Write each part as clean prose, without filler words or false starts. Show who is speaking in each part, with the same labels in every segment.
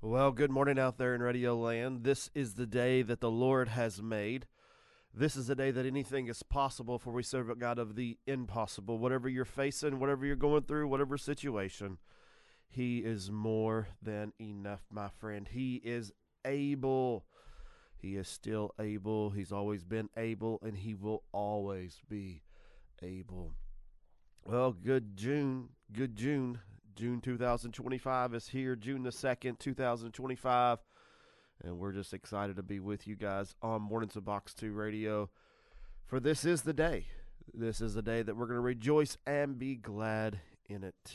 Speaker 1: Well, good morning out there in Radio Land. This is the day that the Lord has made. This is the day that anything is possible, for we serve a God of the impossible. Whatever you're facing, whatever you're going through, whatever situation, He is more than enough, my friend. He is able. He is still able. He's always been able, and He will always be able. Well, good June. Good June. June 2025 is here, June the 2nd, 2025. And we're just excited to be with you guys on Mornings of Box 2 Radio. For this is the day. This is the day that we're going to rejoice and be glad in it.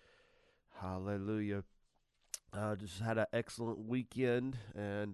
Speaker 1: Hallelujah. Just had an excellent weekend and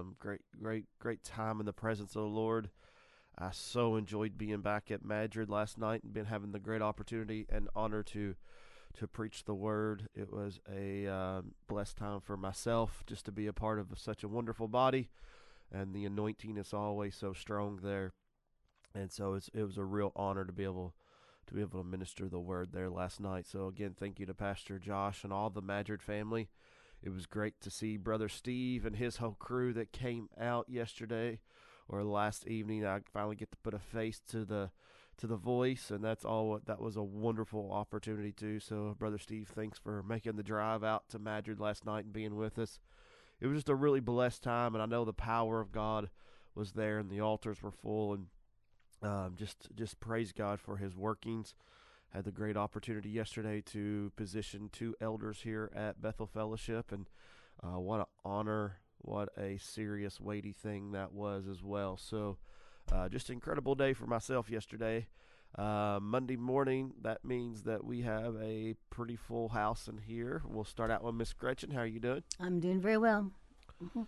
Speaker 1: great time in the presence of the Lord. I so enjoyed being back at Madrid last night and been having the great opportunity and honor to preach the word. It was a blessed time for myself just to be a part of such a wonderful body, and the anointing is always so strong there. And so it was a real honor to be able to minister the word there last night. So again, thank you to Pastor Josh and all the Madrid family. It was great to see Brother Steve and his whole crew that came out yesterday or last evening. I finally get to put a face to the voice, and that's all. That was a wonderful opportunity too. So, Brother Steve, thanks for making the drive out to Madrid last night and being with us. It was just a really blessed time, and I know the power of God was there, and the altars were full, and just praise God for His workings. Had the great opportunity yesterday to position 2 elders here at Bethel Fellowship, and what an honor, what a serious, weighty thing that was as well. So. Just an incredible day for myself yesterday. Monday morning, that means that we have a pretty full house in here. We'll start out with Miss Gretchen. How are you doing?
Speaker 2: I'm doing very well. Mm-hmm.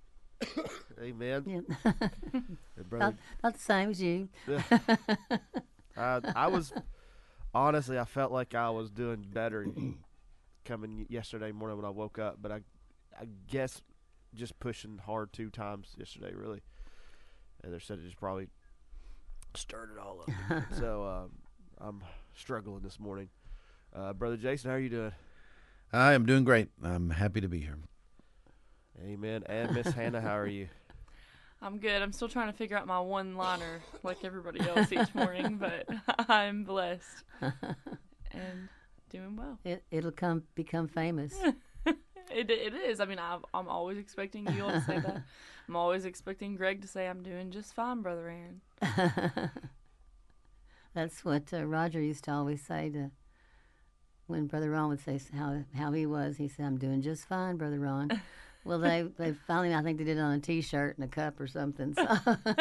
Speaker 1: Amen.
Speaker 2: Yeah.
Speaker 1: Hey, brother.
Speaker 2: About the same as you.
Speaker 1: I was, honestly, I felt like I was doing better coming yesterday morning when I woke up, but I guess just pushing hard 2 times yesterday, really. And they said it just probably stirred it all up. So I'm struggling this morning. Brother Jason, how are you doing?
Speaker 3: I am doing great. I'm happy to be here.
Speaker 1: Amen. And Miss Hannah, how are you?
Speaker 4: I'm good. I'm still trying to figure out my one-liner like everybody else each morning, but I'm blessed and doing well.
Speaker 2: It'll become famous.
Speaker 4: It is. I mean, I'm always expecting you all to say that. I'm always expecting Greg to say, I'm doing just fine, Brother Aaron.
Speaker 2: That's what Roger used to always say when Brother Ron would say how he was. He said, I'm doing just fine, Brother Ron. Well, they finally, I think they did it on a T-shirt and a cup or something. So.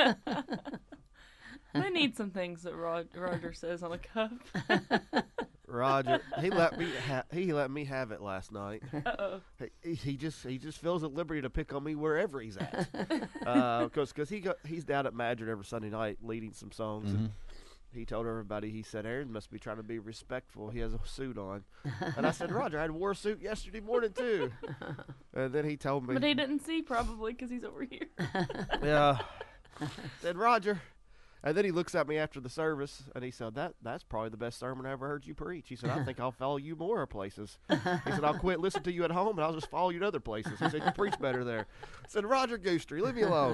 Speaker 4: They need some things that Roger says on a cup.
Speaker 1: Roger, he let me have it last night.
Speaker 4: Uh-oh.
Speaker 1: He just feels at liberty to pick on me wherever he's at. Because he's down at Madrid every Sunday night leading some songs.
Speaker 3: Mm-hmm.
Speaker 1: And he told everybody, he said, Aaron must be trying to be respectful. He has a suit on. And I said, Roger, I wore a suit yesterday morning too. And then he told me.
Speaker 4: But he didn't see probably because he's over here.
Speaker 1: Yeah. Said, Roger. And then he looks at me after the service, and he said, that's probably the best sermon I ever heard you preach. He said, I think I'll follow you more places. He said, I'll quit listening to you at home, and I'll just follow you to other places. He said, you preach better there. I said, Roger Gooster, leave me alone.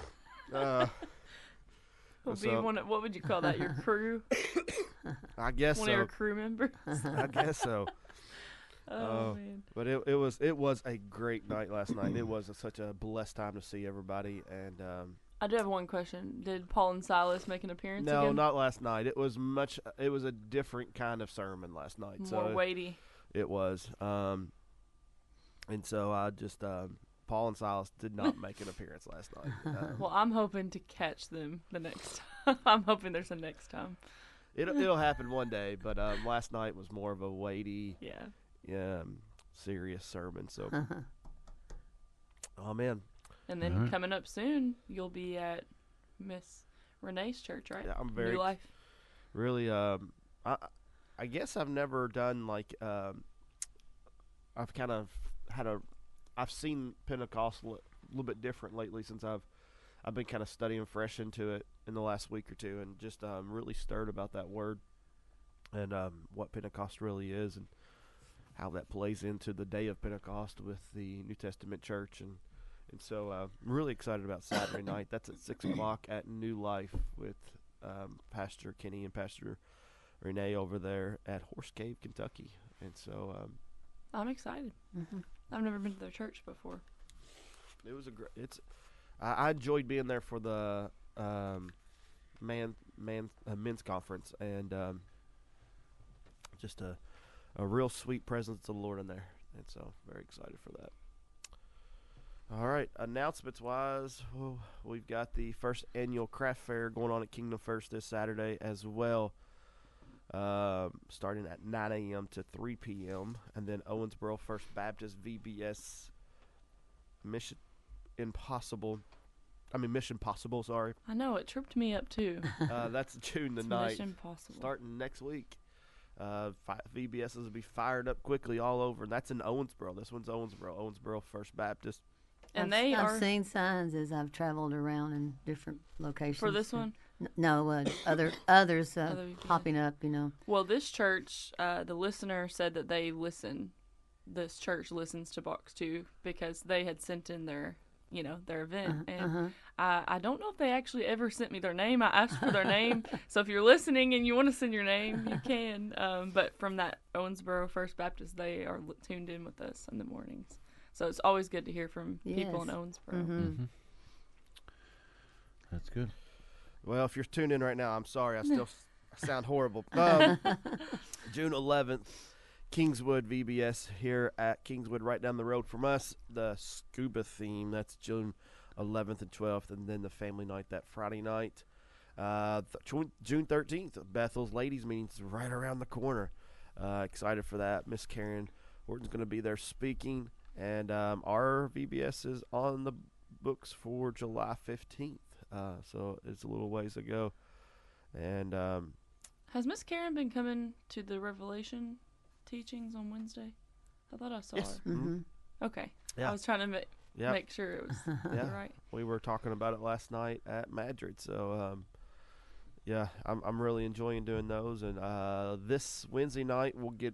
Speaker 4: What would you call that, your crew?
Speaker 1: I guess
Speaker 4: one of your crew members?
Speaker 1: I guess so.
Speaker 4: Oh, man.
Speaker 1: But it was a great night last night. It was such a blessed time to see everybody, and
Speaker 4: I do have one question. Did Paul and Silas make an appearance
Speaker 1: no,
Speaker 4: again?
Speaker 1: not last night. It was a different kind of sermon last night.
Speaker 4: More weighty.
Speaker 1: It was. And so I just, Paul and Silas did not make an appearance last night.
Speaker 4: Well, I'm hoping to catch them the next time. I'm hoping there's a next time.
Speaker 1: It'll happen one day, but last night was more of a weighty,
Speaker 4: yeah,
Speaker 1: serious sermon. So, oh man.
Speaker 4: And then coming up soon, you'll be at Miss Renee's church, right?
Speaker 1: Yeah, I'm very
Speaker 4: New Life.
Speaker 1: Really. I guess I've never done like. I've kind of I've seen Pentecostal a little bit different lately since I've been kind of studying fresh into it in the last week or two, and just really stirred about that word and what Pentecost really is and how that plays into the day of Pentecost with the New Testament church. And so I'm really excited about Saturday night. That's at 6 o'clock at New Life with Pastor Kenny and Pastor Renee over there at Horse Cave, Kentucky. And so
Speaker 4: I'm excited.
Speaker 2: Mm-hmm.
Speaker 4: I've never been to their church before.
Speaker 1: it was I enjoyed being there for the men's conference, and just a real sweet presence of the Lord in there. And so very excited for that. All right, announcements wise, we've got the first annual craft fair going on at Kingdom First this Saturday as well, starting at 9 a.m. to 3 p.m. And then Owensboro First Baptist VBS Mission Possible. Sorry.
Speaker 4: I know, it tripped me up too.
Speaker 1: That's June the
Speaker 4: It's
Speaker 1: 9th.
Speaker 4: Mission Possible.
Speaker 1: Starting next week. VBSs will be fired up quickly all over, and that's in Owensboro. This one's Owensboro First Baptist.
Speaker 4: And
Speaker 2: I've seen signs as I've traveled around in different locations.
Speaker 4: For this one?
Speaker 2: No, others
Speaker 4: Other
Speaker 2: popping up, you know.
Speaker 4: Well, this church, the listener said that they listen. This church listens to Box 2 because they had sent in their event. And I don't know if they actually ever sent me their name. I asked for their name. So if you're listening and you want to send your name, you can. But from that Owensboro First Baptist, they are tuned in with us in the mornings. So it's always good to hear from people in
Speaker 2: Yes.
Speaker 4: Owensboro.
Speaker 3: Mm-hmm. That's good.
Speaker 1: Well, if you're tuned in right now, I'm sorry. I still sound horrible. June 11th, Kingswood VBS here at Kingswood, right down the road from us. The scuba theme, that's June 11th and 12th, and then the family night that Friday night. June 13th, Bethel's Ladies Meeting's right around the corner. Excited for that. Miss Karen Horton's going to be there speaking, and our VBS is on the books for July 15th. So it's a little ways to go. And
Speaker 4: Has Miss Karen been coming to the Revelation teachings on Wednesday? I thought I saw
Speaker 1: yes.
Speaker 4: her.
Speaker 2: Mm-hmm.
Speaker 4: Okay.
Speaker 1: Yeah.
Speaker 4: I was trying to
Speaker 1: Yeah.
Speaker 4: make sure it was
Speaker 1: Yeah.
Speaker 4: right.
Speaker 1: We were talking about it last night at Madrid. So yeah, I'm really enjoying doing those. And this Wednesday night we get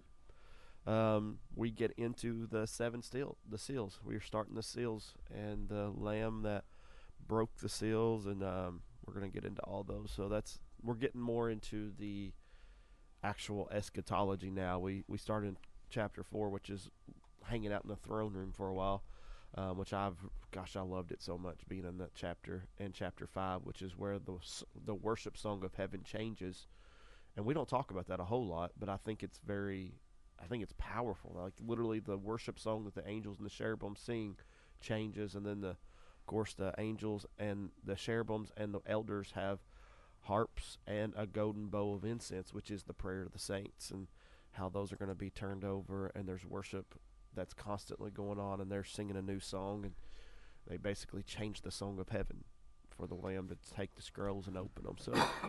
Speaker 1: into the seals. We are starting the seals and the lamb that broke the seals, and we're going to get into all those. So we're getting more into the actual eschatology now. We started in chapter 4, which is hanging out in the throne room for a while, which I loved it so much, being in that chapter. And chapter 5, which is where the worship song of heaven changes. And we don't talk about that a whole lot, but I think it's powerful. Like literally the worship song that the angels and the cherubim sing changes, and then of course the angels and the cherubims and the elders have harps and a golden bowl of incense, which is the prayer of the saints, and how those are going to be turned over, and there's worship that's constantly going on, and they're singing a new song, and they basically change the song of heaven for the Lamb to take the scrolls and open them. So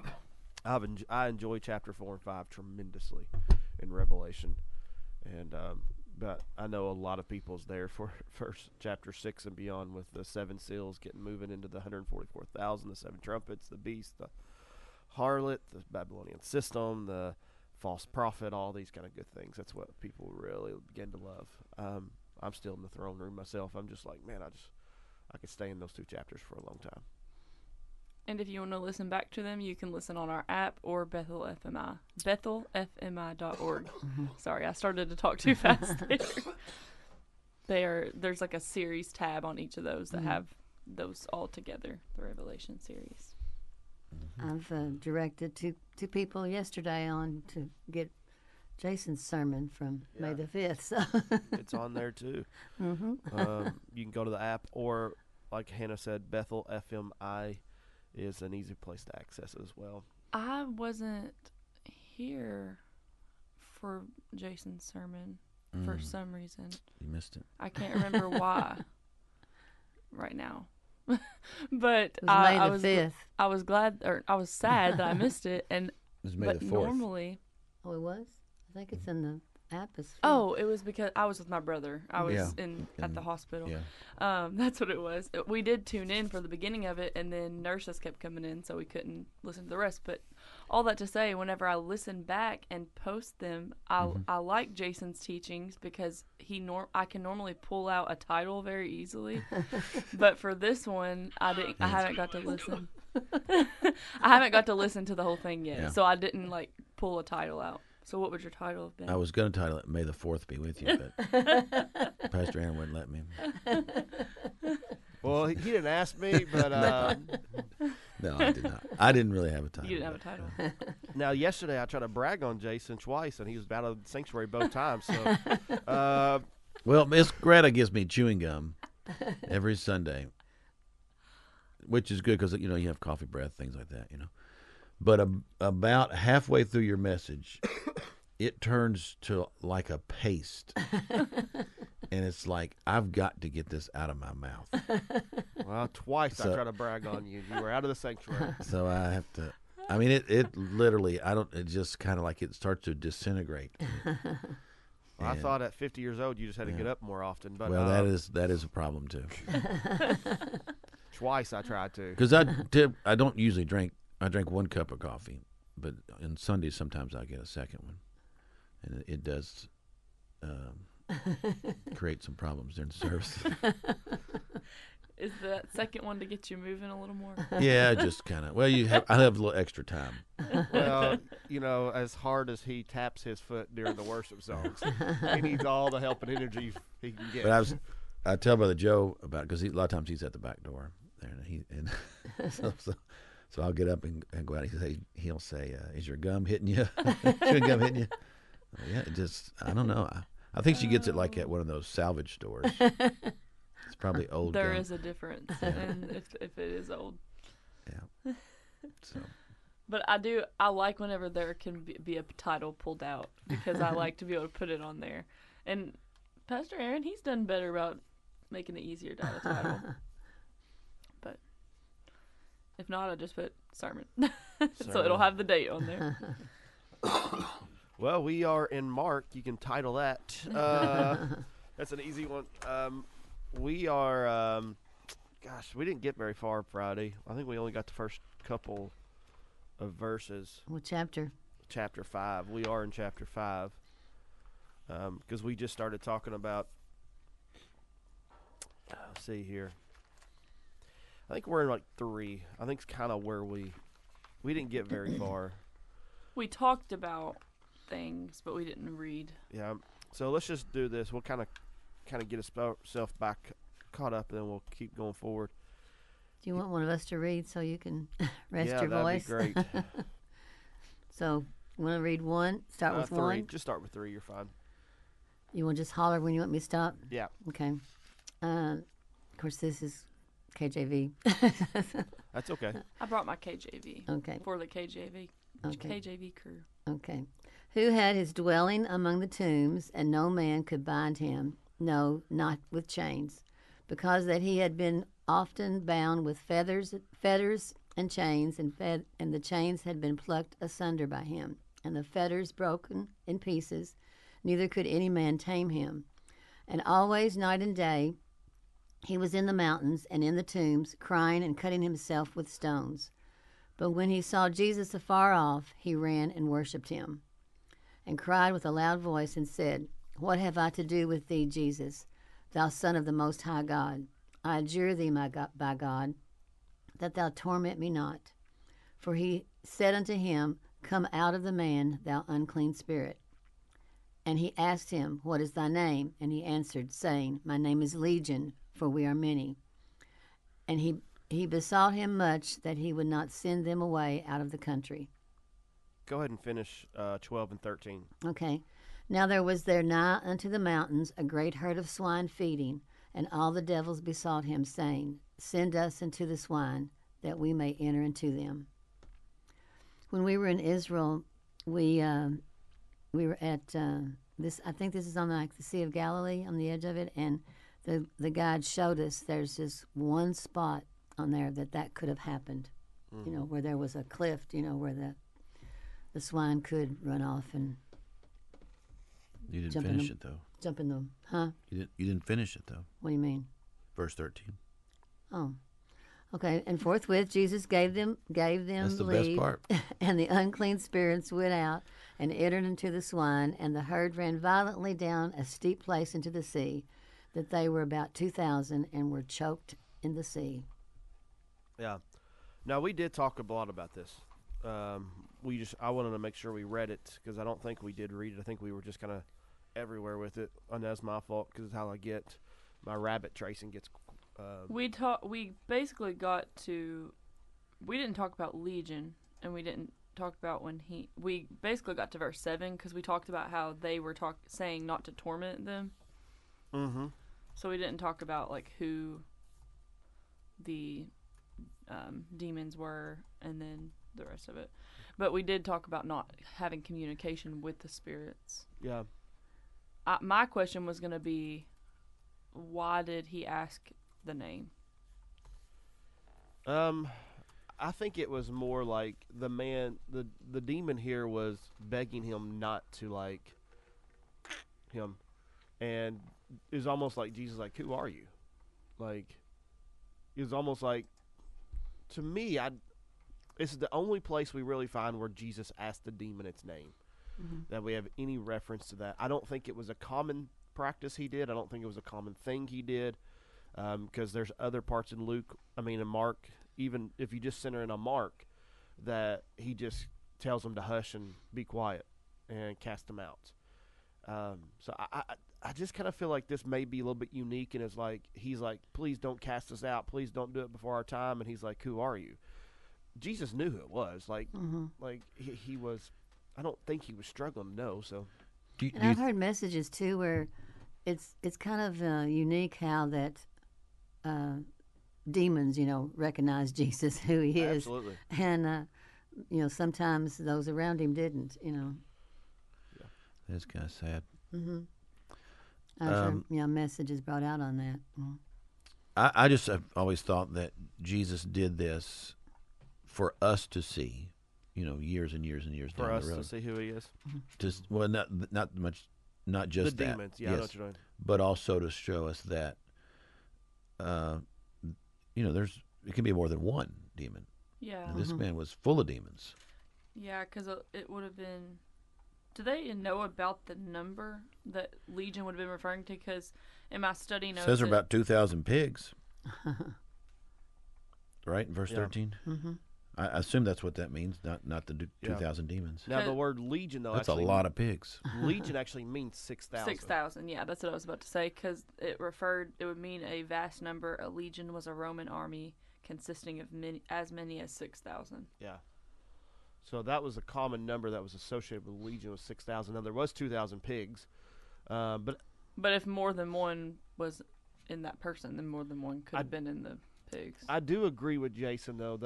Speaker 1: I enjoy chapter 4 and 5 tremendously in Revelation, and but I know a lot of people's there for first chapter 6 and beyond, with the 7 seals moving into the 144,000, the 7 trumpets, the beast, the harlot, the Babylonian system, the false prophet, all these kind of good things. That's what people really begin to love. I'm still in the throne room myself. I'm just like, man, I could stay in those 2 chapters for a long time.
Speaker 4: And if you want to listen back to them, you can listen on our app or Bethel FMI. BethelFMI.org. Sorry, I started to talk too fast there. There's like a series tab on each of those that have those all together, the Revelation series.
Speaker 2: I've directed two people yesterday on to get Jason's sermon from May the 5th. So.
Speaker 1: It's on there too. You can go to the app, or like Hannah said, Bethel FMI is an easy place to access it as well.
Speaker 4: I wasn't here for Jason's sermon for some reason.
Speaker 3: You missed it.
Speaker 4: I can't remember why right now. But
Speaker 2: It was May
Speaker 4: I
Speaker 2: the
Speaker 4: was
Speaker 2: 5th.
Speaker 4: I was glad, or I was sad that I missed it. And
Speaker 3: It was May
Speaker 4: but
Speaker 3: the 4th.
Speaker 4: normally,
Speaker 2: Oh, it was? I think it's in the atmosphere?
Speaker 4: Oh, it was because I was with my brother. I was
Speaker 3: Yeah.
Speaker 4: at the hospital.
Speaker 3: Yeah.
Speaker 4: That's what it was. We did tune in for the beginning of it, and then nurses kept coming in, so we couldn't listen to the rest. But all that to say, whenever I listen back and post them, I like Jason's teachings because I can normally pull out a title very easily. But for this one, I haven't got to listen. I haven't got to listen to the whole thing yet,
Speaker 3: Yeah.
Speaker 4: so I didn't pull a title out. So what would your title have been?
Speaker 3: I was going to title it "May the Fourth Be with You," but Pastor Aaron wouldn't let me.
Speaker 1: Well, he didn't ask me, but
Speaker 3: No, I did not. I didn't really have a title.
Speaker 4: You didn't have a title.
Speaker 1: now yesterday I tried to brag on Jason twice, and he was out of the sanctuary both times. So,
Speaker 3: Well, Miss Greta gives me chewing gum every Sunday, which is good because you have coffee breath, things like that. But about halfway through your message, it turns to like a paste, and it's like I've got to get this out of my mouth.
Speaker 1: well, twice I tried to brag on you. You were out of the sanctuary.
Speaker 3: So I have to. I mean, it literally. I don't. It just kind of like it starts to disintegrate.
Speaker 1: Well, I thought at 50 years old you just had to get up more often. But
Speaker 3: Well, that is a problem too.
Speaker 1: Twice I tried to.
Speaker 3: Because I don't usually drink. I drink 1 cup of coffee, but on Sundays sometimes I get a second one, and it does create some problems during the service.
Speaker 4: Is that second one to get you moving a little more?
Speaker 3: Yeah, just kind of. Well, I have a little extra time.
Speaker 1: Well, as hard as he taps his foot during the worship songs, he needs all the help and energy he can get.
Speaker 3: But I tell Brother Joe about it because a lot of times he's at the back door there, and so I'll get up and go out. He'll say, "Is your gum hitting you? Chewing gum hitting you?" Yeah, it just I don't know. I think she gets it like at one of those salvage stores. It's probably old.
Speaker 4: There
Speaker 3: gum.
Speaker 4: is a difference, and if it is old.
Speaker 3: Yeah. So.
Speaker 4: But I like whenever there can be a title pulled out because I like to be able to put it on there. And Pastor Aaron, he's done better about making it easier to add a title. But if not, I just put sermon. So it'll have the date on there.
Speaker 1: Well, we are in Mark. You can title that. That's an easy one. We are, we didn't get very far Friday. I think we only got the first couple of verses.
Speaker 2: What chapter?
Speaker 1: Chapter 5. We are in chapter 5. Because we just started talking about, let's see here. I think we're in like 3. I think it's kind of where we didn't get very far.
Speaker 4: We talked about things, but we didn't read.
Speaker 1: Yeah. So let's just do this. We'll kind of get ourselves back caught up, and then we'll keep going forward.
Speaker 2: Do you want one of us to read so you can rest
Speaker 1: Yeah,
Speaker 2: your voice?
Speaker 1: that'd be great.
Speaker 2: So, you want to read 1? Start with
Speaker 1: 3.
Speaker 2: 1?
Speaker 1: Just start with 3. You're fine.
Speaker 2: You want to just holler when you want me to stop?
Speaker 1: Yeah.
Speaker 2: Okay. Of course, this is KJV.
Speaker 1: That's okay.
Speaker 4: I brought my KJV.
Speaker 2: Okay.
Speaker 4: For the KJV.
Speaker 2: Okay.
Speaker 4: KJV crew.
Speaker 2: Okay. Who had his dwelling among the tombs, and no man could bind him, no, not with chains, because that he had been often bound with fetters and chains, and the chains had been plucked asunder by him, and the fetters broken in pieces, neither could any man tame him. And always, night and day, he was in the mountains and in the tombs, crying and cutting himself with stones. But when he saw Jesus afar off, he ran and worshipped him, and cried with a loud voice and said, What have I to do with thee, Jesus, thou Son of the Most High God? I adjure thee, by God, that thou torment me not. For he said unto him, Come out of the man, thou unclean spirit. And he asked him, What is thy name? And he answered, saying, My name is Legion, for we are many. And he besought him much that he would not send them away out of the country.
Speaker 1: Go ahead and finish 12 and 13.
Speaker 2: Okay. Now there was there nigh unto the mountains a great herd of swine feeding, and all the devils besought him, saying, Send us into the swine, that we may enter into them. When we were in Israel, we were at this. I think this is on the Sea of Galilee, on the edge of it, and the guide showed us there's this one spot on there that could have happened. You know, where there was a cliff. You know, where the swine could run off and
Speaker 3: You didn't
Speaker 2: Jump in
Speaker 3: finish
Speaker 2: the-
Speaker 3: it though.
Speaker 2: jump in the, huh?
Speaker 3: You didn't finish it though.
Speaker 2: What do you mean?
Speaker 3: Verse 13.
Speaker 2: Oh, okay. And forthwith Jesus gave them
Speaker 3: That's the
Speaker 2: leave,
Speaker 3: best part.
Speaker 2: and the unclean spirits went out and entered into the swine, and the herd ran violently down a steep place into the sea, that they were about 2,000 and were choked in the sea.
Speaker 1: Yeah. Now we did talk a lot about this. I wanted to make sure we read it because I don't think we did read it. I think we were just kind of everywhere with it, and that's my fault because it's how I get my rabbit tracing gets.
Speaker 4: We basically got to. We didn't talk about Legion, and we didn't talk about we basically got to verse 7 because we talked about how they were saying not to torment them.
Speaker 1: Mm-hmm.
Speaker 4: So we didn't talk about like who the demons were and then the rest of it. But we did talk about not having communication with the spirits.
Speaker 1: Yeah.
Speaker 4: My question was going to be, why did he ask the name?
Speaker 1: I think it was more like the demon here was begging him not to like him, and it was almost like Jesus, like, who are you? Like, it was almost like, to me, this is the only place we really find where Jesus asked the demon its name, that we have any reference to that. I don't think it was a common practice he did. I don't think it was a common thing he did, because there's other parts in in Mark, even if you just center in on Mark, that he just tells them to hush and be quiet and cast them out. So I just kind of feel like this may be a little bit unique, and it's like he's like, please don't cast us out, please don't do it before our time, and he's like, who are you? Jesus knew who it was. Like, like he was. I don't think he was struggling to know. So,
Speaker 2: And I've heard messages too where it's kind of unique how that demons, recognize Jesus, who he is.
Speaker 1: absolutely.
Speaker 2: And, sometimes those around him didn't,
Speaker 3: That's kind of sad.
Speaker 2: I've heard, messages brought out on that.
Speaker 3: I just have always thought that Jesus did this for us to see, years and years and years
Speaker 1: For
Speaker 3: down
Speaker 1: us
Speaker 3: the road.
Speaker 1: to see who he is.
Speaker 3: Not just
Speaker 1: The
Speaker 3: that,
Speaker 1: demons. Yeah, I know what you're doing.
Speaker 3: but also to show us that, it can be more than one demon.
Speaker 4: Yeah.
Speaker 3: And this man was full of demons.
Speaker 4: Yeah, because it would have been. Do they know about the number that Legion would have been referring to? Because in my study notes,
Speaker 3: Says there are about 2,000 pigs. Right in verse
Speaker 1: Yeah.
Speaker 3: 13.
Speaker 2: Mm-hmm.
Speaker 3: I assume that's what that means. Not the 2,000 demons.
Speaker 1: Now the word legion, though,
Speaker 3: That's
Speaker 1: actually,
Speaker 3: a lot of pigs.
Speaker 1: legion actually means 6,000.
Speaker 4: 6,000. Yeah, that's what I was about to say. Because it would mean a vast number. A legion was a Roman army consisting of as many as 6,000.
Speaker 1: Yeah. So that was a common number that was associated with legion, was 6,000. Now there was 2,000 pigs, but
Speaker 4: if more than one was in that person, then more than one could have been in the pigs.
Speaker 1: I do agree with Jason though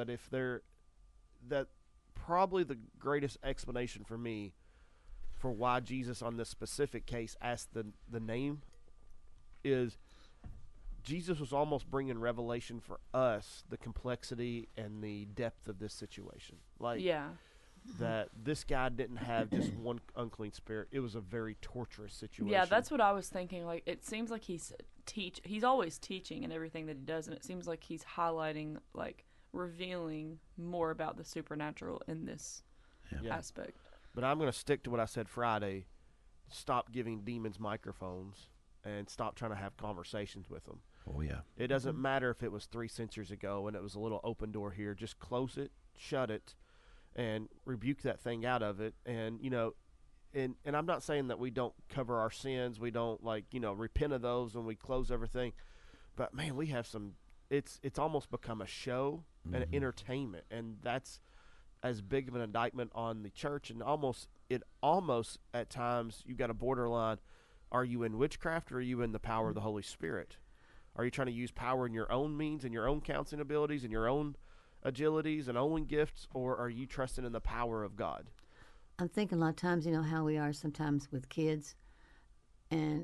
Speaker 1: that probably the greatest explanation for me for why Jesus on this specific case asked the name is Jesus was almost bringing revelation for us, the complexity and the depth of this situation. Like,
Speaker 4: yeah.
Speaker 1: that this guy didn't have just one unclean spirit. It was a very torturous situation.
Speaker 4: Yeah, that's what I was thinking. Like, it seems like he's always teaching in everything that he does, and it seems like he's highlighting, like, revealing more about the supernatural in this
Speaker 1: Yeah.
Speaker 4: aspect.
Speaker 1: But I'm going to stick to what I said Friday. Stop giving demons microphones and stop trying to have conversations with them.
Speaker 3: Oh, yeah.
Speaker 1: It doesn't matter if it was 3 centuries ago and it was a little open door here. Just close it, shut it, and rebuke that thing out of it. And, and I'm not saying that we don't cover our sins. We don't, repent of those when we close everything. But, man, we have some – it's almost become a show and an entertainment. And that's as big of an indictment on the church. And almost at times you got a borderline. Are you in witchcraft or are you in the power of the Holy Spirit? Are you trying to use power in your own means and your own counseling abilities and your own agilities and own gifts, or are you trusting in the power of God?
Speaker 2: I'm thinking a lot of times, how we are sometimes with kids, and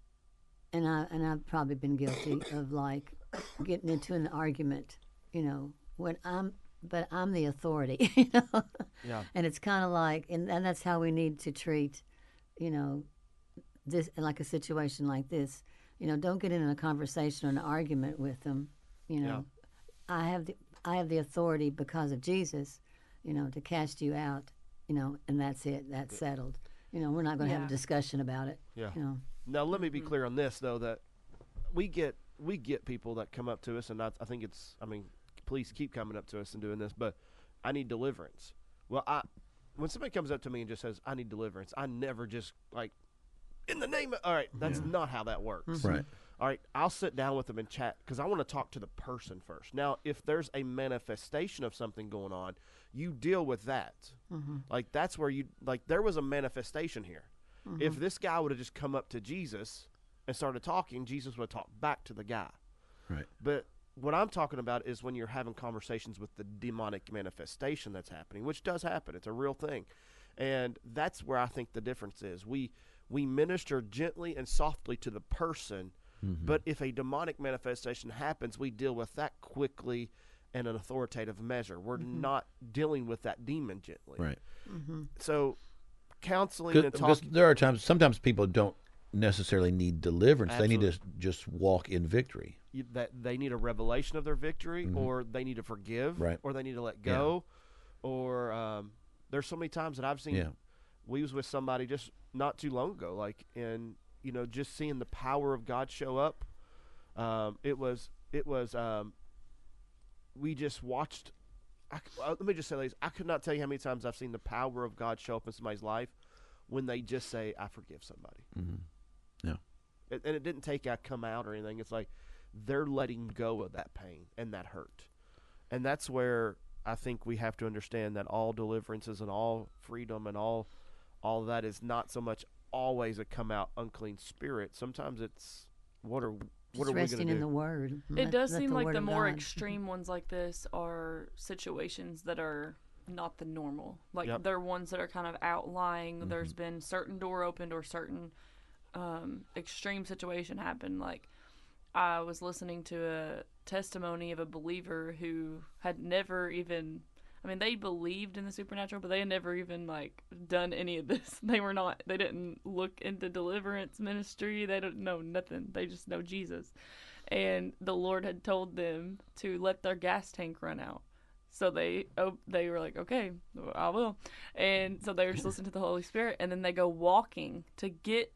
Speaker 2: I've probably been guilty of like getting into an argument, when I'm the authority,
Speaker 1: Yeah.
Speaker 2: and it's kind of like, and that's how we need to treat, this, like a situation like this, don't get in a conversation or an argument with them. I have the authority because of Jesus, to cast you out, and that's it. That's settled. We're not going to have a discussion about it.
Speaker 1: Yeah. Now, let me be clear on this, though, that we get people that come up to us, and I think please keep coming up to us and doing this, but I need deliverance. Well, when somebody comes up to me and just says, I need deliverance, I never just, like, in the name of, all right, that's not how that works.
Speaker 3: Right.
Speaker 1: All right, I'll sit down with them and chat because I want to talk to the person first. Now, if there's a manifestation of something going on, you deal with that. Like, that's where there was a manifestation here. If this guy would have just come up to Jesus and started talking, Jesus would have talked back to the guy.
Speaker 3: Right.
Speaker 1: But what I'm talking about is when you're having conversations with the demonic manifestation that's happening, which does happen. It's a real thing. And that's where I think the difference is. We minister gently and softly to the person, but if a demonic manifestation happens, we deal with that quickly in an authoritative measure. We're not dealing with that demon gently.
Speaker 3: Right.
Speaker 1: So counseling and talking.
Speaker 3: There are sometimes people don't necessarily need deliverance.
Speaker 1: Absolutely.
Speaker 3: They need to just walk in victory.
Speaker 1: That they need a revelation of their victory, or they need to forgive,
Speaker 3: Right.
Speaker 1: or they need to let go, or there's so many times that I've seen.
Speaker 3: Yeah.
Speaker 1: We was with somebody just not too long ago, and just seeing the power of God show up. It was. We just watched. Let me just say this: I could not tell you how many times I've seen the power of God show up in somebody's life when they just say, "I forgive somebody."
Speaker 3: Yeah.
Speaker 1: And it didn't take a come out or anything. It's like they're letting go of that pain and that hurt. And that's where I think we have to understand that all deliverances and all freedom and all of that is not so much always a come out unclean spirit. Sometimes it's what are we going
Speaker 2: resting
Speaker 1: to do?
Speaker 2: in the Word.
Speaker 4: It does
Speaker 2: Let
Speaker 4: seem
Speaker 2: the
Speaker 4: like
Speaker 2: Word
Speaker 4: the
Speaker 2: of
Speaker 4: more
Speaker 2: God.
Speaker 4: extreme ones like this are situations that are not the normal. Like,
Speaker 1: Yep.
Speaker 4: they're ones that are kind of outlying. There's been certain door opened or certain extreme situation happened. Like, I was listening to a testimony of a believer who had never even, they believed in the supernatural, but they had never even, done any of this. They didn't look into deliverance ministry. They don't know nothing. They just know Jesus. And the Lord had told them to let their gas tank run out. So they were like, okay, I will. And so they were just listening to the Holy Spirit, and then they go walking to get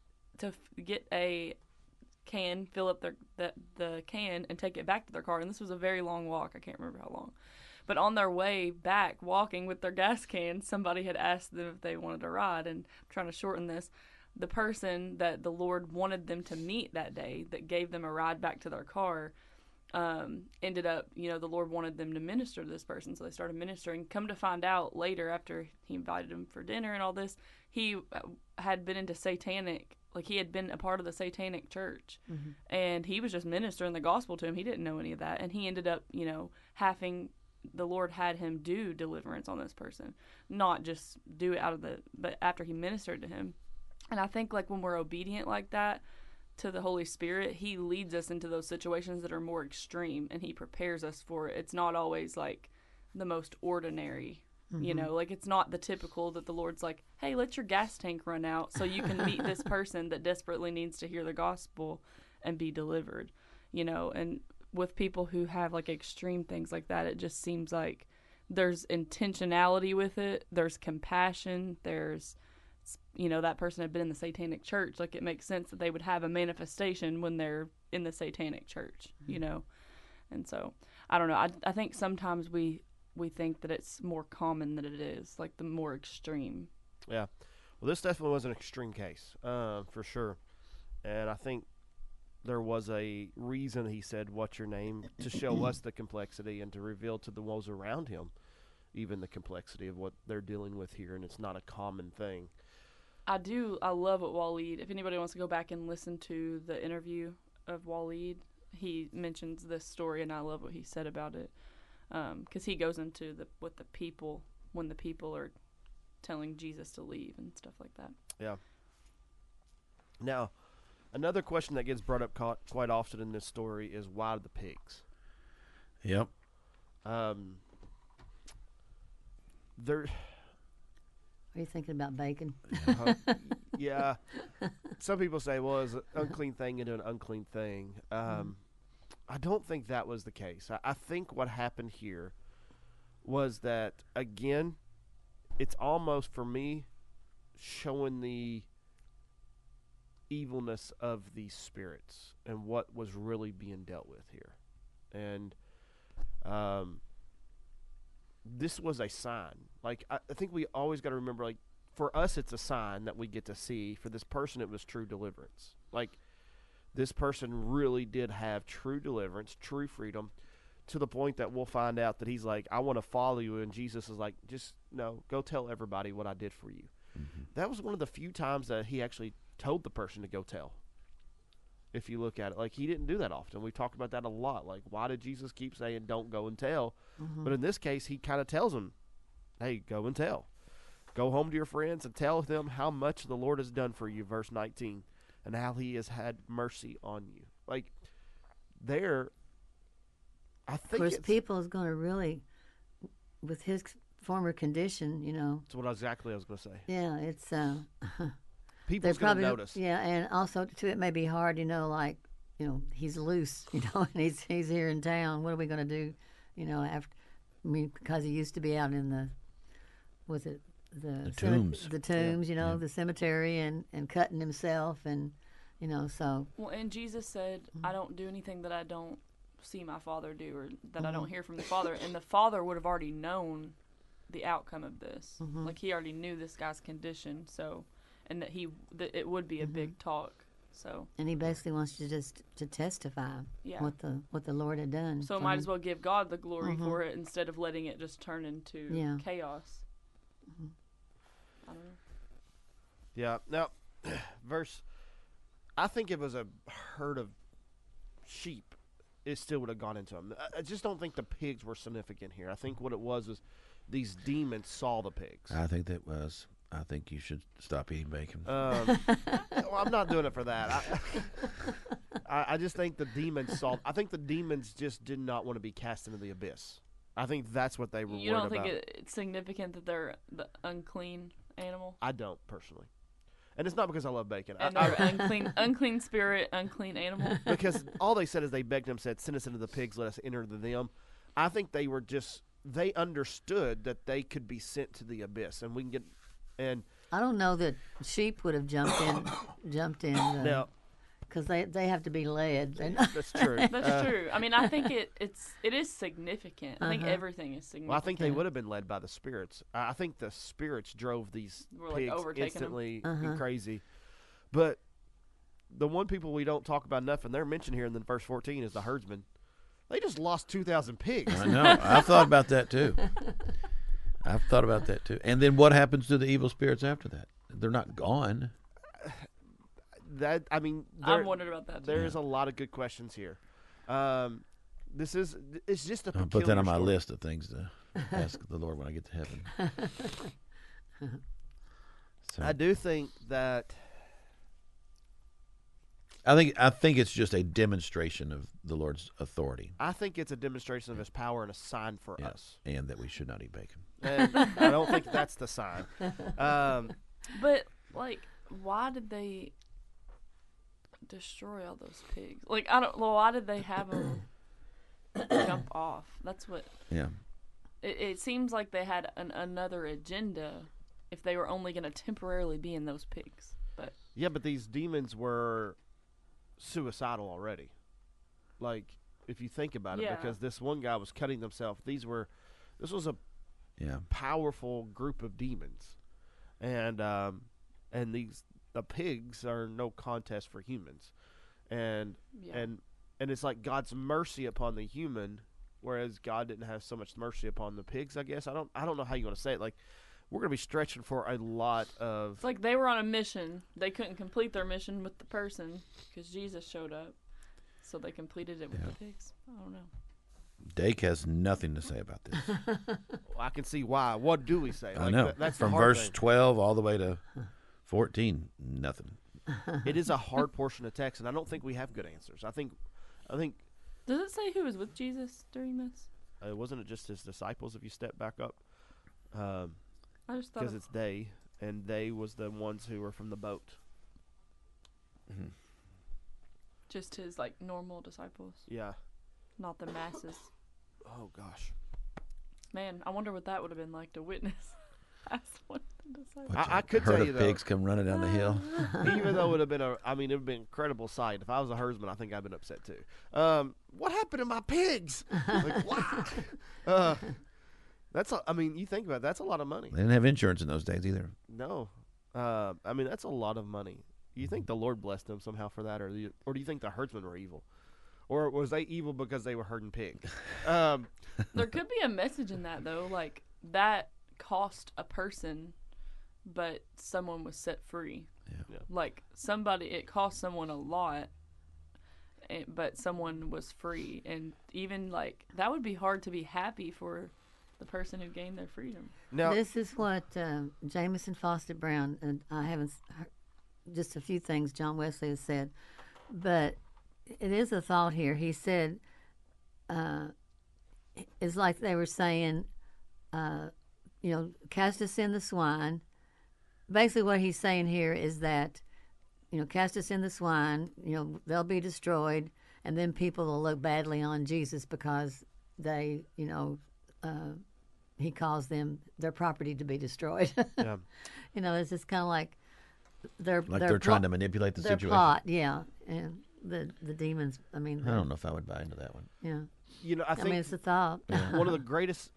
Speaker 4: a can, fill up the can, and take it back to their car. And this was a very long walk. I can't remember how long. But on their way back, walking with their gas can, somebody had asked them if they wanted a ride. And I'm trying to shorten this. The person that the Lord wanted them to meet that day, that gave them a ride back to their car, ended up, the Lord wanted them to minister to this person. So they started ministering. Come to find out later, after he invited them for dinner and all this, he had been into satanic, he had been a part of the satanic church. And he was just ministering the gospel to him. He didn't know any of that. And he ended up, having, the Lord had him do deliverance on this person, not just do it but after he ministered to him. And I think, when we're obedient like that to the Holy Spirit, he leads us into those situations that are more extreme, and he prepares us for it. It's not always the most ordinary, it's not the typical that the Lord's like, hey, let your gas tank run out so you can meet this person that desperately needs to hear the gospel and be delivered, and with people who have extreme things like that, it just seems like there's intentionality with it. There's compassion. There's, that person had been in the satanic church. It makes sense that they would have a manifestation when they're in the satanic church, And so, I don't know. I think sometimes we think that it's more common than it is, the more extreme.
Speaker 1: Yeah. Well, this definitely was an extreme case, for sure. And I think there was a reason he said, "What's your name?" to show us the complexity and to reveal to the ones around him even the complexity of what they're dealing with here. And it's not a common thing.
Speaker 4: I love what Waleed, if anybody wants to go back and listen to the interview of Waleed, he mentions this story, and I love what he said about it. Because he goes into with the people, when the people are telling Jesus to leave and stuff like that.
Speaker 1: Yeah. Now, another question that gets brought up quite often in this story is, why the pigs?
Speaker 3: Yep.
Speaker 2: Are you thinking about bacon?
Speaker 1: Yeah. Some people say, well, it's an unclean thing into an unclean thing. I don't think that was the case. I think what happened here was that, again, it's almost, for me, showing the evilness of these spirits and what was really being dealt with here. And this was a sign. Like, I think we always got to remember, like, for us, it's a sign that we get to see. For this person, it was true deliverance. Like, this person really did have true deliverance, true freedom, to the point that we'll find out that he's like, I want to follow you. And Jesus is like, just, no, go tell everybody what I did for you. Mm-hmm. That was one of the few times that he actually told the person to go tell. If you look at it, like, he didn't do that often. We talked about that a lot. Like, why did Jesus keep saying, don't go and tell? Mm-hmm. But in this case, he kind of tells them, hey, go and tell. Go home to your friends and tell them how much the Lord has done for you, verse 19, and how he has had mercy on you. Like, there, I think,
Speaker 2: of course, people is going to really, with his former condition, you know.
Speaker 1: That's what exactly I was going to say.
Speaker 2: Yeah, it's
Speaker 1: people's going to notice.
Speaker 2: Yeah, and also too, it may be hard, you know, like, you know, he's loose, you know, and he's here in town. What are we going to do, you know? After, I mean, because he used to be out in the, was it the
Speaker 3: tombs?
Speaker 2: The tombs, you know, the cemetery, and cutting himself, and you know, so.
Speaker 4: Well, and Jesus said, I don't do anything that I don't see my Father do, or that I don't hear from the Father. And the Father would have already known the outcome of this. Like, he already knew this guy's condition, so, and that it would be a big talk. So.
Speaker 2: And he basically wants you just to testify what the Lord had done.
Speaker 4: So might as well give God the glory for it instead of letting it just turn into chaos. I don't know.
Speaker 1: Yeah. Now, I think if it was a herd of sheep, it still would have gone into them. I just don't think the pigs were significant here. I think what it was these demons saw the pigs.
Speaker 3: I think that was. I think you should stop eating bacon.
Speaker 1: Well, I'm not doing it for that. I just think the demons saw. I think the demons just did not want to be cast into the abyss. I think that's what they were worried about.
Speaker 4: You don't think it's significant that they're the unclean animal?
Speaker 1: I don't, personally. And it's not because I love bacon.
Speaker 4: And they're unclean spirit, unclean animal?
Speaker 1: Because all they said is they begged him, said, send us into the pigs, let us enter them. I think they understood that they could be sent to the abyss. And we can get, and
Speaker 2: I don't know that sheep would have jumped in.
Speaker 1: Now,
Speaker 2: because they have to be led.
Speaker 1: That's true.
Speaker 4: That's true. I mean, I think it is significant. I think everything is significant.
Speaker 1: Well, I think they would have been led by the spirits. I think the spirits drove these pigs instantly crazy. But the one people we don't talk about enough, and they're mentioned here in the verse 14, is the herdsmen. They just lost 2,000 pigs.
Speaker 3: I know. I've thought about that too. And then what happens to the evil spirits after that? They're not gone.
Speaker 4: I'm wondering about that too.
Speaker 1: There's a lot of good questions here. It's just a peculiar
Speaker 3: I'll put that on my
Speaker 1: story.
Speaker 3: list of things to ask the Lord when I get to heaven. So,
Speaker 1: I do think that
Speaker 3: I think it's just a demonstration of the Lord's authority.
Speaker 1: I think it's a demonstration of his power and a sign for us.
Speaker 3: And that we should not eat bacon.
Speaker 1: And I don't think that's the sign.
Speaker 4: But, like, why did they destroy all those pigs? Like, why did they have them jump off? That's what.
Speaker 3: Yeah.
Speaker 4: It seems like they had another agenda if they were only going to temporarily be in those pigs. But
Speaker 1: these demons were suicidal already. Like, if you think about it, because this one guy was cutting himself. This was a powerful group of demons, and the pigs are no contest for humans, and it's like God's mercy upon the human, whereas God didn't have so much mercy upon the pigs. I guess I don't know how you want to say it. Like, we're going to be stretching for a lot of.
Speaker 4: It's like they were on a mission. They couldn't complete their mission with the person because Jesus showed up, so they completed it with the pigs. I don't know.
Speaker 3: Dake has nothing to say about this.
Speaker 1: Well, I can see why. What do we say?
Speaker 3: I know.
Speaker 1: That's
Speaker 3: from
Speaker 1: the hard
Speaker 3: verse
Speaker 1: thing.
Speaker 3: 12 all the way to 14, nothing.
Speaker 1: It is a hard portion of text, and I don't think we have good answers. I think.
Speaker 4: Does it say who was with Jesus during this?
Speaker 1: Wasn't it just his disciples? If you step back up,
Speaker 4: I just thought
Speaker 1: because it's they. and they was the ones who were from the boat.
Speaker 4: Just his like normal disciples,
Speaker 1: Yeah.
Speaker 4: not the masses.
Speaker 1: Oh gosh.
Speaker 4: Man, I wonder what that would have been like to witness. As one of the disciples.
Speaker 1: I could
Speaker 3: herd
Speaker 1: tell
Speaker 3: of
Speaker 1: you, though,
Speaker 3: pigs come running down the hill.
Speaker 1: even though it would have been it would have been an incredible sight. If I was a herdsman, I think I'd been upset too. What happened to my pigs? Like, what? I mean, you think about it, that's a lot of money.
Speaker 3: They didn't have insurance in those days either.
Speaker 1: No. I mean, that's a lot of money. You think the Lord blessed them somehow for that, or do you think the herdsmen were evil? Or was they evil because they were herding pigs?
Speaker 4: There could be a message in that though, like that cost a person, but someone was set free.
Speaker 3: Yeah.
Speaker 4: Like it cost someone a lot, but someone was free, and even like that would be hard to be happy for the person who gained their freedom.
Speaker 1: Now,
Speaker 2: This is what Jameson Fawcett Brown, and I haven't heard just a few things John Wesley has said, but it is a thought here. He said, it's like they were saying, cast us in the swine. Basically, what he's saying here is that, cast us in the swine, they'll be destroyed, and then people will look badly on Jesus because they, he caused their property to be destroyed.
Speaker 1: yeah.
Speaker 2: It's just kind of like
Speaker 3: Like they're trying to manipulate the
Speaker 2: their
Speaker 3: situation.
Speaker 2: plot, yeah, and the demons. I mean,
Speaker 3: I don't know if I would buy into that one.
Speaker 2: yeah.
Speaker 1: I
Speaker 2: I
Speaker 1: think
Speaker 2: mean, it's a thought.
Speaker 1: one of the greatest.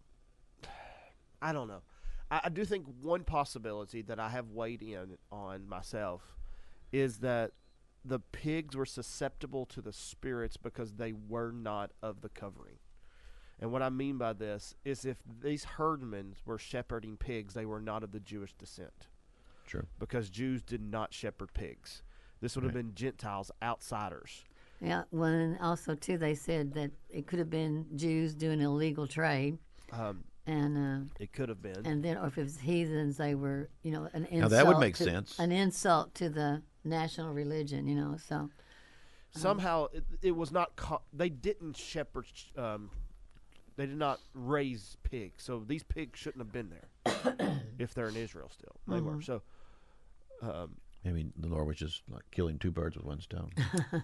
Speaker 1: I don't know. I do think one possibility that I have weighed in on myself is that the pigs were susceptible to the spirits because they were not of the covering. And what I mean by this is if these herdmen were shepherding pigs, they were not of the Jewish descent.
Speaker 3: True.
Speaker 1: Because Jews did not shepherd pigs. This would have been Gentiles, outsiders.
Speaker 2: Yeah. Well, and also too, they said that it could have been Jews doing illegal trade, and
Speaker 1: It could have been.
Speaker 2: then, or if it was heathens, they were, an insult.
Speaker 3: Now, that would make
Speaker 2: to-
Speaker 3: sense.
Speaker 2: An insult to the national religion, So
Speaker 1: Somehow it was not. They didn't shepherd. They did not raise pigs, so these pigs shouldn't have been there. If they're in Israel still, they were. So,
Speaker 3: Maybe the Lord was just like killing two birds with one stone.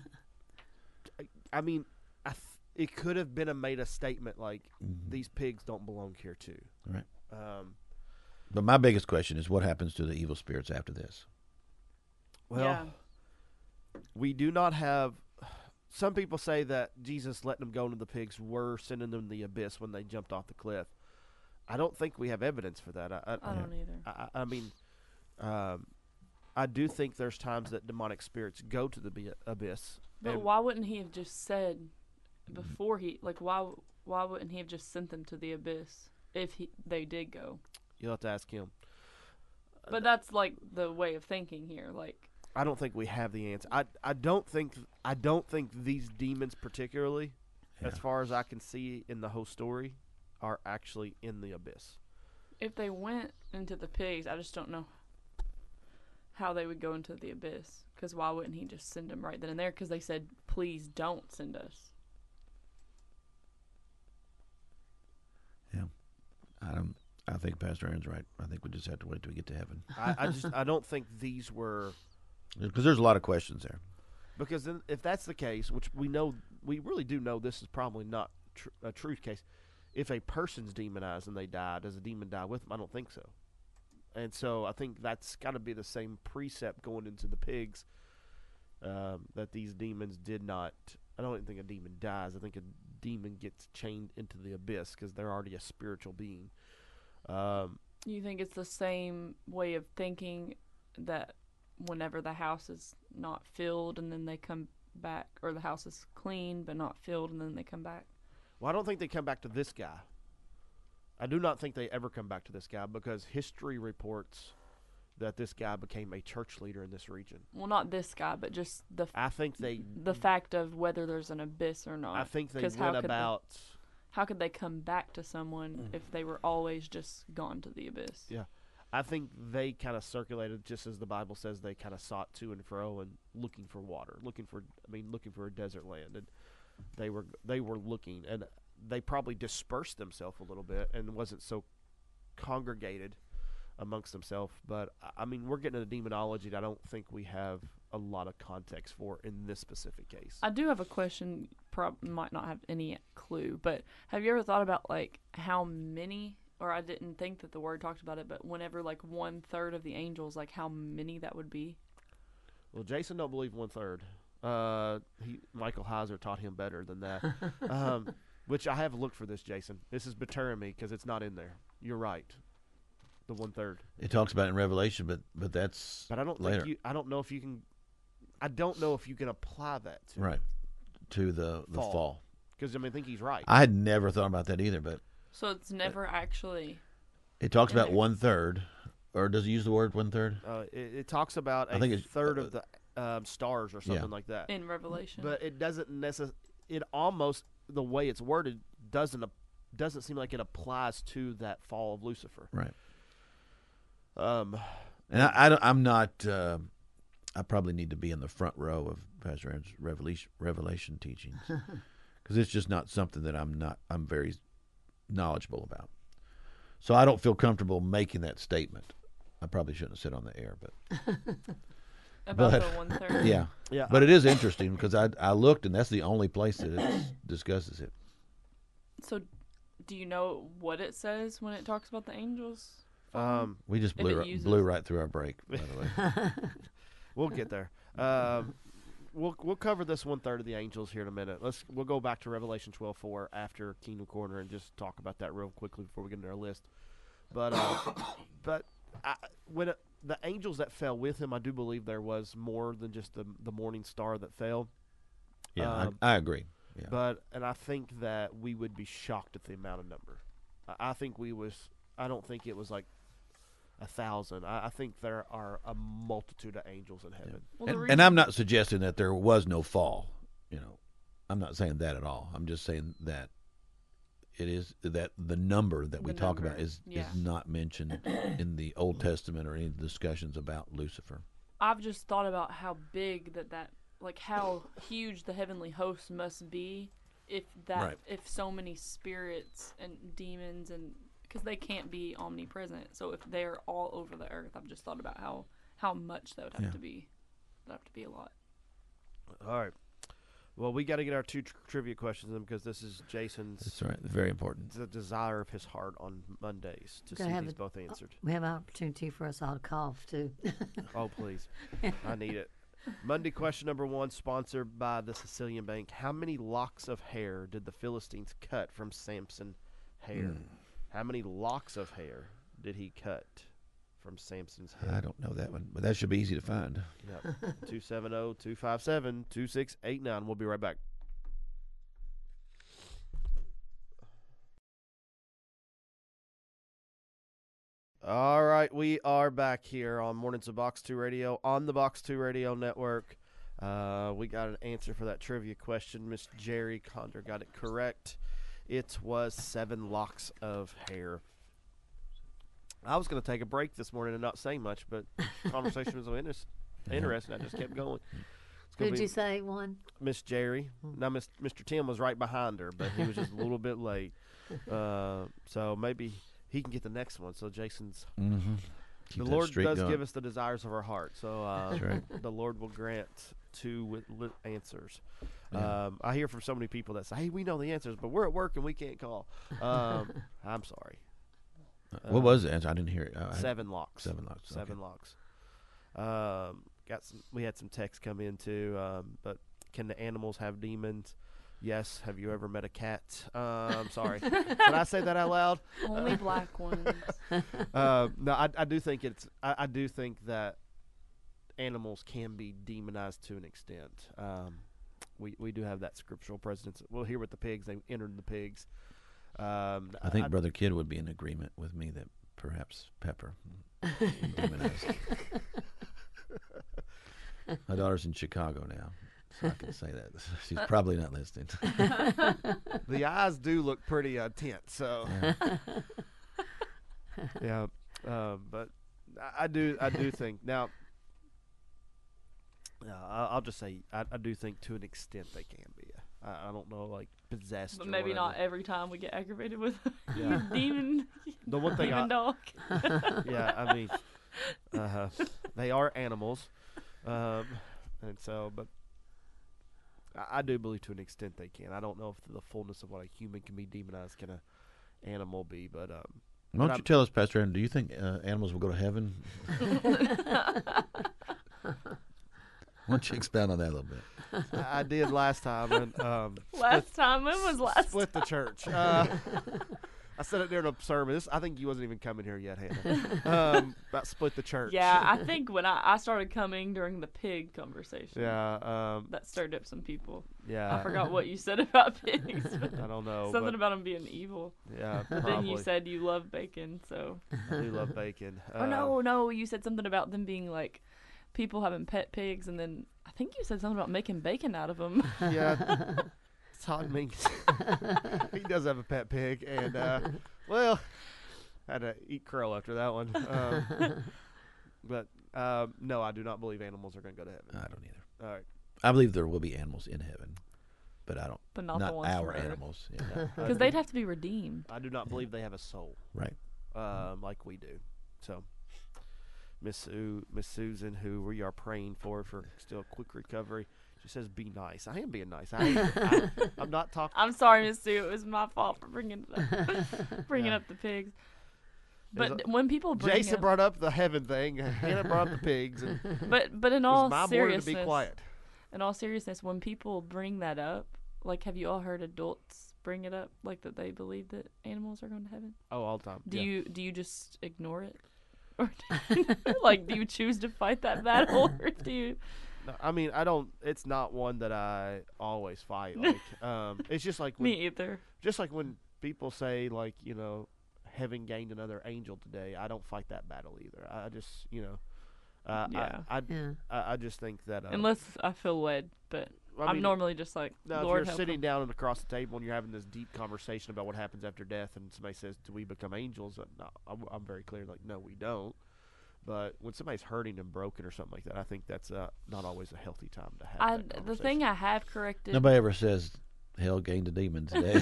Speaker 1: I mean, it could have been made a statement like these pigs don't belong here too.
Speaker 3: Right. But my biggest question is, what happens to the evil spirits after this?
Speaker 1: Well,
Speaker 4: yeah.
Speaker 1: we do not have. Some people say that Jesus letting them go into the pigs were sending them to the abyss when they jumped off the cliff. I don't think we have evidence for that.
Speaker 4: I don't either.
Speaker 1: I mean, I do think there's times that demonic spirits go to the abyss.
Speaker 4: But
Speaker 1: and
Speaker 4: why wouldn't he have just said before why wouldn't he have just sent them to the abyss if they did go?
Speaker 1: you'll have to ask him.
Speaker 4: But that's like the way of thinking here. Like,
Speaker 1: I don't think we have the answer. I don't think these demons particularly, as far as I can see in the whole story, are actually in the abyss.
Speaker 4: if they went into the pigs, I just don't know how they would go into the abyss. Because why wouldn't he just send them right then and there? Because they said, please don't send us.
Speaker 3: Yeah. I think Pastor Aaron's right. I think we just have to wait till we get to heaven.
Speaker 1: I don't think these were,
Speaker 3: Because there's a lot of questions there.
Speaker 1: because then if that's the case, which we really do know this is probably not a true case. If a person's demonized and they die, does a demon die with them? I don't think so. And so I think that's got to be the same precept going into the pigs, that these demons did not. I don't even think a demon dies. I think a demon gets chained into the abyss because they're already a spiritual being.
Speaker 4: You think it's the same way of thinking that whenever the house is not filled and then they come back, or the house is clean but not filled and then they come back?
Speaker 1: Well, I don't think they come back to this guy. I do not think they ever come back to this guy because history reports that this guy became a church leader in this region.
Speaker 4: Well, not this guy, but just
Speaker 1: I think they.
Speaker 4: the fact of whether there's an abyss or not.
Speaker 1: I think they
Speaker 4: 'Cause
Speaker 1: went about.
Speaker 4: How could they come back to someone if they were always just gone to the abyss?
Speaker 1: Yeah, I think they kind of circulated just as the Bible says. They kind of sought to and fro and looking for water, looking for a desert land, and they were looking, and they probably dispersed themselves a little bit and wasn't so congregated amongst themselves. But I mean, we're getting into demonology that I don't think we have a lot of context for in this specific case.
Speaker 4: I do have a question. Might not have any clue, but have you ever thought about like how many? Or I didn't think that the word talked about it, but whenever like 1/3 of the angels, like how many that would be?
Speaker 1: Well, Jason don't believe 1/3. Michael Heiser taught him better than that. Which I have looked for this, Jason. This is betraying me because it's not in there. You're right. The 1/3.
Speaker 3: It talks about it in Revelation, but that's
Speaker 1: But I don't
Speaker 3: later.
Speaker 1: think you. I don't know if you can. I don't know if you can apply that to
Speaker 3: Right. To the fall.
Speaker 1: Because I think he's right.
Speaker 3: I had never thought about that either, but
Speaker 4: So it's never actually.
Speaker 3: it talks
Speaker 4: In
Speaker 3: about
Speaker 4: there.
Speaker 3: 1/3, or does it use the word 1/3?
Speaker 1: It talks about
Speaker 3: I think
Speaker 1: a
Speaker 3: it's,
Speaker 1: third of the stars or something
Speaker 3: yeah.
Speaker 1: like that.
Speaker 4: In Revelation.
Speaker 1: But it doesn't necessarily. It almost the way it's worded doesn't seem like it applies to that fall of Lucifer.
Speaker 3: Right.
Speaker 1: Um,
Speaker 3: And I'm not. I probably need to be in the front row of Pastor Aaron's Revelation teachings because it's just not something that I'm very knowledgeable about. So I don't feel comfortable making that statement. I probably shouldn't have said on the air, but
Speaker 4: about
Speaker 3: but-
Speaker 4: the 1/3.
Speaker 3: yeah.
Speaker 1: yeah,
Speaker 3: But it is interesting because I looked and that's the only place that it discusses it.
Speaker 4: So, do you know what it says when it talks about the angels?
Speaker 3: We just
Speaker 4: If it uses-
Speaker 3: blew right through our break, by the way.
Speaker 1: we'll get there. We'll cover this 1/3 of the angels here in a minute. We'll go back to Revelation 12:4 after Kingdom Corner and just talk about that real quickly before we get into our list. But when the angels that fell with him, I do believe there was more than just the morning star that fell.
Speaker 3: Yeah, I agree. Yeah.
Speaker 1: But I think that we would be shocked at the amount of number. I think we was. I don't think it was like 1,000. I think there are a multitude of angels in heaven.
Speaker 4: Well, the
Speaker 3: And I'm not suggesting that there was no fall. I'm not saying that at all. I'm just saying that it is that the number that we
Speaker 4: The
Speaker 3: talk
Speaker 4: number,
Speaker 3: about is
Speaker 4: yeah.
Speaker 3: not mentioned in the Old Testament or any discussions about Lucifer.
Speaker 4: I've just thought about how big that like how huge the heavenly host must be if
Speaker 3: Right.
Speaker 4: if so many spirits and demons and because they can't be omnipresent. So if they're all over the earth, I've just thought about how much that would have
Speaker 3: Yeah.
Speaker 4: to be. That'd have to be a lot.
Speaker 1: All right. Well, we got to get our two trivia questions in because this is Jason's
Speaker 3: That's right. Very important.
Speaker 1: the desire of his heart on Mondays to
Speaker 2: Gotta
Speaker 1: see
Speaker 2: have
Speaker 1: these
Speaker 2: it-
Speaker 1: both answered.
Speaker 2: We have an opportunity for us all to cough, too.
Speaker 1: Oh, please. I need it. Monday question number 1, sponsored by the Sicilian Bank. How many locks of hair did the Philistines cut from Samson's hair? How many locks of hair did he cut from Samson's
Speaker 3: I
Speaker 1: head?
Speaker 3: don't know that one, but that should be easy to find.
Speaker 1: Yep. 270-257-2689. We'll be right back. All right, we are back here on Mornings of Box 2 Radio on the Box 2 Radio Network. We got an answer for that trivia question. Miss Jerry Condor got it correct. It was 7 locks of hair. I was going to take a break this morning and not say much, but conversation was so interesting. I just kept going. It's
Speaker 2: Who
Speaker 1: gonna
Speaker 2: did
Speaker 1: be
Speaker 2: you say won?
Speaker 1: Miss Jerry. Now, Mr. Tim was right behind her, but he was just a little bit late. So maybe he can get the next one. So Jason's.
Speaker 3: Mm-hmm.
Speaker 1: The Lord does give us the desires of our heart. So
Speaker 3: That's right.
Speaker 1: the Lord will grant 2 answers.
Speaker 3: Yeah.
Speaker 1: I hear from so many people that say, "Hey, we know the answers, but we're at work and we can't call." I'm sorry.
Speaker 3: What was the answer? I didn't hear it. I-
Speaker 1: 7 locks.
Speaker 3: 7 locks.
Speaker 1: 7
Speaker 3: okay.
Speaker 1: locks. We had some texts come in too. But can the animals have demons? Yes. Have you ever met a cat? I'm sorry. Did I say that out loud?
Speaker 4: Only black ones.
Speaker 1: No, I do think I do think that animals can be demonized to an extent. We do have that scriptural precedence. Well, here with the pigs, they entered the pigs.
Speaker 3: I think Brother Kidd would be in agreement with me that perhaps Pepper demonized. My daughter's in Chicago now, so I can say that. She's probably not listening.
Speaker 1: the eyes do look pretty tense. So yeah, but I do think now. I'll just say I do think to an extent they can be. I don't know, like possessed.
Speaker 4: But
Speaker 1: or
Speaker 4: maybe
Speaker 1: whatever.
Speaker 4: not every time we get aggravated with
Speaker 1: Yeah.
Speaker 4: you demon.
Speaker 1: The one thing
Speaker 4: Demon dog.
Speaker 1: yeah, I mean, they are animals, and so, but I do believe to an extent they can. I don't know if the fullness of what a human can be demonized can a animal be, but
Speaker 3: Why don't you tell us, Pastor Aaron, do you think animals will go to heaven? Why don't you expound on that a little bit?
Speaker 1: I did last time. And,
Speaker 4: Last time? When was last
Speaker 1: split the church. I said it during a sermon. I think you wasn't even coming here yet, Hannah. About split the church.
Speaker 4: Yeah, I think when I started coming during the pig conversation.
Speaker 1: Yeah.
Speaker 4: That stirred up some people.
Speaker 1: Yeah.
Speaker 4: I forgot what you said about pigs. But
Speaker 1: I don't know.
Speaker 4: something about them being evil.
Speaker 1: Yeah,
Speaker 4: But
Speaker 1: probably.
Speaker 4: then you said you love bacon, so.
Speaker 1: I do love bacon.
Speaker 4: Oh, no, you said something about them being like people having pet pigs, and then I think you said something about making bacon out of them.
Speaker 1: Yeah. Todd Minks. He does have a pet pig, and well, had to eat crow after that one. But no, I do not believe animals are going to go to heaven.
Speaker 3: I don't either.
Speaker 1: All right,
Speaker 3: I believe there will be animals in heaven, but I don't.
Speaker 4: But not the ones
Speaker 3: our
Speaker 4: from Earth.
Speaker 3: animals. Yeah.
Speaker 4: Because they'd have to be redeemed.
Speaker 1: I do not believe they have a soul,
Speaker 3: Right.
Speaker 1: like we do. So, Miss Susan, who we are praying for still a quick recovery. She says, "Be nice." I am being nice. I'm not talking.
Speaker 4: I'm sorry, Miss Sue. It was my fault for bringing up the pigs. But when people bring
Speaker 1: Jason
Speaker 4: up,
Speaker 1: brought up the heaven thing. Hannah brought up the pigs. And
Speaker 4: but in
Speaker 1: it
Speaker 4: all
Speaker 1: was my morning
Speaker 4: seriousness,
Speaker 1: to be quiet.
Speaker 4: in all seriousness, when people bring that up, like, have you all heard adults bring it up, like that they believe that animals are going to heaven?
Speaker 1: Oh, all the time.
Speaker 4: Do
Speaker 1: yeah.
Speaker 4: you just ignore it, or do you choose to fight that battle, or do you?
Speaker 1: No, I mean, I don't. It's not one that I always fight. Like, it's just like when,
Speaker 4: Me either.
Speaker 1: just like when people say, like, heaven gained another angel today. I don't fight that battle either. I just,
Speaker 4: Yeah.
Speaker 1: I just think that
Speaker 4: Unless I feel led, but
Speaker 1: I
Speaker 4: I'm
Speaker 1: mean,
Speaker 4: normally just like,
Speaker 1: no,
Speaker 4: Lord,
Speaker 1: if you're
Speaker 4: help
Speaker 1: sitting
Speaker 4: them.
Speaker 1: down and across the table and you're having this deep conversation about what happens after death, and somebody says, "Do we become angels?" No, I'm very clear, like, no, we don't. But when somebody's hurting and broken or something like that, I think that's not always a healthy time to have. That
Speaker 4: The thing I have corrected.
Speaker 3: Nobody ever says hell gained a demon today.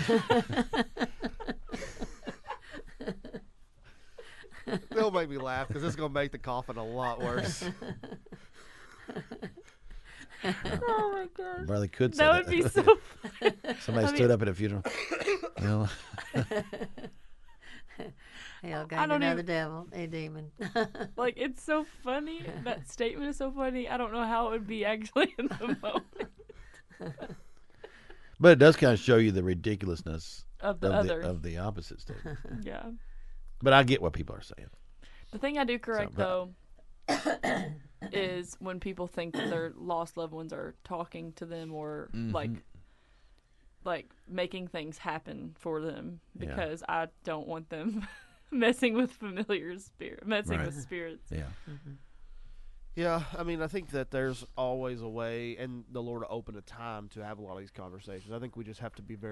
Speaker 1: They'll make me laugh because it's going to make the coughing a lot worse.
Speaker 4: Oh my gosh.
Speaker 3: Brother could say
Speaker 4: That would be so funny.
Speaker 3: Somebody stood up at a funeral. Well,
Speaker 2: Hell
Speaker 4: I
Speaker 2: gained
Speaker 4: don't
Speaker 2: another
Speaker 4: even-
Speaker 2: devil, a demon.
Speaker 4: Like, it's so funny. That statement is so funny. I don't know how it would be actually in the moment
Speaker 3: but it does kind of show you the ridiculousness
Speaker 4: of the other.
Speaker 3: of the opposite statement.
Speaker 4: Yeah.
Speaker 3: But I get what people are saying.
Speaker 4: The thing I do correct,
Speaker 3: So,
Speaker 4: though, is when people think that their lost loved ones are talking to them or, like making things happen for them,
Speaker 3: Yeah.
Speaker 4: because I don't want them messing with messing
Speaker 3: Right.
Speaker 4: with spirits.
Speaker 3: Yeah.
Speaker 1: Yeah, I mean, I think that there's always a way, and the Lord will open a time to have a lot of these conversations. I think we just have to be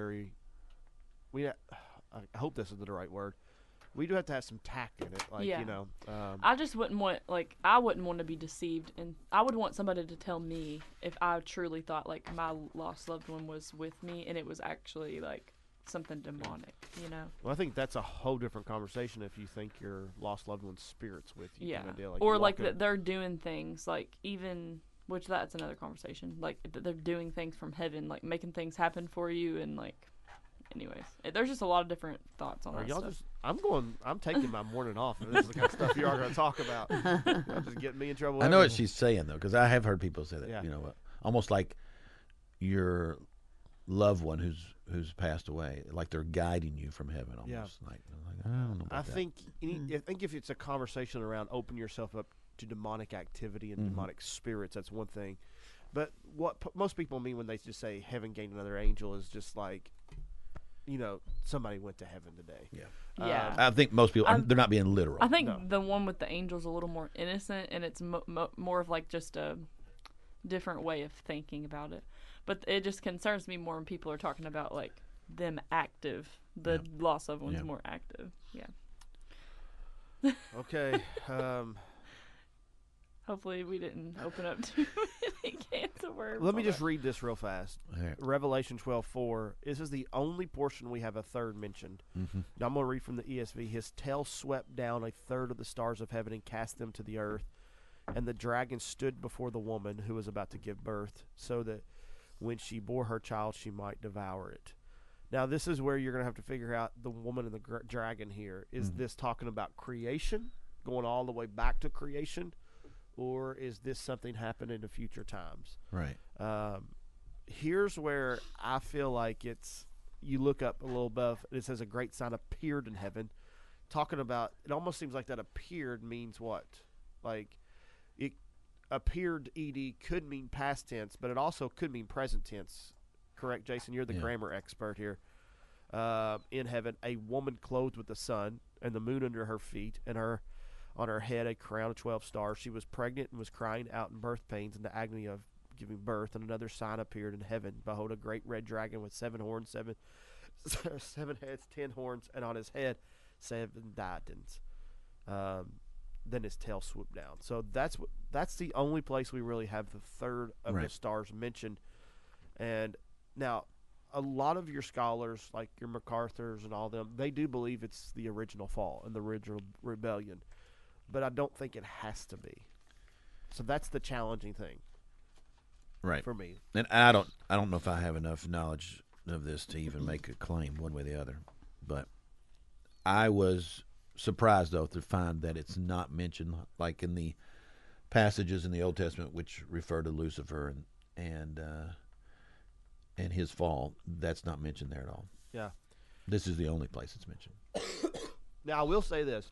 Speaker 1: I hope this is the right word. We do have to have some tact in it, like,
Speaker 4: Yeah.
Speaker 1: Um,
Speaker 4: I just wouldn't want, I wouldn't want to be deceived, and I would want somebody to tell me if I truly thought, like, my lost loved one was with me and it was actually, like, something demonic,
Speaker 1: well, I think that's a whole different conversation if you think your lost loved one's spirit's with you.
Speaker 4: Yeah.
Speaker 1: Kind of deal.
Speaker 4: Or,
Speaker 1: you
Speaker 4: like,
Speaker 1: walk in-
Speaker 4: that they're doing things, like, even, which that's another conversation, like, they're doing things from heaven, like, making things happen for you, and, like, anyways. There's just a lot of different thoughts on
Speaker 1: Are
Speaker 4: that
Speaker 1: y'all
Speaker 4: stuff.
Speaker 1: just? I'm taking my morning off. If this is the kind of stuff you are going to talk about. Y'all just getting me in trouble.
Speaker 3: I know what
Speaker 1: everywhere.
Speaker 3: she's saying, though, because I have heard people say that,
Speaker 1: Yeah.
Speaker 3: almost like your loved one who's passed away, like they're guiding you from heaven almost.
Speaker 1: Yeah.
Speaker 3: Like I don't know about
Speaker 1: I
Speaker 3: that.
Speaker 1: think I think if it's a conversation around open yourself up to demonic activity and demonic spirits, that's one thing. But what most people mean when they just say heaven gained another angel is just like, somebody went to heaven today.
Speaker 3: Yeah.
Speaker 4: Yeah.
Speaker 3: I think most people, they're not being literal.
Speaker 4: I think
Speaker 1: No.
Speaker 4: the one with the angels a little more innocent, and it's more of like just a different way of thinking about it. But it just concerns me more when people are talking about like them active. The loss of one's
Speaker 3: Yeah.
Speaker 4: more active. Yeah.
Speaker 1: Okay.
Speaker 4: Hopefully we didn't open up too many cans of worms.
Speaker 1: Let me
Speaker 4: on
Speaker 1: just
Speaker 4: that.
Speaker 1: read this real fast.
Speaker 3: All right.
Speaker 1: Revelation 12:4. This is the only portion we have a third mentioned.
Speaker 3: Mm-hmm.
Speaker 1: Now I'm going to read from the ESV. His tail swept down a third of the stars of heaven and cast them to the earth. And the dragon stood before the woman who was about to give birth, so that when she bore her child, she might devour it. Now this is where you're going to have to figure out the woman and the dragon here. Is this talking about creation, going all the way back to creation? Or is this something happening in future times?
Speaker 3: Right.
Speaker 1: Here's where I feel like it's, you look up a little above, it says a great sign appeared in heaven. Talking about, it almost seems like that appeared means what? Like, it appeared, ED, could mean past tense, but it also could mean present tense. Correct, Jason? You're the grammar expert here. In heaven, a woman clothed with the sun and the moon under her feet, and on her head a crown of 12 stars. She was pregnant and was crying out in birth pains and the agony of giving birth. And another sign appeared in heaven. Behold, a great red dragon with 7 horns, 7 heads, 10 horns, and on his head 7 diadems. Then his tail swooped down. So that's the only place we really have the third of the stars mentioned. And now, a lot of your scholars, like your MacArthur's and all them, they do believe it's the original fall and the original rebellion. But I don't think it has to be. So that's the challenging thing,
Speaker 3: Right.
Speaker 1: for me.
Speaker 3: And I don't know if I have enough knowledge of this to even make a claim one way or the other. But I was surprised, though, to find that it's not mentioned, like in the passages in the Old Testament which refer to Lucifer and his fall. That's not mentioned there at all.
Speaker 1: Yeah.
Speaker 3: This is the only place it's mentioned.
Speaker 1: Now, I will say this.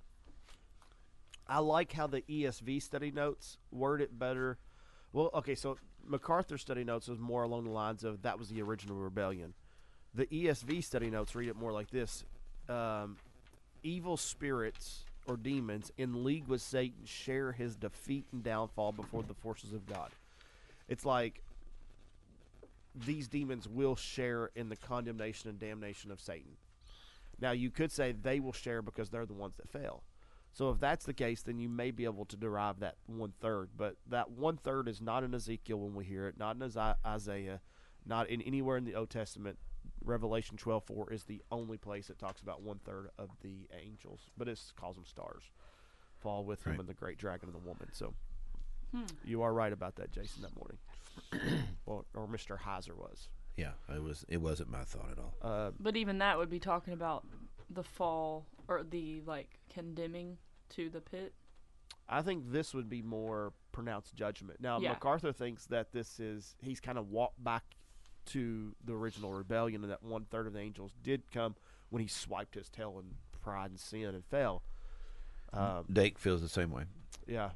Speaker 1: I like how the ESV study notes word it better. Well, okay, so MacArthur's study notes was more along the lines of that was the original rebellion. The ESV study notes read it more like this. Evil spirits or demons in league with Satan share his defeat and downfall before the forces of God. It's like these demons will share in the condemnation and damnation of Satan. Now, you could say they will share because they're the ones that fail. So if that's the case, then you may be able to derive that 1/3. But that 1/3 is not in Ezekiel when we hear it, not in Isaiah, not in anywhere in the Old Testament. Revelation 12:4 is the only place it talks about 1/3 of the angels, but it calls them stars. Fall with him and the great dragon and the woman. So you are right about that, Jason, that morning. Well, or Mr. Heiser was.
Speaker 3: Yeah, it wasn't my thought at all.
Speaker 4: But even that would be talking about the fall or the condemning to the pit.
Speaker 1: I think this would be more pronounced judgment. Now,
Speaker 4: Yeah.
Speaker 1: MacArthur thinks that he's kind of walked back to the original rebellion, and that 1/3 of the angels did come when he swiped his tail in pride and sin and fell.
Speaker 3: Dake feels the same way.
Speaker 1: Yeah.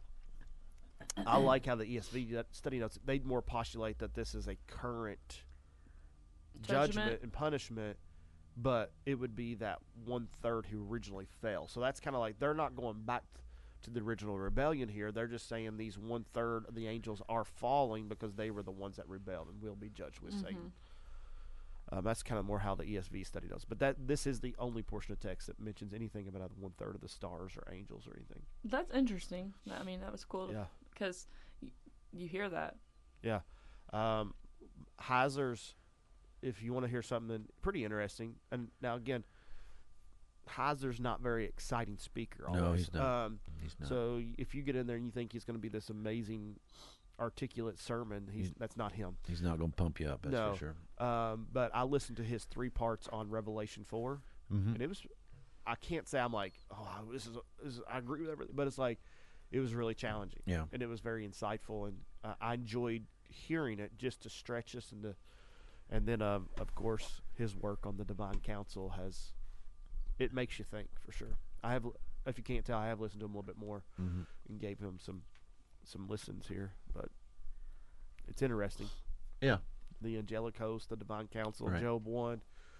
Speaker 1: I like how the ESV study notes, they more postulate that this is a current judgment and punishment, but it would be that 1/3 who originally fell. So that's kind of like they're not going back to the original rebellion here. They're just saying these 1/3 of the angels are falling because they were the ones that rebelled and will be judged with Satan. That's kind of more how the ESV study does. But this is the only portion of text that mentions anything about 1/3 of the stars or angels or anything.
Speaker 4: That's interesting. I mean, that was cool.
Speaker 1: Yeah.
Speaker 4: Because you hear that.
Speaker 1: Yeah. Heiser's, if you want to hear something pretty interesting, and now again, Heiser's not very exciting speaker. Always.
Speaker 3: No, he's not. He's not.
Speaker 1: So if you get in there and you think he's going to be this amazing, articulate sermon, that's not him.
Speaker 3: He's not going to pump you up, that's
Speaker 1: No.
Speaker 3: for sure.
Speaker 1: But I listened to his 3 parts on Revelation 4, and it was, I can't say I'm like, oh, this is I agree with everything, but it's like, it was really challenging.
Speaker 3: Yeah.
Speaker 1: And it was very insightful, and I enjoyed hearing it just to stretch us and then of course his work on the Divine Council it makes you think for sure. If you can't tell, I have listened to him a little bit more and gave him some listens here, but it's interesting.
Speaker 3: Yeah.
Speaker 1: The angelic host, the Divine Council,
Speaker 3: Right.
Speaker 1: Job 1.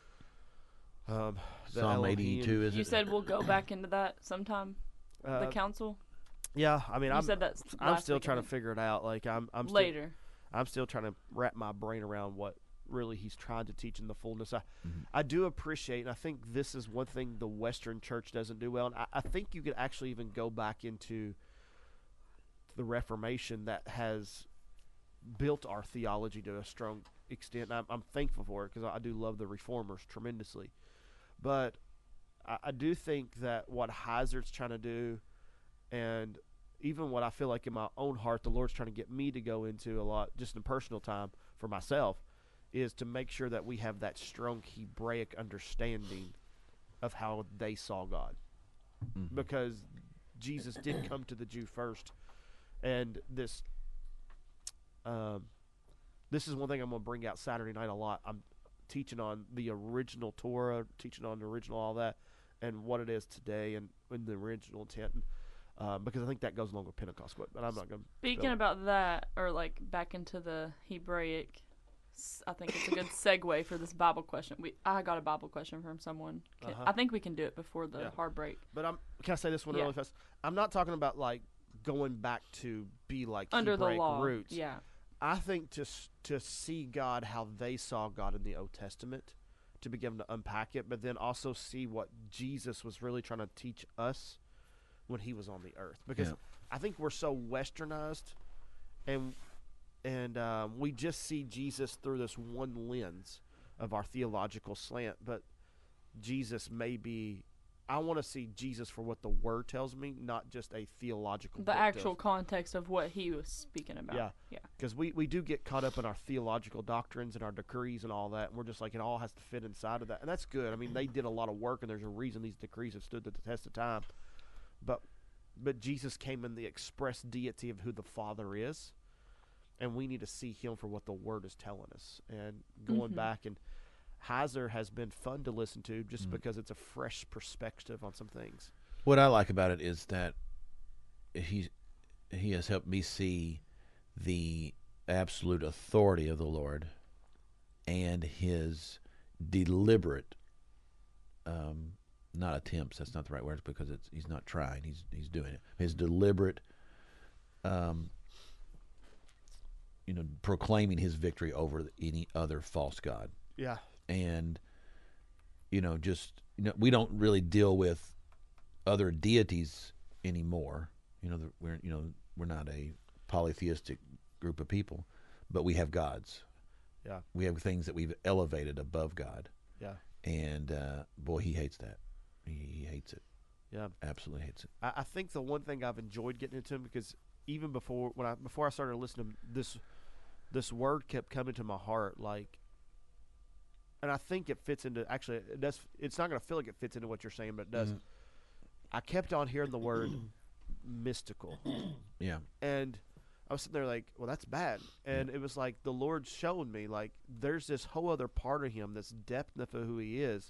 Speaker 1: The
Speaker 3: Psalm
Speaker 1: Elohim.
Speaker 3: 82, is it?
Speaker 4: You said we'll go back into that sometime. The
Speaker 1: Uh,
Speaker 4: council.
Speaker 1: Yeah, I mean,
Speaker 4: You said that's
Speaker 1: I'm
Speaker 4: last
Speaker 1: still
Speaker 4: week, I
Speaker 1: trying to
Speaker 4: think.
Speaker 1: figure it out. Like I'm
Speaker 4: Later.
Speaker 1: I'm still trying to wrap my brain around what really he's trying to teach in the fullness. I do appreciate, and I think this is one thing the Western church doesn't do well. And I think you could actually even go back into the Reformation that has built our theology to a strong extent. I'm thankful for it because I do love the Reformers tremendously. But I do think that what Heiser's trying to do, and even what I feel like in my own heart the Lord's trying to get me to go into a lot, just in personal time for myself, is to make sure that we have that strong Hebraic understanding of how they saw God. Because Jesus did come to the Jew first, and this is one thing I'm going to bring out Saturday night a lot. I'm teaching on the original Torah, teaching on the original all that, and what it is today, and in the original intent, because I think that goes along with Pentecost. But I'm not going to.
Speaker 4: Speaking about that, or like back into the Hebraic, I think it's a good segue for this Bible question. I got a Bible question from someone. I think we can do it before the hard break.
Speaker 1: But can I say this one really fast? I'm not talking about like going back to be like
Speaker 4: under
Speaker 1: Hebraic
Speaker 4: the law
Speaker 1: roots.
Speaker 4: Yeah.
Speaker 1: I think to see God how they saw God in the Old Testament, to begin to unpack it, but then also see what Jesus was really trying to teach us when he was on the earth. Because I think we're so westernized, and we just see Jesus through this one lens of our theological slant. But Jesus may be, I want to see Jesus for what the Word tells me, not just a theological.
Speaker 4: The actual context of what he was speaking about.
Speaker 1: Yeah. Because we do get caught up in our theological doctrines and our decrees and all that, and we're just like, it all has to fit inside of that. And that's good. I mean, they did a lot of work, and there's a reason these decrees have stood the test of time. But Jesus came in the express deity of who the Father is, and we need to see him for what the Word is telling us. And going back, and Heiser has been fun to listen to just because it's a fresh perspective on some things.
Speaker 3: What I like about it is that he has helped me see the absolute authority of the Lord and his deliberate, not attempts, that's not the right word, because he's not trying, he's doing it. His deliberate, proclaiming his victory over any other false god.
Speaker 1: Yeah.
Speaker 3: And we don't really deal with other deities anymore. We're not a polytheistic group of people, but we have gods.
Speaker 1: Yeah.
Speaker 3: We have things that we've elevated above God.
Speaker 1: Yeah.
Speaker 3: And boy, he hates that. He hates it.
Speaker 1: Yeah.
Speaker 3: Absolutely hates it.
Speaker 1: I think the one thing I've enjoyed getting into him, because even before I started listening, this word kept coming to my heart, like. And I think it fits into, actually, it does. It's not going to feel like it fits into what you're saying, but it does. I kept on hearing the word mystical.
Speaker 3: Yeah.
Speaker 1: And I was sitting there like, well, that's bad. And it was like the Lord showed me, like, there's this whole other part of him, this depthness of who he is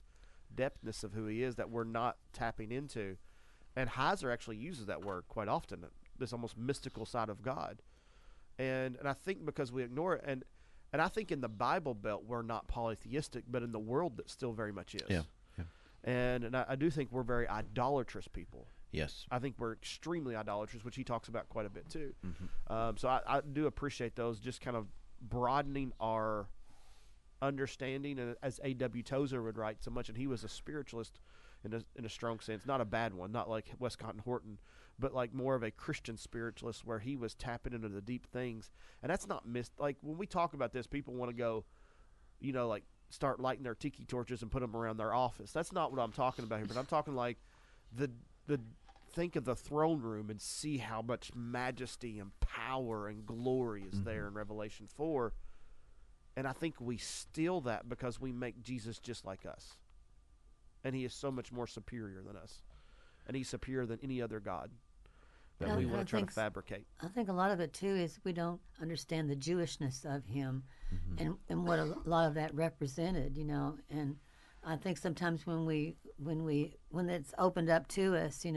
Speaker 1: that we're not tapping into. And Heiser actually uses that word quite often, this almost mystical side of God. And I think because we ignore it, and I think in the Bible Belt we're not polytheistic, but in the world that still very much is.
Speaker 3: Yeah.
Speaker 1: And I do think we're very idolatrous people.
Speaker 3: Yes.
Speaker 1: I think we're extremely idolatrous, which he talks about quite a bit too. So I do appreciate those, just kind of broadening our understanding. And as A.W. Tozer would write so much, and he was a spiritualist in a strong sense, not a bad one, not like Westcott and Horton, but like more of a Christian spiritualist where he was tapping into the deep things. And that's not like when we talk about this, people want to go, like start lighting their tiki torches and put them around their office. That's not what I'm talking about here, but I'm talking like the think of the throne room and see how much majesty and power and glory is there in Revelation 4. And I think we steal that because we make Jesus just like us. And he is so much more superior than us. And he's superior than any other God that we want to try to fabricate.
Speaker 2: I think a lot of it, too, is we don't understand the Jewishness of him and what a lot of that represented, And I think sometimes when it's opened up to us,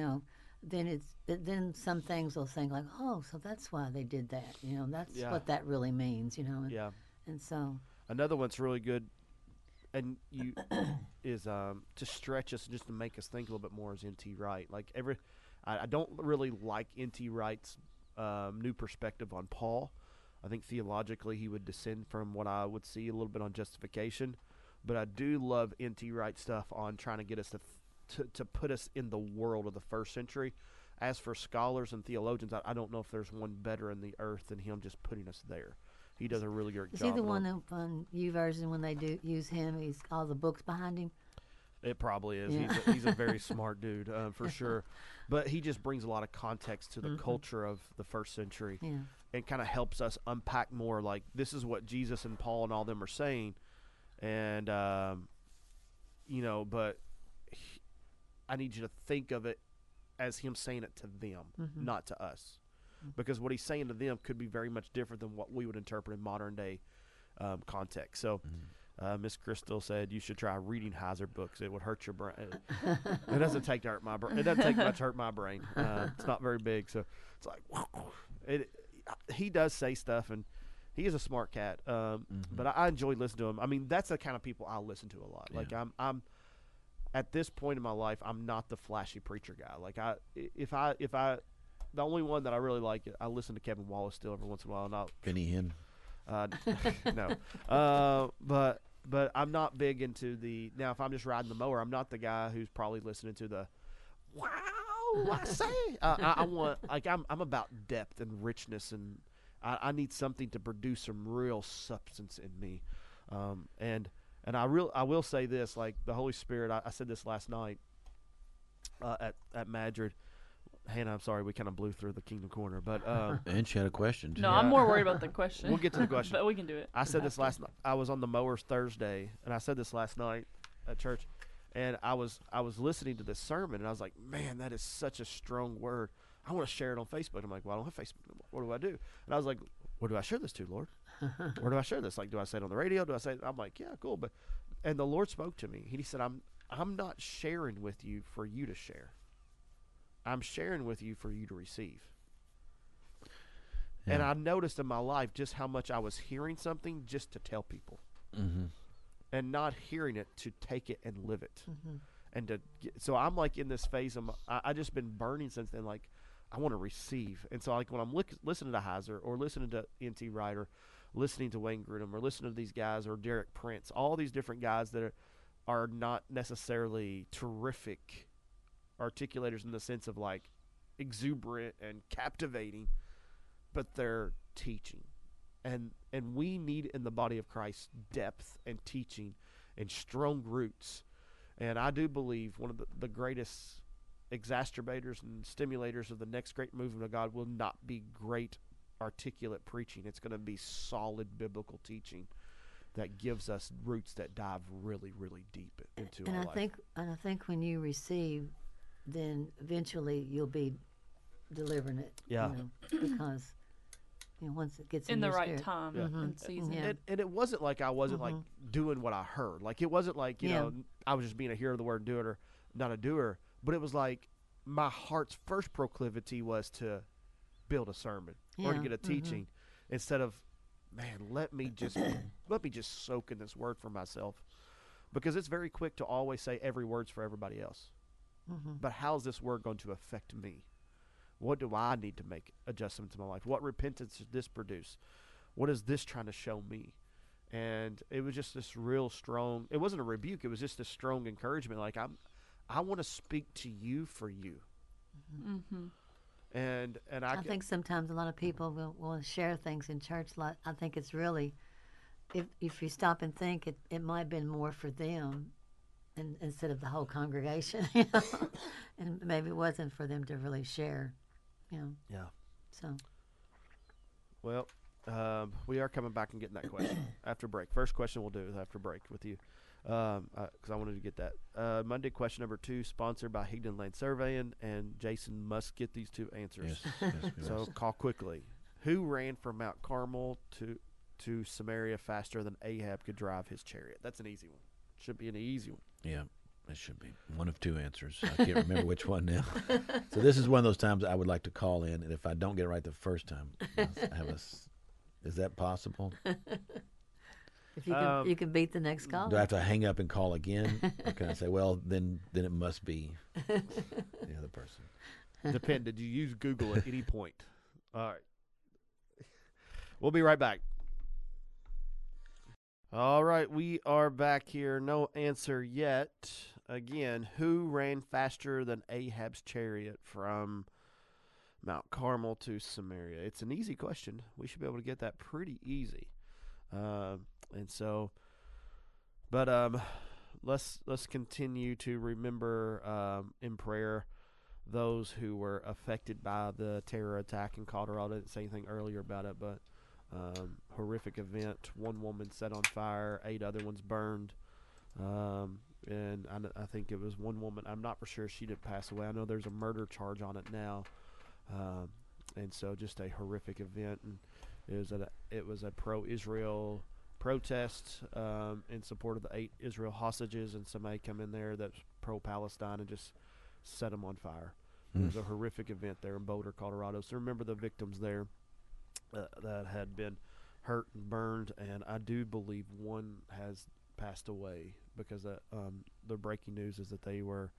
Speaker 2: then some things will think like, oh, so that's why they did that. That's what that really means, And so
Speaker 1: another one's really good, and is to stretch us, just to make us think a little bit more, is N.T. Wright. Like I don't really like N.T. Wright's new perspective on Paul. I think theologically he would descend from what I would see a little bit on justification, but I do love N.T. Wright stuff on trying to get us to put us in the world of the first century. as for scholars and theologians, I don't know if there's one better in the earth than him just putting us there. He does a really great
Speaker 2: Is
Speaker 1: job.
Speaker 2: he the one that on YouVersion when they do use him, he's all the books behind him?
Speaker 1: It probably is.
Speaker 2: Yeah.
Speaker 1: He's a very smart dude, for sure. But he just brings a lot of context to the culture of the first century,
Speaker 2: Yeah.
Speaker 1: and kind of helps us unpack more. Like, this is what Jesus and Paul and all them are saying, and but I need you to think of it as him saying it to them, not to us, because what he's saying to them could be very much different than what we would interpret in modern day context. So. Miss Crystal said you should try reading Heiser books. It would hurt your brain. It doesn't take to hurt my brain. It doesn't take much to hurt my brain. It's not very big, so it's like he does say stuff, and he is a smart cat. But I enjoy listening to him. I mean, that's the kind of people I listen to a lot. Like I'm at this point in my life, I'm not the flashy preacher guy. Like if I the only one that I really like, I listen to Kevin Wallace still every once in a while. And
Speaker 3: Benny Hinn.
Speaker 1: No. But I'm not big into the, now if I'm just riding the mower, I'm not the guy who's probably listening to the, wow, I say. I want, like, I'm about depth and richness, and I need something to produce some real substance in me. And I will say this, like the Holy Spirit, I said this last night at Madrid. Hannah, I'm sorry, we kind of blew through the Kingdom Corner, but
Speaker 3: And she had a question too.
Speaker 4: No, I'm more worried about the question.
Speaker 1: we'll get to the question.
Speaker 4: But we can do it.
Speaker 1: I said this last night. I was on the mowers Thursday, and I said this last night at church, and I was listening to this sermon, and I was like, man, that is such a strong word. I want to share it on Facebook. I'm like, well, I don't have Facebook anymore. What do I do? And I was like, where do I share this to, Lord? Where do I share this? Like, do I say it on the radio? Do I say it? I'm like, yeah, cool. And the Lord spoke to me. He said, I'm not sharing with you for you to share. I'm sharing with you for you to receive.
Speaker 3: Yeah.
Speaker 1: And I noticed in my life just how much I was hearing something just to tell people, and not hearing it to take it and live it. And so I'm like in this phase of I just been burning since then. Like, I want to receive. And so like when I'm listening to Heiser or listening to N.T. Wright or listening to Wayne Grudem or listening to these guys or Derek Prince, all these different guys that are not necessarily terrific articulators in the sense of like exuberant and captivating, but they're teaching, and we need in the body of Christ depth and teaching and strong roots. And I do believe one of the greatest exacerbators and stimulators of the next great movement of God will not be great articulate preaching. It's going to be solid biblical teaching that gives us roots that dive really, really deep into our life.
Speaker 2: I think when you receive, then eventually you'll be delivering it.
Speaker 1: Yeah.
Speaker 2: Because once it gets
Speaker 4: In the
Speaker 2: your
Speaker 4: right
Speaker 2: spirit.
Speaker 4: time and season.
Speaker 2: Yeah.
Speaker 1: And it wasn't like I wasn't like doing what I heard. Like it wasn't like, you know, I was just being a hearer of the word and doer, or not a doer. But it was like my heart's first proclivity was to build a sermon or to get a teaching instead of, man, let me just soak in this word for myself. Because it's very quick to always say every word's for everybody else. But how's this word going to affect me? What do I need to make adjustments in my life? What repentance does this produce? What is this trying to show me? And it was just this real strong, it wasn't a rebuke, it was just a strong encouragement. Like, I want to speak to you for you. And I
Speaker 2: think sometimes a lot of people will share things in church. I think it's really, if you stop and think, it might have been more for them instead of the whole congregation, and maybe it wasn't for them to really share,
Speaker 1: Yeah.
Speaker 2: So.
Speaker 1: Well, we are coming back and getting that question after break. First question we'll do is after break with you, because I wanted to get that. Monday question number 2, sponsored by Higdon Lane Surveying, and Jason must get these 2 answers.
Speaker 3: Yes,
Speaker 1: So call quickly. Who ran from Mount Carmel to Samaria faster than Ahab could drive his chariot? That's an easy one. Should be an easy one.
Speaker 3: Yeah, it should be one of 2 answers. I can't remember which one now. So this is one of those times I would like to call in, and if I don't get it right the first time, is that possible?
Speaker 2: If you can beat the next call.
Speaker 3: Do I have to hang up and call again? Or can I say, well, then it must be the other person?
Speaker 1: Depend. Did you use Google at any point? All right. We'll be right back. All right, we are back here. No answer yet. Again, who ran faster than Ahab's chariot from Mount Carmel to Samaria. It's an easy question. We should be able to get that pretty easy. And so, but let's continue to remember in prayer those who were affected by the terror attack in Colorado. I didn't say anything earlier about it, but horrific event. One woman set on fire, 8 other ones burned. And I think it was one woman. I'm not for sure she did pass away. I know there's a murder charge on it now. And so just a horrific event. And it was a pro-Israel protest in support of the 8 Israel hostages, and somebody come in there that's pro-Palestine and just set them on fire. It was a horrific event there in Boulder, Colorado. So remember the victims there that had been hurt and burned, and I do believe one has passed away because the breaking news is that they were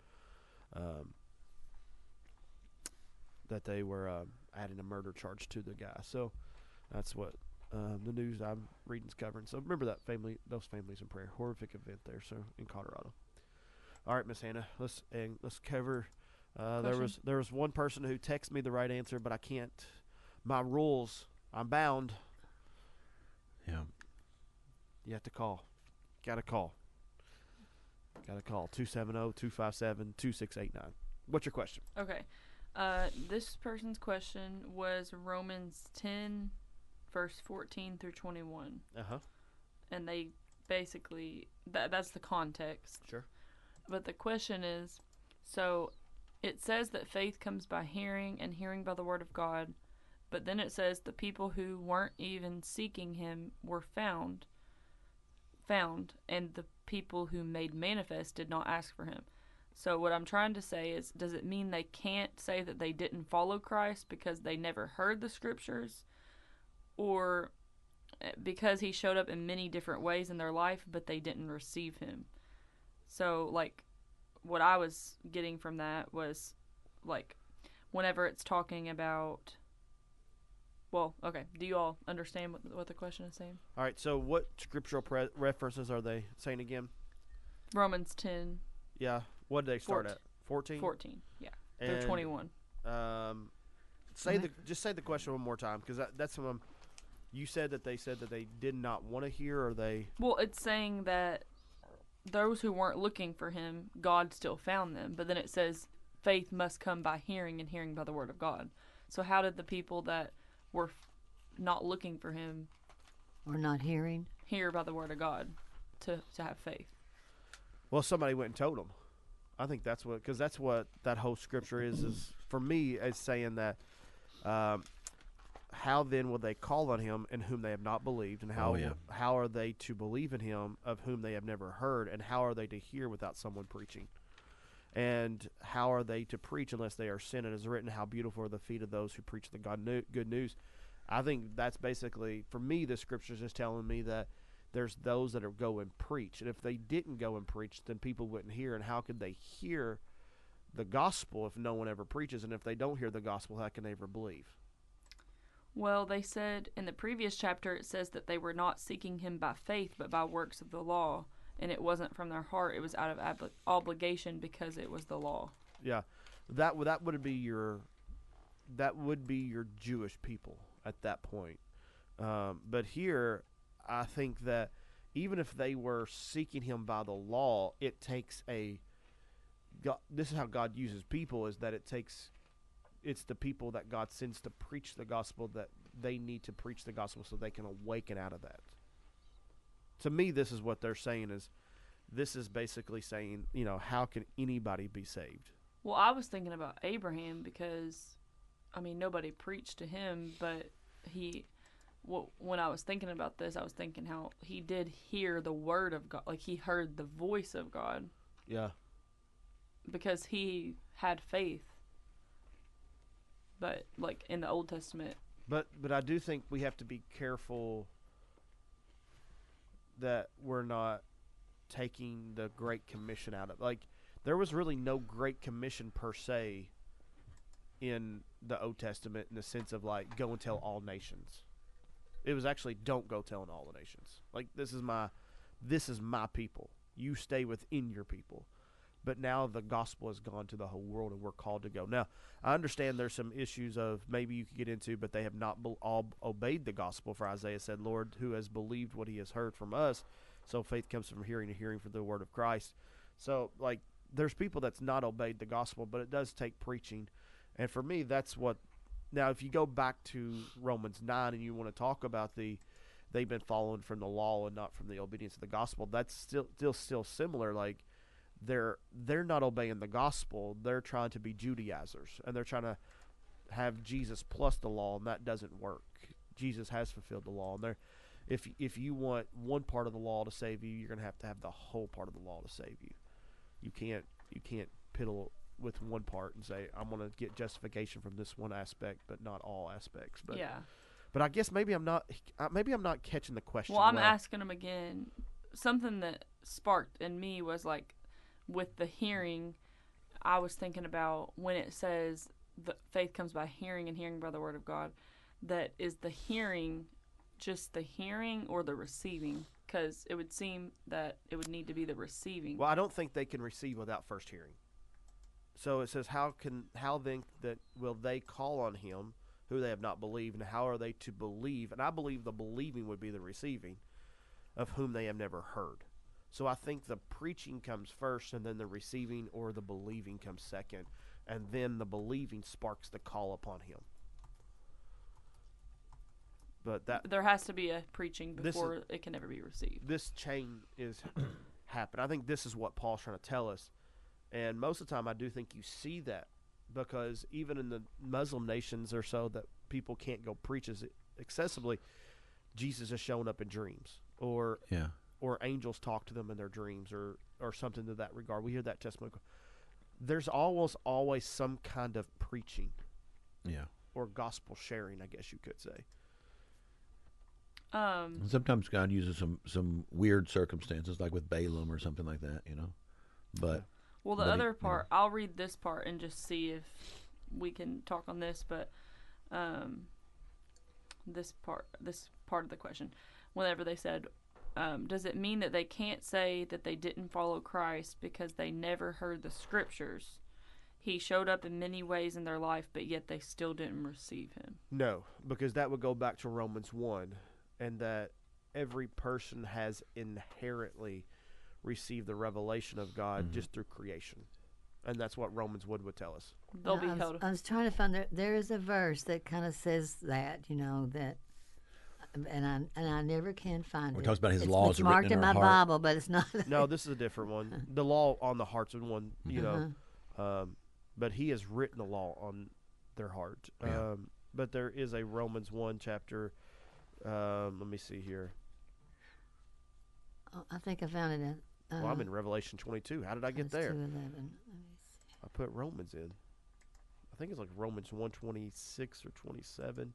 Speaker 1: adding a murder charge to the guy. So that's what the news I'm reading's covering. So remember those families in prayer. Horrific event there, so in Colorado. All right, Miss Hannah, let's cover. There was one person who texted me the right answer, but I can't. My rules, I'm bound.
Speaker 3: Yeah.
Speaker 1: You have to call. Got to call. 270-257-2689. What's your question?
Speaker 4: Okay. This person's question was Romans 10, verse 14 through 21.
Speaker 1: Uh-huh.
Speaker 4: And they basically, that's the context.
Speaker 1: Sure.
Speaker 4: But the question is, so it says that faith comes by hearing, and hearing by the word of God. But then it says the people who weren't even seeking him were found, and the people who made manifest did not ask for him. So what I'm trying to say is, does it mean they can't say that they didn't follow Christ because they never heard the scriptures? Or because he showed up in many different ways in their life, but they didn't receive him? So, like, what I was getting from that was, like, whenever it's talking about... Well, okay. Do you all understand what the question is saying?
Speaker 1: All right, so what scriptural references are they saying again?
Speaker 4: Romans 10.
Speaker 1: Yeah. What did they start at? 14?
Speaker 4: 14, yeah. Through 21.
Speaker 1: Just say the question one more time, because that's some. You said that they did not want to hear, or they.
Speaker 4: Well, it's saying that those who weren't looking for him, God still found them. But then it says faith must come by hearing, and hearing by the word of God. So how did the people that were not looking for him,
Speaker 2: or not hearing,
Speaker 4: hear by the word of God to have faith?
Speaker 1: Well, somebody went and told them. I think that's what that whole scripture is for me, is saying that how then will they call on him in whom they have not believed, and how are they to believe in him of whom they have never heard, and how are they to hear without someone preaching? And how are they to preach unless they are sent? It is written, how beautiful are the feet of those who preach the good news. I think that's basically, for me, the scripture is just telling me that there's those that go and preach. And if they didn't go and preach, then people wouldn't hear. And how could they hear the gospel if no one ever preaches? And if they don't hear the gospel, how can they ever believe?
Speaker 4: Well, they said in the previous chapter, it says that they were not seeking him by faith, but by works of the law. And it wasn't from their heart; it was out of obligation because it was the law.
Speaker 1: Yeah, that would be your Jewish people at that point. But here, I think that even if they were seeking him by the law, it takes this is how God uses people: is that it's the people that God sends to preach the gospel that they need to preach the gospel so they can awaken out of that. To me, this is what they're saying this is basically saying, how can anybody be saved?
Speaker 4: Well, I was thinking about Abraham because, nobody preached to him, but when I was thinking about this, I was thinking how he did hear the word of God, like he heard the voice of God.
Speaker 1: Yeah.
Speaker 4: Because he had faith. But, like, in the Old Testament.
Speaker 1: But I do think we have to be careful that we're not taking the Great Commission out of, like, there was really no Great Commission per se in the Old Testament in the sense of, like, go and tell all nations. It was actually, don't go telling all the nations. Like, this is my people. You stay within your people. but now the gospel has gone to the whole world, and we're called to go. Now, I understand there's some issues of maybe you could get into, but they have not all obeyed the gospel. For Isaiah said, Lord, who has believed what he has heard from us? So faith comes from hearing, and hearing from the word of Christ. So, like, there's people that's not obeyed the gospel, but it does take preaching. And for me, that's what. Now, if you go back to Romans 9 and you want to talk about they've been following from the law and not from the obedience of the gospel, that's still similar. Like, they're not obeying the gospel. They're trying to be Judaizers, and they're trying to have Jesus plus the law, and that doesn't work. Jesus has fulfilled the law, and if you want one part of the law to save you, you're going to have the whole part of the law to save you. You can't piddle with one part and say, I'm going to get justification from this one aspect, but not all aspects. But
Speaker 4: Yeah.
Speaker 1: But I guess maybe I'm not catching the question.
Speaker 4: Well, I'm asking him again. Something that sparked in me was like, with the hearing, I was thinking about when it says the faith comes by hearing and hearing by the word of God. That is the hearing, just the hearing or the receiving? Because it would seem that it would need to be the receiving.
Speaker 1: Well, I don't think they can receive without first hearing. So it says, how then that will they call on him who they have not believed, and how are they to believe? And I believe the believing would be the receiving of whom they have never heard. So I think the preaching comes first, and then the receiving or the believing comes second, and then the believing sparks the call upon him. But
Speaker 4: there has to be a preaching before it can ever be received.
Speaker 1: This chain is happening. I think this is what Paul's trying to tell us. And most of the time I do think you see that, because even in the Muslim nations or so that people can't go preach as accessibly, Jesus has shown up in dreams, or angels talk to them in their dreams, or something to that regard. We hear that testimony. There's almost always some kind of preaching, or gospel sharing, I guess you could say.
Speaker 3: Sometimes God uses some weird circumstances, like with Balaam or something like that, But
Speaker 4: well, the other part, I'll read this part and just see if we can talk on this. But this part of the question, whenever they said, does it mean that they can't say that they didn't follow Christ because they never heard the scriptures? He showed up in many ways in their life, but yet they still didn't receive him.
Speaker 1: No, because that would go back to Romans 1, and that every person has inherently received the revelation of God just through creation. And that's what Romans would tell us.
Speaker 4: They'll be held.
Speaker 2: I was trying to find there is a verse that kind of says that, that, and I never can find it.
Speaker 3: It talks about his laws
Speaker 2: it's
Speaker 3: are
Speaker 2: marked
Speaker 3: written
Speaker 2: in
Speaker 3: in
Speaker 2: my
Speaker 3: our heart.
Speaker 2: Bible, but it's not.
Speaker 1: No, this is a different one. The law on the hearts of one, but he has written the law on their heart.
Speaker 3: Yeah.
Speaker 1: But there is a Romans 1 chapter. Let me see here.
Speaker 2: Oh, I think I found it.
Speaker 1: Well, I'm in Revelation 22. How did I get there?
Speaker 2: 2:11. Let me see.
Speaker 1: I put Romans in. I think it's like Romans 1:26 or 27.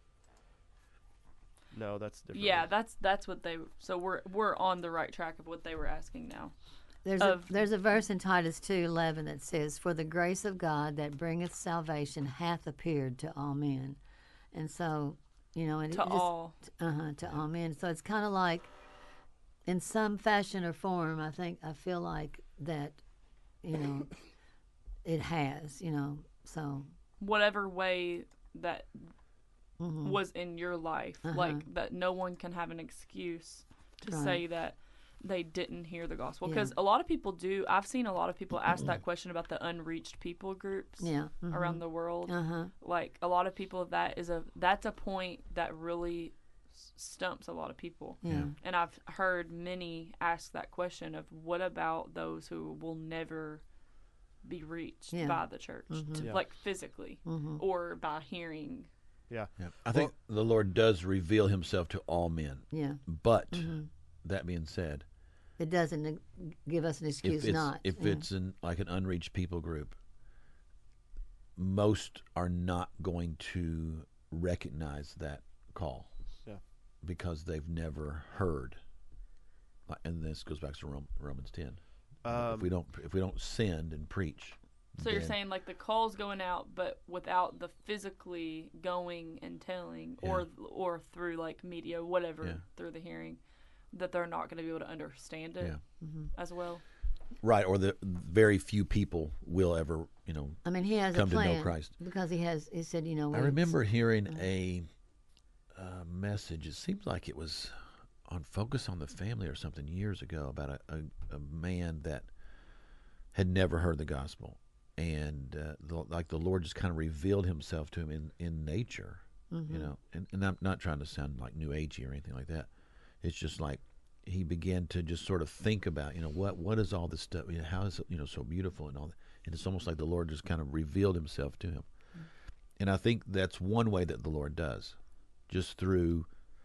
Speaker 1: No, that's different.
Speaker 4: Yeah, that's what they. So we're on the right track of what they were asking now.
Speaker 2: There's a verse in Titus 2:11 that says, "For the grace of God that bringeth salvation hath appeared to all men," and so and
Speaker 4: To all
Speaker 2: men. So it's kind of like, in some fashion or form, I feel like that, it has, so
Speaker 4: whatever way that was in your life, like that no one can have an excuse to say that they didn't hear the gospel, because a lot of people do. I've seen a lot of people ask that question about the unreached people groups around the world. Like, a lot of people, that's a point that really stumps a lot of people. And I've heard many ask that question of, what about those who will never be reached by the church, like physically or by hearing?
Speaker 3: I think the Lord does reveal himself to all men. But that being said,
Speaker 2: it doesn't give us an excuse
Speaker 3: if it's like an unreached people group, most are not going to recognize that call. Because they've never heard, and this goes back to Romans 10. If we don't send and preach,
Speaker 4: so you're saying, like, the call's going out, but without the physically going and telling, or through, like, media, whatever, through the hearing, that they're not going to be able to understand it as well.
Speaker 3: Right, or the very few people will ever,
Speaker 2: I mean, he has
Speaker 3: come
Speaker 2: a
Speaker 3: to know
Speaker 2: plan
Speaker 3: Christ.
Speaker 2: because he said,
Speaker 3: I remember hearing a message. It seems like it was on Focus on the Family or something years ago about a man that had never heard the gospel, and the Lord just kind of revealed Himself to him in nature, And I'm not trying to sound like New Agey or anything like that. It's just like he began to just sort of think about, what is all this stuff? How is it, so beautiful and all that. And it's almost like the Lord just kind of revealed Himself to him. And I think that's one way that the Lord does, just through,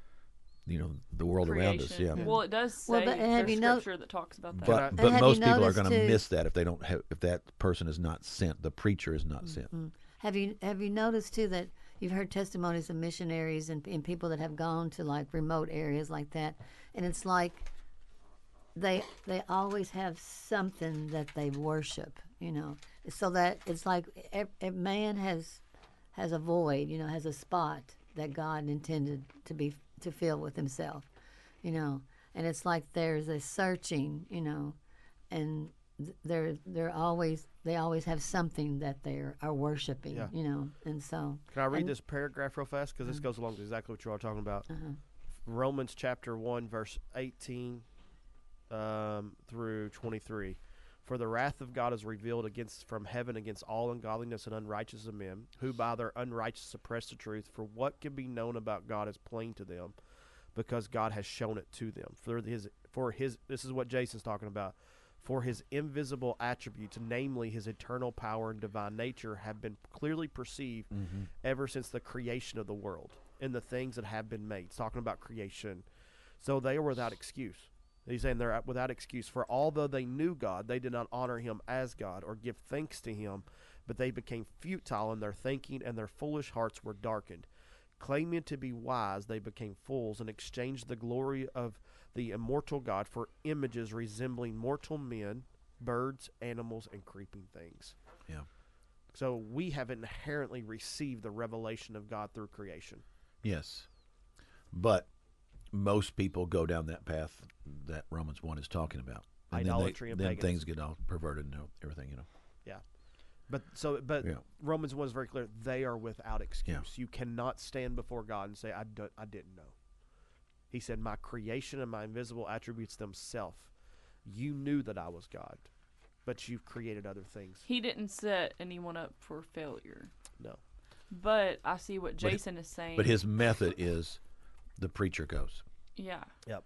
Speaker 3: the world around us.
Speaker 4: Creation.
Speaker 3: Yeah.
Speaker 4: Well, it does say
Speaker 2: Well, but have
Speaker 4: there's
Speaker 2: you no-
Speaker 4: scripture that talks about that.
Speaker 3: But
Speaker 2: And
Speaker 3: but
Speaker 2: have
Speaker 3: most
Speaker 2: you
Speaker 3: people are
Speaker 2: noticed
Speaker 3: going to
Speaker 2: too-
Speaker 3: miss that if they don't have, if that person is not sent, the preacher is not sent.
Speaker 2: Have you noticed too that you've heard testimonies of missionaries and people that have gone to like remote areas like that, and it's like they always have something that they worship, so that it's like a man has a void, has a spot that God intended to fill with Himself, and it's like there's a searching, and they always have something that they are worshiping,
Speaker 1: Yeah.
Speaker 2: and so.
Speaker 1: Can I read
Speaker 2: and-
Speaker 1: this paragraph real fast? Because this goes along with exactly what you're all talking about. Romans chapter 1, verse 18 through 23. For the wrath of God is revealed from heaven against all ungodliness and unrighteousness of men, who by their unrighteousness suppress the truth. For what can be known about God is plain to them, because God has shown it to them. For his this is what Jason's talking about. For His invisible attributes, namely His eternal power and divine nature, have been clearly perceived ever since the creation of the world and the things that have been made. It's talking about creation. So they are without excuse. He's saying they're without excuse. For although they knew God, they did not honor Him as God or give thanks to Him, but they became futile in their thinking, and their foolish hearts were darkened. Claiming to be wise, they became fools and exchanged the glory of the immortal God for images resembling mortal men, birds, animals, and creeping things.
Speaker 3: Yeah.
Speaker 1: So we have inherently received the revelation of God through creation.
Speaker 3: Yes. But most people go down that path that Romans 1 is talking about. And
Speaker 1: Idolatry and
Speaker 3: then
Speaker 1: paganism.
Speaker 3: things get all perverted and everything,
Speaker 1: Yeah. But
Speaker 3: Yeah.
Speaker 1: Romans 1 is very clear. They are without excuse.
Speaker 3: Yeah.
Speaker 1: You cannot stand before God and say, I didn't know. He said, my creation and my invisible attributes themselves, you knew that I was God, but you've created other things.
Speaker 4: He didn't set anyone up for failure.
Speaker 1: No.
Speaker 4: But I see what Jason is saying.
Speaker 3: But his method is the preacher goes.
Speaker 4: Yeah.
Speaker 1: Yep.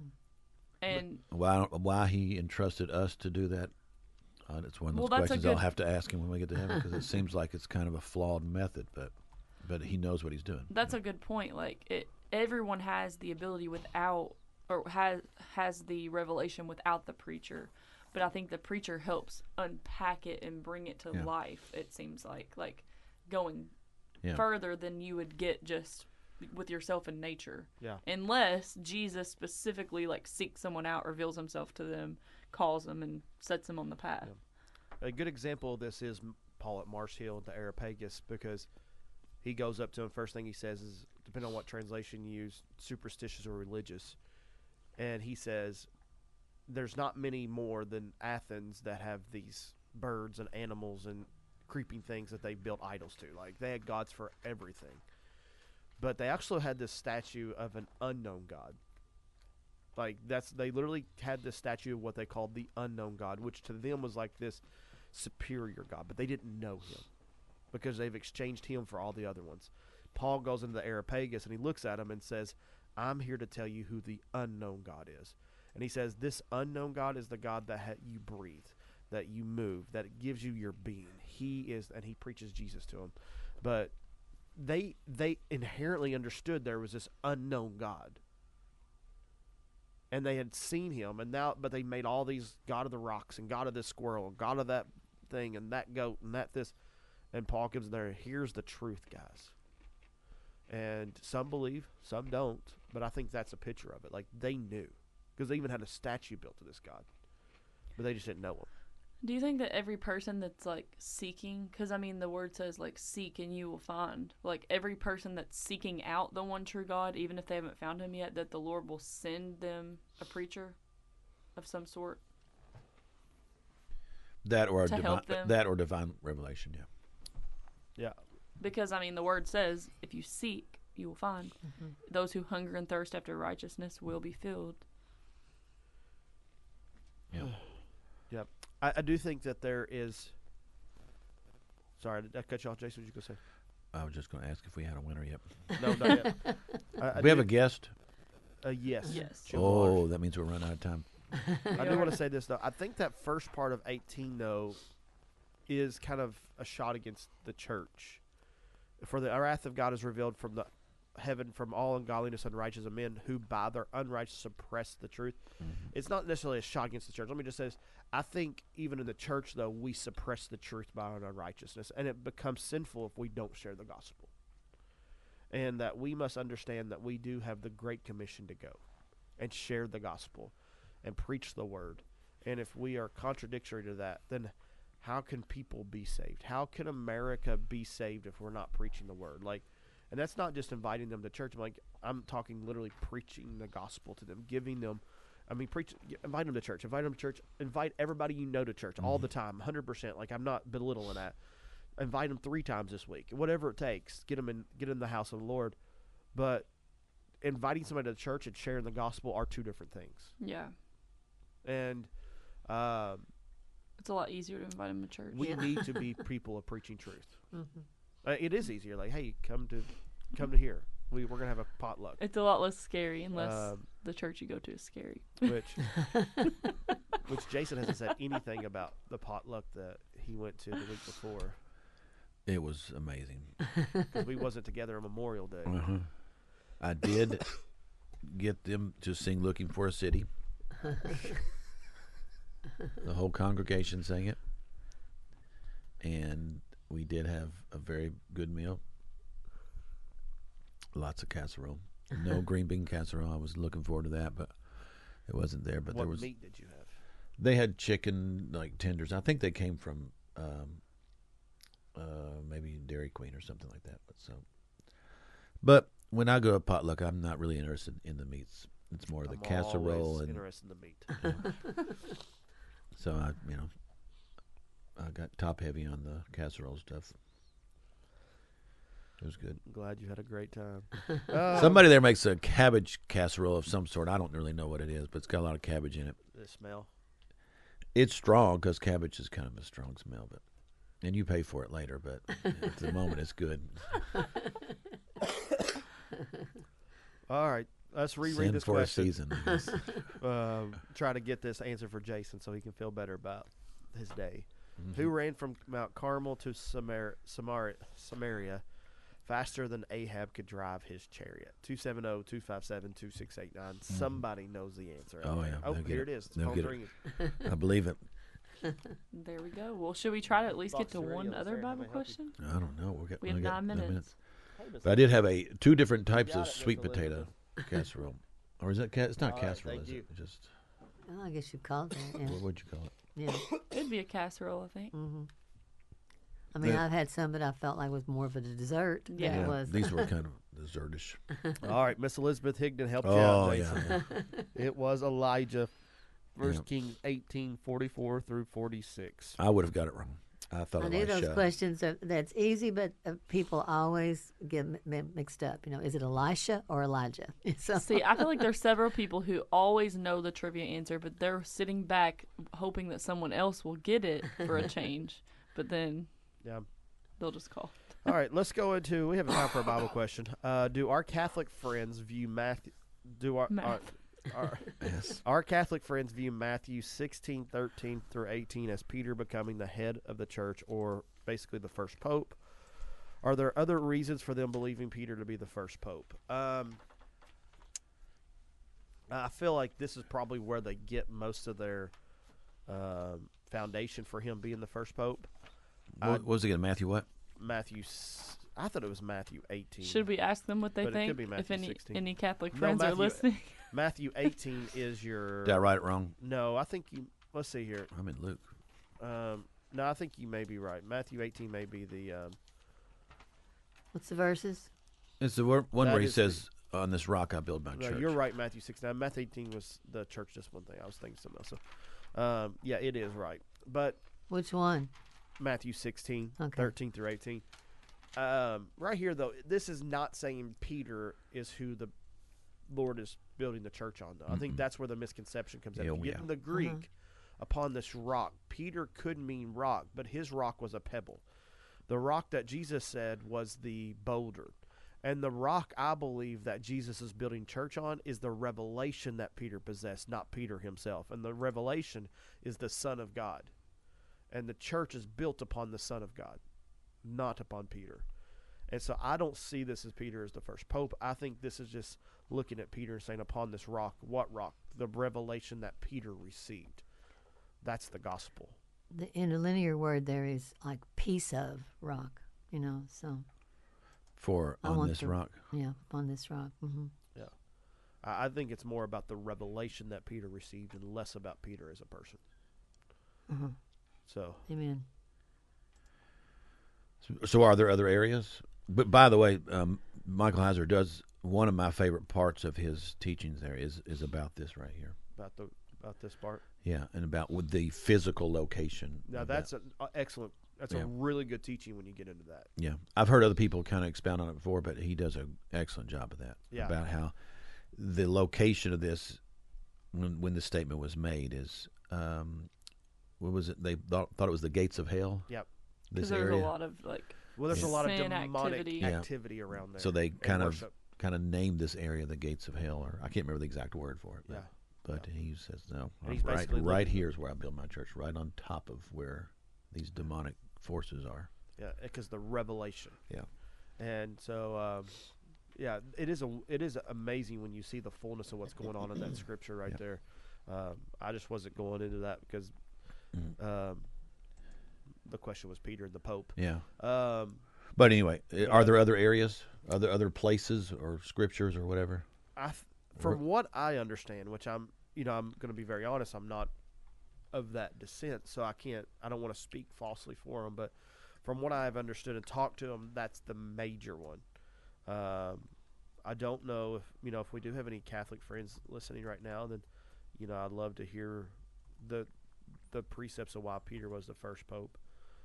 Speaker 4: And
Speaker 3: Why he entrusted us to do that, it's one of those
Speaker 4: Well, that's a
Speaker 3: questions I'll
Speaker 4: good-
Speaker 3: have to ask him when we get to heaven, because it seems like it's kind of a flawed method, but he knows what he's doing.
Speaker 4: that's a good point. Like everyone has the ability without, or has the revelation without the preacher. But I think the preacher helps unpack it and bring it to
Speaker 3: Yeah.
Speaker 4: life. It seems like going
Speaker 3: Yeah.
Speaker 4: further than you would get just with yourself in nature.
Speaker 1: Yeah.
Speaker 4: Unless Jesus specifically seeks someone out, reveals Himself to them, calls them, and sets them on the path.
Speaker 1: A good example of this is Paul at Mars Hill at the Areopagus, because he goes up to him. First thing he says is, depending on what translation you use, superstitious or religious. And he says, there's not many more than Athens that have these birds and animals and creeping things that they built idols to. Like, they had gods for everything. But they actually had this statue of an unknown God. They literally had this statue of what they called the unknown God, which to them was like this superior God, but they didn't know Him because they've exchanged Him for all the other ones. Paul goes into the Areopagus and he looks at him and says, I'm here to tell you who the unknown God is. And he says, this unknown God is the God that you breathe, that you move, that gives you your being. He is, and he preaches Jesus to him. But they inherently understood there was this unknown God. And they had seen Him, but they made all these God of the rocks and God of this squirrel and God of that thing and that goat and this. And Paul gives there, here's the truth, guys. And some believe, some don't, but I think that's a picture of it. Like, they knew, because they even had a statue built to this God, but they just didn't know Him.
Speaker 4: Do you think that every person that's seeking, because the word says seek and you will find, every person that's seeking out the one true God, even if they haven't found Him yet, that the Lord will send them a preacher of some sort?
Speaker 3: That or
Speaker 4: to help them.
Speaker 3: that or divine revelation. Yeah.
Speaker 1: Yeah.
Speaker 4: Because, I mean, the word says, if you seek, you will find. Those who hunger and thirst after righteousness will be filled.
Speaker 3: Yeah.
Speaker 1: Yep. I do think that there is. Sorry, did I cut you off, Jason? What you gonna say?
Speaker 3: I was just going to ask if we had a winner yet.
Speaker 1: No, not yet.
Speaker 3: We have a guest.
Speaker 1: Yes.
Speaker 4: Yes.
Speaker 1: Jim
Speaker 3: Oh,
Speaker 1: Lodge.
Speaker 3: that means we're running out of time.
Speaker 1: I do want to say this though. I think that first part of 18 though is kind of a shot against the church. For the wrath of God is revealed from the heaven from all ungodliness and unrighteousness of men who by their unrighteousness suppress the truth.
Speaker 3: Mm-hmm.
Speaker 1: It's not necessarily a shot against the church. Let me just say this. I think even in the church though we suppress the truth by our unrighteousness, and it becomes sinful if we don't share the gospel. And that we must understand that we do have the great commission to go and share the gospel and preach the word. And if we are contradictory to that, then how can people be saved? How can America be saved if we're not preaching the word? And that's not just inviting them to church. I'm talking literally preaching the gospel to them, giving them, invite them to church, invite everybody you know to church all the time, 100%. I'm not belittling that. Invite them 3 times this week, whatever it takes. Get in the house of the Lord. But inviting somebody to church and sharing the gospel are 2 different things.
Speaker 4: Yeah.
Speaker 1: And
Speaker 4: it's a lot easier to invite them to church.
Speaker 1: we need to be people of preaching truth.
Speaker 2: Mm-hmm.
Speaker 1: It is easier. Hey, come to here. We're gonna have a potluck,
Speaker 4: It's a lot less scary unless the church you go to is scary.
Speaker 1: which Jason hasn't said anything about the potluck that he went to the week before
Speaker 3: It was amazing.
Speaker 1: because we wasn't together on Memorial Day.
Speaker 3: Uh-huh. I did get them to sing "Looking for a City." The whole congregation sang it, and we did have a very good meal. Lots of casserole. No green bean casserole. I was looking forward to that, but it wasn't there. But
Speaker 1: What
Speaker 3: there was.
Speaker 1: meat did you have?
Speaker 3: They had chicken, like tenders. I think they came from maybe Dairy Queen or something like that. But when I go to potluck, I'm not really interested in the meats. It's more the
Speaker 1: I'm
Speaker 3: casserole
Speaker 1: always
Speaker 3: and
Speaker 1: interested in the meat.
Speaker 3: so I got top heavy on the casserole stuff. It was good.
Speaker 1: I'm glad you had a great time.
Speaker 3: Somebody there makes a cabbage casserole of some sort. I don't really know what it is, but it's got a lot of cabbage in it.
Speaker 1: The smell.
Speaker 3: It's strong because cabbage is kind of a strong smell, and you pay for it later. But at the moment, it's good.
Speaker 1: All right, let's reread
Speaker 3: Sin
Speaker 1: this
Speaker 3: for
Speaker 1: question.
Speaker 3: a season. I guess.
Speaker 1: Try to get this answer for Jason so he can feel better about his day.
Speaker 3: Mm-hmm.
Speaker 1: Who ran from Mount Carmel to Samaria faster than Ahab could drive his chariot? 270-257-2689. Somebody knows the answer.
Speaker 3: Oh, yeah.
Speaker 1: Oh,
Speaker 3: They'll get
Speaker 1: here
Speaker 3: it.
Speaker 1: it is.
Speaker 3: They'll
Speaker 1: Phone's
Speaker 3: get it.
Speaker 1: ringing.
Speaker 3: I believe it.
Speaker 4: There we go. Well, should we try to at least get to
Speaker 1: Box of
Speaker 4: one
Speaker 1: cereal
Speaker 4: other
Speaker 1: is there. How
Speaker 4: Bible
Speaker 1: may I help you?
Speaker 4: question?
Speaker 3: I don't know.
Speaker 4: We have 9 minutes.
Speaker 3: But I did have two different types
Speaker 1: got
Speaker 3: of
Speaker 1: it, Miss
Speaker 3: sweet potato casserole. Or is that it's not
Speaker 1: All right,
Speaker 3: casserole,
Speaker 1: thank
Speaker 3: is
Speaker 1: you.
Speaker 3: it? Just
Speaker 2: Well, I guess you called that. Yeah.
Speaker 3: what would you call it?
Speaker 2: Yeah.
Speaker 4: It'd be a casserole, I think.
Speaker 2: I mean,
Speaker 3: Yeah.
Speaker 2: I've had some that I felt like was more of a dessert than
Speaker 4: Yeah.
Speaker 2: it was.
Speaker 3: These were kind of dessertish.
Speaker 1: All right, Miss Elizabeth Higdon helped you
Speaker 3: Oh
Speaker 1: out,
Speaker 3: yeah.
Speaker 1: Jason. It was Elijah, 1
Speaker 3: Yeah.
Speaker 1: Kings 18:44 through 46.
Speaker 3: I would have got it wrong. I thought
Speaker 2: I knew
Speaker 3: Elisha.
Speaker 2: those questions that's easy, but people always get mixed up. Is it Elisha or Elijah? So,
Speaker 4: See, I feel like there's several people who always know the trivia answer, but they're sitting back hoping that someone else will get it for a change. But then
Speaker 1: Yeah.
Speaker 4: they'll just call.
Speaker 1: All right, let's go into. We have time for a Bible question. Do our Catholic friends view Matthew? Do our
Speaker 4: Math.
Speaker 3: Yes.
Speaker 1: our Catholic friends view Matthew 16:13 through 18 as Peter becoming the head of the church, or basically the first pope? Are there other reasons for them believing Peter to be the first pope? I feel like this is probably where they get most of their foundation for him being the first pope.
Speaker 3: What was it again? Matthew what?
Speaker 1: I thought it was Matthew 18.
Speaker 4: Should we ask them what they
Speaker 1: But it could
Speaker 4: think?
Speaker 1: be
Speaker 4: If
Speaker 1: Matthew 16.
Speaker 4: any Catholic
Speaker 1: No,
Speaker 4: friends are
Speaker 1: Matthew-
Speaker 4: listening.
Speaker 1: Matthew 18 is your.
Speaker 3: Did I write it wrong?
Speaker 1: No, I think you. Let's see here.
Speaker 3: I'm in Luke.
Speaker 1: No, I think you may be right. Matthew 18 may be the.
Speaker 2: what's the verses?
Speaker 3: It's the one
Speaker 1: That
Speaker 3: where he
Speaker 1: is the-
Speaker 3: says, "On this rock I build my
Speaker 1: No,
Speaker 3: church."
Speaker 1: you're right. Matthew 16. Matthew 18 was the church discipline thing. I was thinking something else. So, yeah, it is right. But
Speaker 2: Which one?
Speaker 1: Matthew 16,
Speaker 2: Okay.
Speaker 1: 13 through 18. Right here, though, this is not saying Peter is who the Lord is building the church on, though. I think that's where the misconception comes in.
Speaker 3: Yeah,
Speaker 1: If you get in the Greek, upon this rock, Peter could mean rock, but his rock was a pebble. The rock that Jesus said was the boulder. And the rock, I believe, that Jesus is building church on is the revelation that Peter possessed, not Peter himself. And the revelation is the Son of God. And the church is built upon the Son of God, not upon Peter. And so I don't see this as Peter as the first pope. I think this is just looking at Peter and saying, upon this rock, what rock? The revelation that Peter received. That's the gospel.
Speaker 2: The interlinear word there is like piece of rock, so.
Speaker 3: For
Speaker 2: I
Speaker 3: on
Speaker 2: want
Speaker 3: this
Speaker 2: the-
Speaker 3: rock.
Speaker 2: Yeah, on this rock. Mm-hmm.
Speaker 1: Yeah. I think it's more about the revelation that Peter received and less about Peter as a person.
Speaker 2: Uh-huh.
Speaker 1: So,
Speaker 2: Amen.
Speaker 3: So are there other areas? But by the way, Michael Heiser does one of my favorite parts of his teachings. There is about this right here.
Speaker 1: about this part.
Speaker 3: Yeah, and about with the physical location.
Speaker 1: Now,
Speaker 3: of
Speaker 1: that's
Speaker 3: that.
Speaker 1: an excellent, that's
Speaker 3: Yeah.
Speaker 1: a really good teaching when you get into that.
Speaker 3: Yeah, I've heard other people kind of expound on it before, but he does an excellent job of that.
Speaker 1: Yeah.
Speaker 3: About how the location of this, when the statement was made, is what was it? They thought it was the gates of hell.
Speaker 1: Yep.
Speaker 3: This
Speaker 4: Because there's
Speaker 3: area.
Speaker 4: a lot of like
Speaker 1: Well, there's a lot of
Speaker 4: sin
Speaker 1: demonic
Speaker 4: activity.
Speaker 3: Yeah.
Speaker 1: activity around there.
Speaker 3: So they
Speaker 1: and
Speaker 3: kind
Speaker 1: worship.
Speaker 3: of named this area the gates of hell, or I can't remember the exact word for it. But,
Speaker 1: Yeah.
Speaker 3: but he says no.
Speaker 1: And he's
Speaker 3: Right,
Speaker 1: basically
Speaker 3: right
Speaker 1: living-
Speaker 3: here is where I build my church, right on top of where these demonic forces are.
Speaker 1: Yeah, because the revelation.
Speaker 3: Yeah.
Speaker 1: And so, yeah, it is amazing when you see the fullness of what's going on in that scripture right
Speaker 3: Yeah.
Speaker 1: there. I just wasn't going into that because the question was Peter, the Pope.
Speaker 3: Yeah.
Speaker 1: But
Speaker 3: But anyway, are there other areas, other places or scriptures or whatever?
Speaker 1: from what I understand, which I'm going to be very honest, I'm not of that descent, so I don't want to speak falsely for him, but from what I've understood and talked to him, that's the major one. I don't know if we do have any Catholic friends listening right now, then I'd love to hear the precepts of why Peter was the first pope.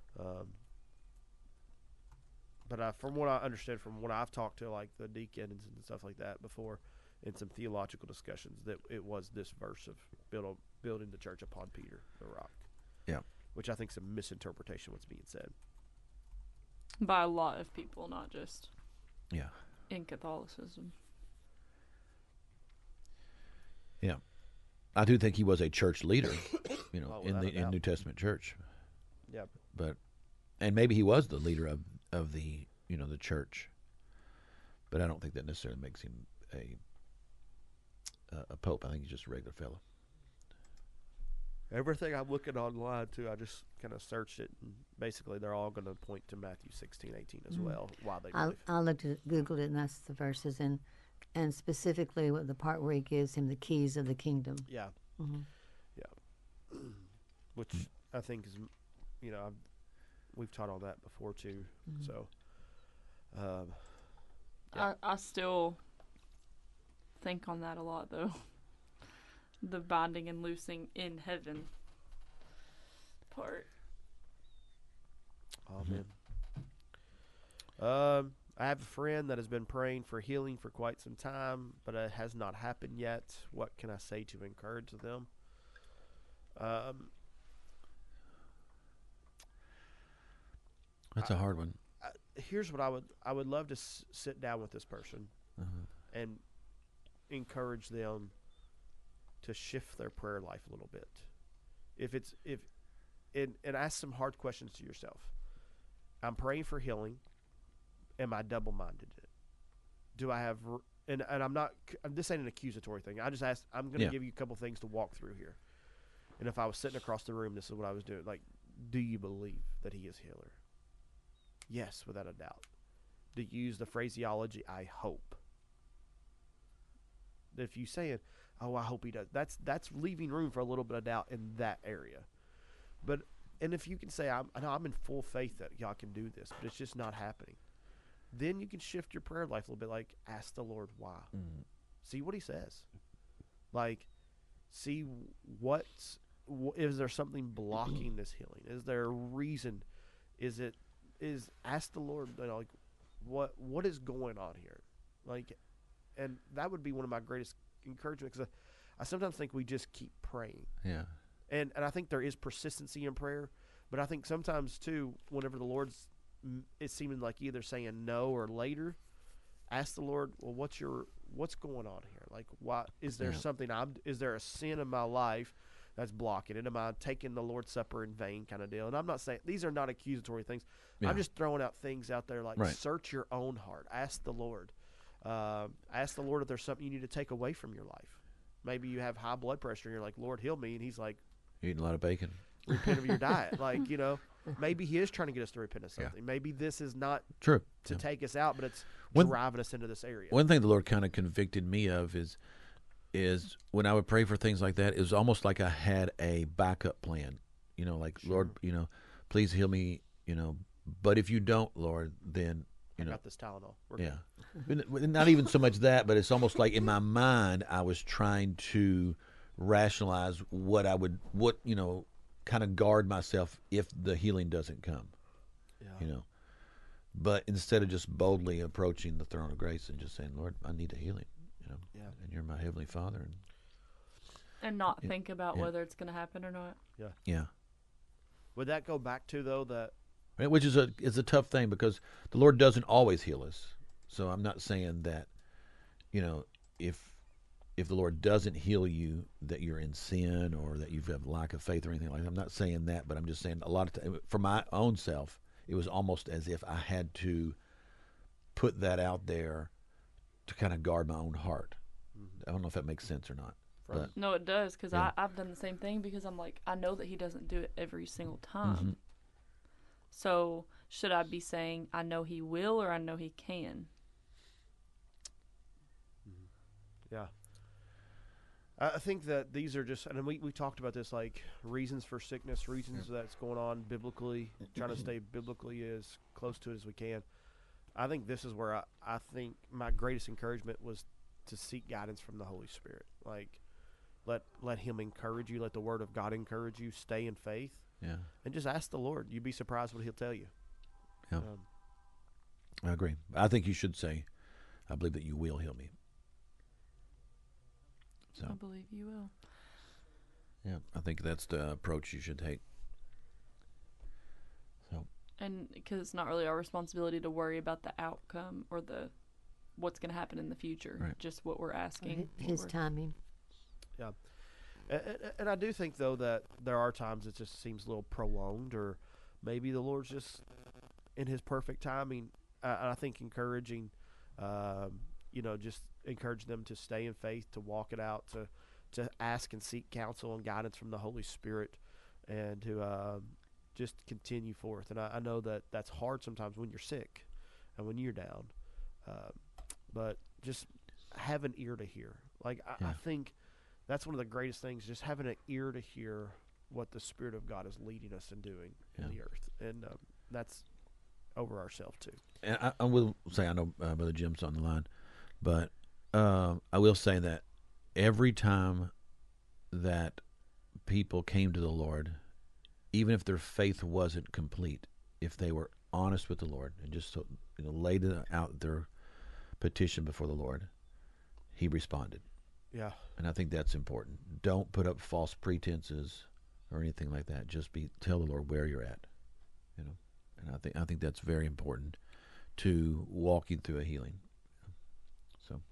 Speaker 1: But from what I understand, from what I've talked to, like the deacons and stuff like that before, in some theological discussions, that it was this verse of building the church upon Peter, the rock.
Speaker 3: Yeah.
Speaker 1: Which I think is a misinterpretation of what's being said.
Speaker 4: by a lot of people, not just
Speaker 3: Yeah.
Speaker 4: in Catholicism.
Speaker 3: Yeah. I do think he was a church leader,
Speaker 1: Oh,
Speaker 3: in
Speaker 1: without a
Speaker 3: the
Speaker 1: doubt.
Speaker 3: New Testament church.
Speaker 1: Yeah.
Speaker 3: And maybe he was the leader of the the church. But I don't think that necessarily makes him a pope. I think he's just a regular fellow.
Speaker 1: Everything I'm looking online too, I just kind of searched it, and basically they're all going to point to Matthew 16:18 as well. Why they believe.
Speaker 2: I looked at Googled it, and that's the verses, and specifically what the part where he gives him the keys of the kingdom.
Speaker 1: Yeah.
Speaker 2: Mhm.
Speaker 1: Yeah. Which I think is, we've taught on that before too. So, Yeah.
Speaker 4: I still think on that a lot, though. The binding and loosing in heaven part.
Speaker 1: amen. I have a friend that has been praying for healing for quite some time, but it has not happened yet. What can I say to encourage them?
Speaker 3: That's a hard one.
Speaker 1: Here's what I would love to sit down with this person and encourage them to shift their prayer life a little bit. And ask some hard questions to yourself. I'm praying for healing. Am I double-minded? Do I have and I'm not. This ain't an accusatory thing. I just asked. I'm going to
Speaker 3: Yeah.
Speaker 1: give you a couple things to walk through here. And if I was sitting across the room, this is what I was doing. Like, do you believe that He is healer? Yes, without a doubt. To use the phraseology, I hope. If you say it, oh, I hope He does. That's leaving room for a little bit of doubt in that area. And if you can say, I'm in full faith that God can do this, but it's just not happening, then you can shift your prayer life a little bit. Like, ask the Lord why. See what He says. Like, see is there something blocking this healing? Is there a reason? Is ask the Lord, like, what is going on here? Like, and that would be one of my greatest encouragement, because I sometimes think we just keep praying.
Speaker 3: Yeah.
Speaker 1: And I think there is persistency in prayer, but I think sometimes too, whenever the Lord's, it's seeming like either saying no or later, ask the Lord, well, what's going on here? Like, why is there something? Is there a sin in my life that's blocking it? Am I taking the Lord's Supper in vain, kind of deal? And I'm not saying these are not accusatory things.
Speaker 3: Yeah.
Speaker 1: I'm just throwing out things out there, like,
Speaker 3: Right.
Speaker 1: search your own heart. Ask the Lord. Ask the Lord if there's something you need to take away from your life. Maybe you have high blood pressure and you're like, Lord, heal me. And he's like,
Speaker 3: Eating a lot of bacon.
Speaker 1: repent of your diet. Like, maybe he is trying to get us to repent of something.
Speaker 3: Yeah.
Speaker 1: Maybe this is not
Speaker 3: True.
Speaker 1: to take us out, but it's
Speaker 3: One-
Speaker 1: driving us into this area.
Speaker 3: One thing the Lord kind of convicted me of is when I would pray for things like that, it was almost like I had a backup plan. Like,
Speaker 1: Sure.
Speaker 3: Lord, please heal me, but if you don't, Lord, then,
Speaker 1: I got this Tylenol. We're
Speaker 3: yeah.
Speaker 1: good.
Speaker 3: But not even so much that, but it's almost like in my mind, I was trying to rationalize what kind of guard myself if the healing doesn't come,
Speaker 1: Yeah.
Speaker 3: But instead of just boldly approaching the throne of grace and just saying, Lord, I need a healing,
Speaker 1: Yeah.
Speaker 3: and you're my heavenly Father.
Speaker 4: And not think about
Speaker 3: Yeah.
Speaker 4: whether it's going to happen or not.
Speaker 3: Yeah.
Speaker 1: Would that go back to, though, that
Speaker 3: Right, which is a tough thing because the Lord doesn't always heal us. So I'm not saying that, if the Lord doesn't heal you, that you're in sin or that you have lack of faith or anything like that. I'm not saying that, but I'm just saying a lot of time, for my own self, it was almost as if I had to put that out there to kind of guard my own heart. I don't know if that makes sense or not.
Speaker 1: Right.
Speaker 3: But
Speaker 4: No, it does, because
Speaker 3: Yeah.
Speaker 4: I've done the same thing, because I'm like, I know that he doesn't do it every single time.
Speaker 3: Mhm.
Speaker 4: So should I be saying I know he will or I know he can?
Speaker 1: Yeah. I think that these are just, and we talked about this, like, reasons for sickness, reasons that's going on biblically, trying to stay biblically as close to it as we can. I think this is where I think my greatest encouragement was to seek guidance from the Holy Spirit. Like, let him encourage you, let the Word of God encourage you, stay in faith,
Speaker 3: yeah,
Speaker 1: and just ask the Lord. You'd be surprised what he'll tell you.
Speaker 3: Yeah. I agree. I think you should say, I believe that you will heal me. So,
Speaker 4: I believe you will.
Speaker 3: yeah, I think that's the approach you should take. So,
Speaker 4: And because it's not really our responsibility to worry about the outcome or what's going to happen in the future,
Speaker 3: Right.
Speaker 4: just what we're asking.
Speaker 2: His timing.
Speaker 1: Yeah. And I do think, though, that there are times it just seems a little prolonged, or maybe the Lord's just in his perfect timing. I think encouraging, just encourage them to stay in faith, to walk it out, to ask and seek counsel and guidance from the Holy Spirit, and to just continue forth. And I know that that's hard sometimes when you're sick and when you're down, but just have an ear to hear. Like, I think that's one of the greatest things, just having an ear to hear what the Spirit of God is leading us and doing in the earth. And that's over ourselves too.
Speaker 3: and I will say, I know Brother Jim's on the line, but I will say that every time that people came to the Lord, even if their faith wasn't complete, if they were honest with the Lord and just laid out their petition before the Lord, he responded.
Speaker 1: Yeah.
Speaker 3: And I think that's important. Don't put up false pretenses or anything like that. Just tell the Lord where you're at, And I think that's very important to walking through a healing. So,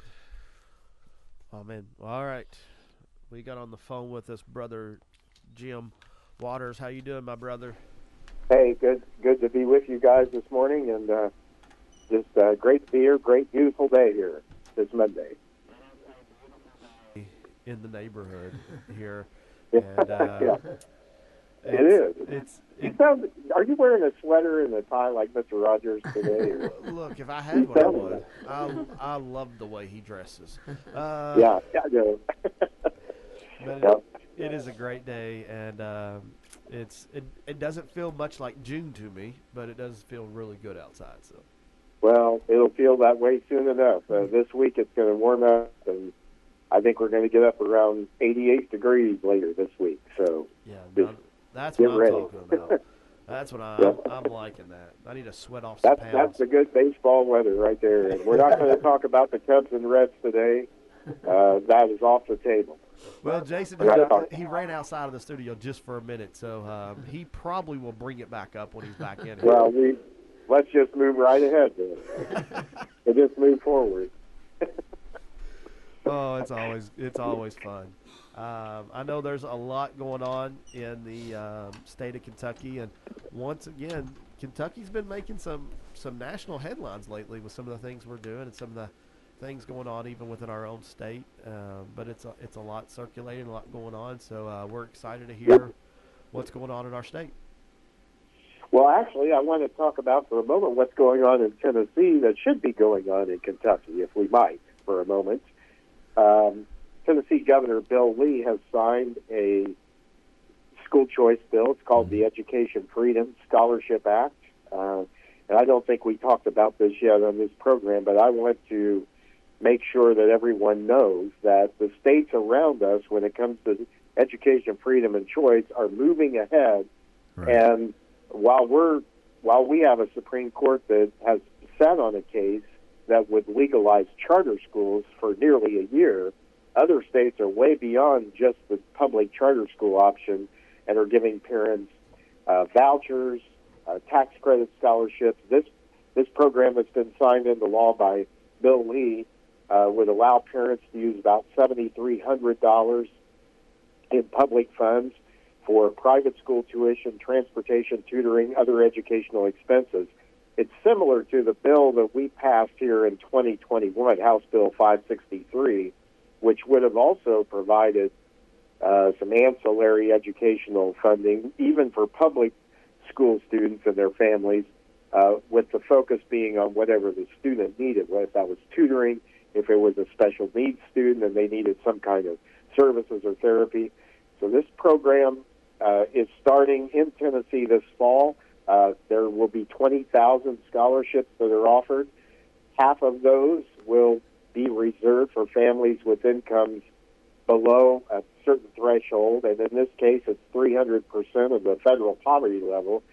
Speaker 1: Amen. Well, all right. We got on the phone with us Brother Jim Waters. How you doing, my brother?
Speaker 5: Hey, good to be with you guys this morning, and just great to be here. Great, beautiful day here this Monday.
Speaker 1: In the neighborhood here.
Speaker 5: Yeah,
Speaker 1: And,
Speaker 5: yeah. It is. Are you wearing a sweater and a tie like Mr. Rogers today? Or?
Speaker 1: Look, if I had one, I would. I love the way he dresses.
Speaker 5: Yeah, I know.
Speaker 1: But it is a great day, and it doesn't feel much like June to me, but it does feel really good outside. So.
Speaker 5: Well, it'll feel that way soon enough. This week it's going to warm up, and I think we're going to get up around 88 degrees later this week. So
Speaker 1: Yeah,
Speaker 5: just
Speaker 1: that's
Speaker 5: get
Speaker 1: what I'm
Speaker 5: ready.
Speaker 1: talking about. That's what
Speaker 5: Yeah.
Speaker 1: I'm liking that. I need to sweat off some
Speaker 5: That's
Speaker 1: pounds.
Speaker 5: the good baseball weather right there. And we're not going to talk about the Cubs and Reds today. That is off the table.
Speaker 1: Well, Jason,
Speaker 5: We're not talking-
Speaker 1: he ran outside of the studio just for a minute, so he probably will bring it back up when he's back in here.
Speaker 5: Well, let's just move right ahead then. We'll just move forward.
Speaker 1: Oh, it's always fun. I know there's a lot going on in the state of Kentucky, and once again, Kentucky's been making some national headlines lately with some of the things we're doing and some of the things going on even within our own state. But it's a lot circulating, a lot going on. So we're excited to hear what's going on in our state.
Speaker 5: Well, actually, I want to talk about for a moment what's going on in Tennessee that should be going on in Kentucky, if we might, for a moment. Tennessee Governor Bill Lee has signed a school choice bill. It's called the Education Freedom Scholarship Act. And I don't think we talked about this yet on this program, but I want to make sure that everyone knows that the states around us, when it comes to education freedom and choice, are moving ahead.
Speaker 3: Right.
Speaker 5: And while we have a Supreme Court that has sat on a case that would legalize charter schools for nearly a year, other states are way beyond just the public charter school option and are giving parents vouchers, tax credit scholarships. This program that's been signed into law by Bill Lee would allow parents to use about $7,300 in public funds for private school tuition, transportation, tutoring, other educational expenses. It's similar to the bill that we passed here in 2021, House Bill 563, which would have also provided some ancillary educational funding, even for public school students and their families, with the focus being on whatever the student needed, whether that was tutoring, if it was a special needs student and they needed some kind of services or therapy. So this program is starting in Tennessee this fall. There will be 20,000 scholarships that are offered. Half of those will be reserved for families with incomes below a certain threshold, and in this case, it's 300% of the federal poverty level.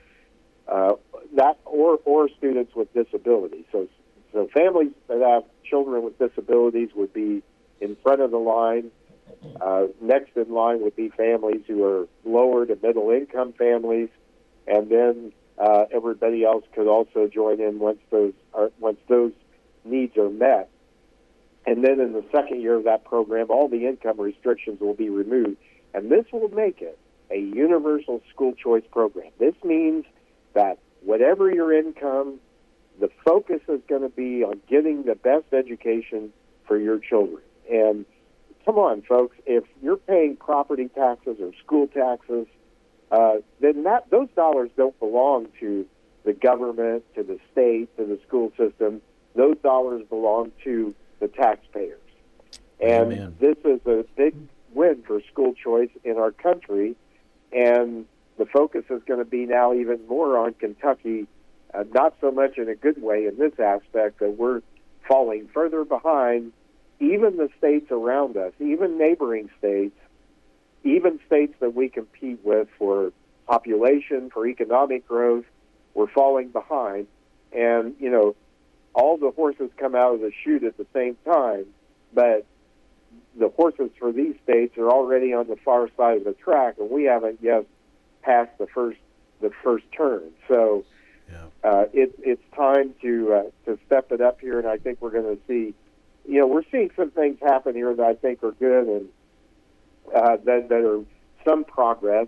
Speaker 5: Or students with disabilities. So families that have children with disabilities would be in front of the line. Next in line would be families who are lower to middle income families, and then everybody else could also join in once those needs are met. And then in the second year of that program, all the income restrictions will be removed, and this will make it a universal school choice program. This means that whatever your income, the focus is going to be on getting the best education for your children. And come on, folks, if you're paying property taxes or school taxes, then those dollars don't belong to the government, to the state, to the school system. Those dollars belong to the taxpayers. And
Speaker 3: Amen.
Speaker 5: This is a big win for school choice in our country, and the focus is going to be now even more on Kentucky, not so much in a good way in this aspect that we're falling further behind even the states around us, even neighboring states, even states that we compete with for population, for economic growth. We're falling behind. And, all the horses come out of the chute at the same time, but the horses for these states are already on the far side of the track, and we haven't yet passed the first turn. So it's time to step it up here, and I think we're going to see, we're seeing some things happen here that I think are good and that are some progress.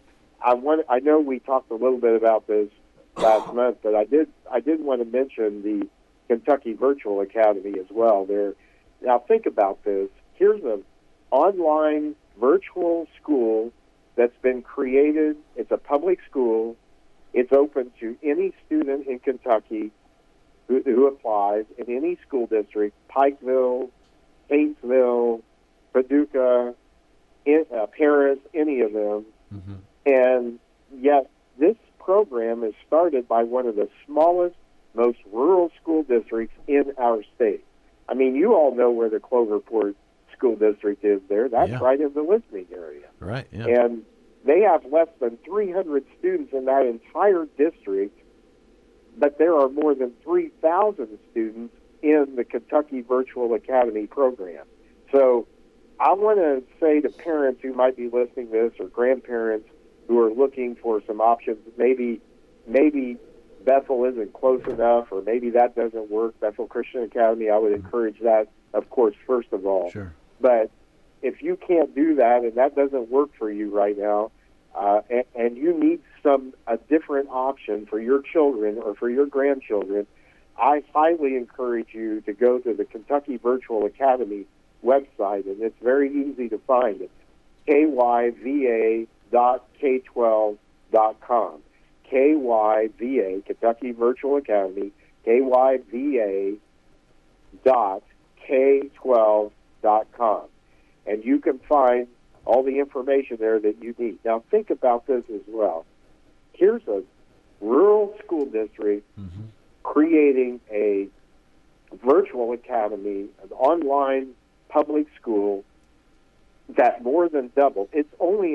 Speaker 5: I know we talked a little bit about this last month, but I did want to mention the Kentucky Virtual Academy as well. Now think about this. Here's an online virtual school that's been created. It's a public school. It's open to any student in Kentucky who applies in any school district, Pikeville, Paintsville, Paducah, Paris, any of them.
Speaker 3: Mm-hmm.
Speaker 5: And yet this program is started by one of the smallest, most rural school districts in our state. I mean, you all know where the Cloverport school district is there. That's
Speaker 3: Yeah.
Speaker 5: right in the listening area.
Speaker 3: Right. Yeah.
Speaker 5: And they have less than 300 students in that entire district, but there are more than 3,000 students in the Kentucky Virtual Academy program. So I want to say to parents who might be listening to this, or grandparents who are looking for some options, maybe Bethel isn't close enough, or maybe that doesn't work. Bethel Christian Academy, I would encourage that, of course, first of all.
Speaker 3: Sure.
Speaker 5: But if you can't do that and that doesn't work for you right now, and you need a different option for your children or for your grandchildren, I highly encourage you to go to the Kentucky Virtual Academy website, and it's very easy to find. It's kyva.k12.com. KYVA, Kentucky Virtual Academy, kyva.k12.com. And you can find all the information there that you need. Now, think about this as well. Here's a rural school district creating a virtual academy, an online public school that more than doubled. It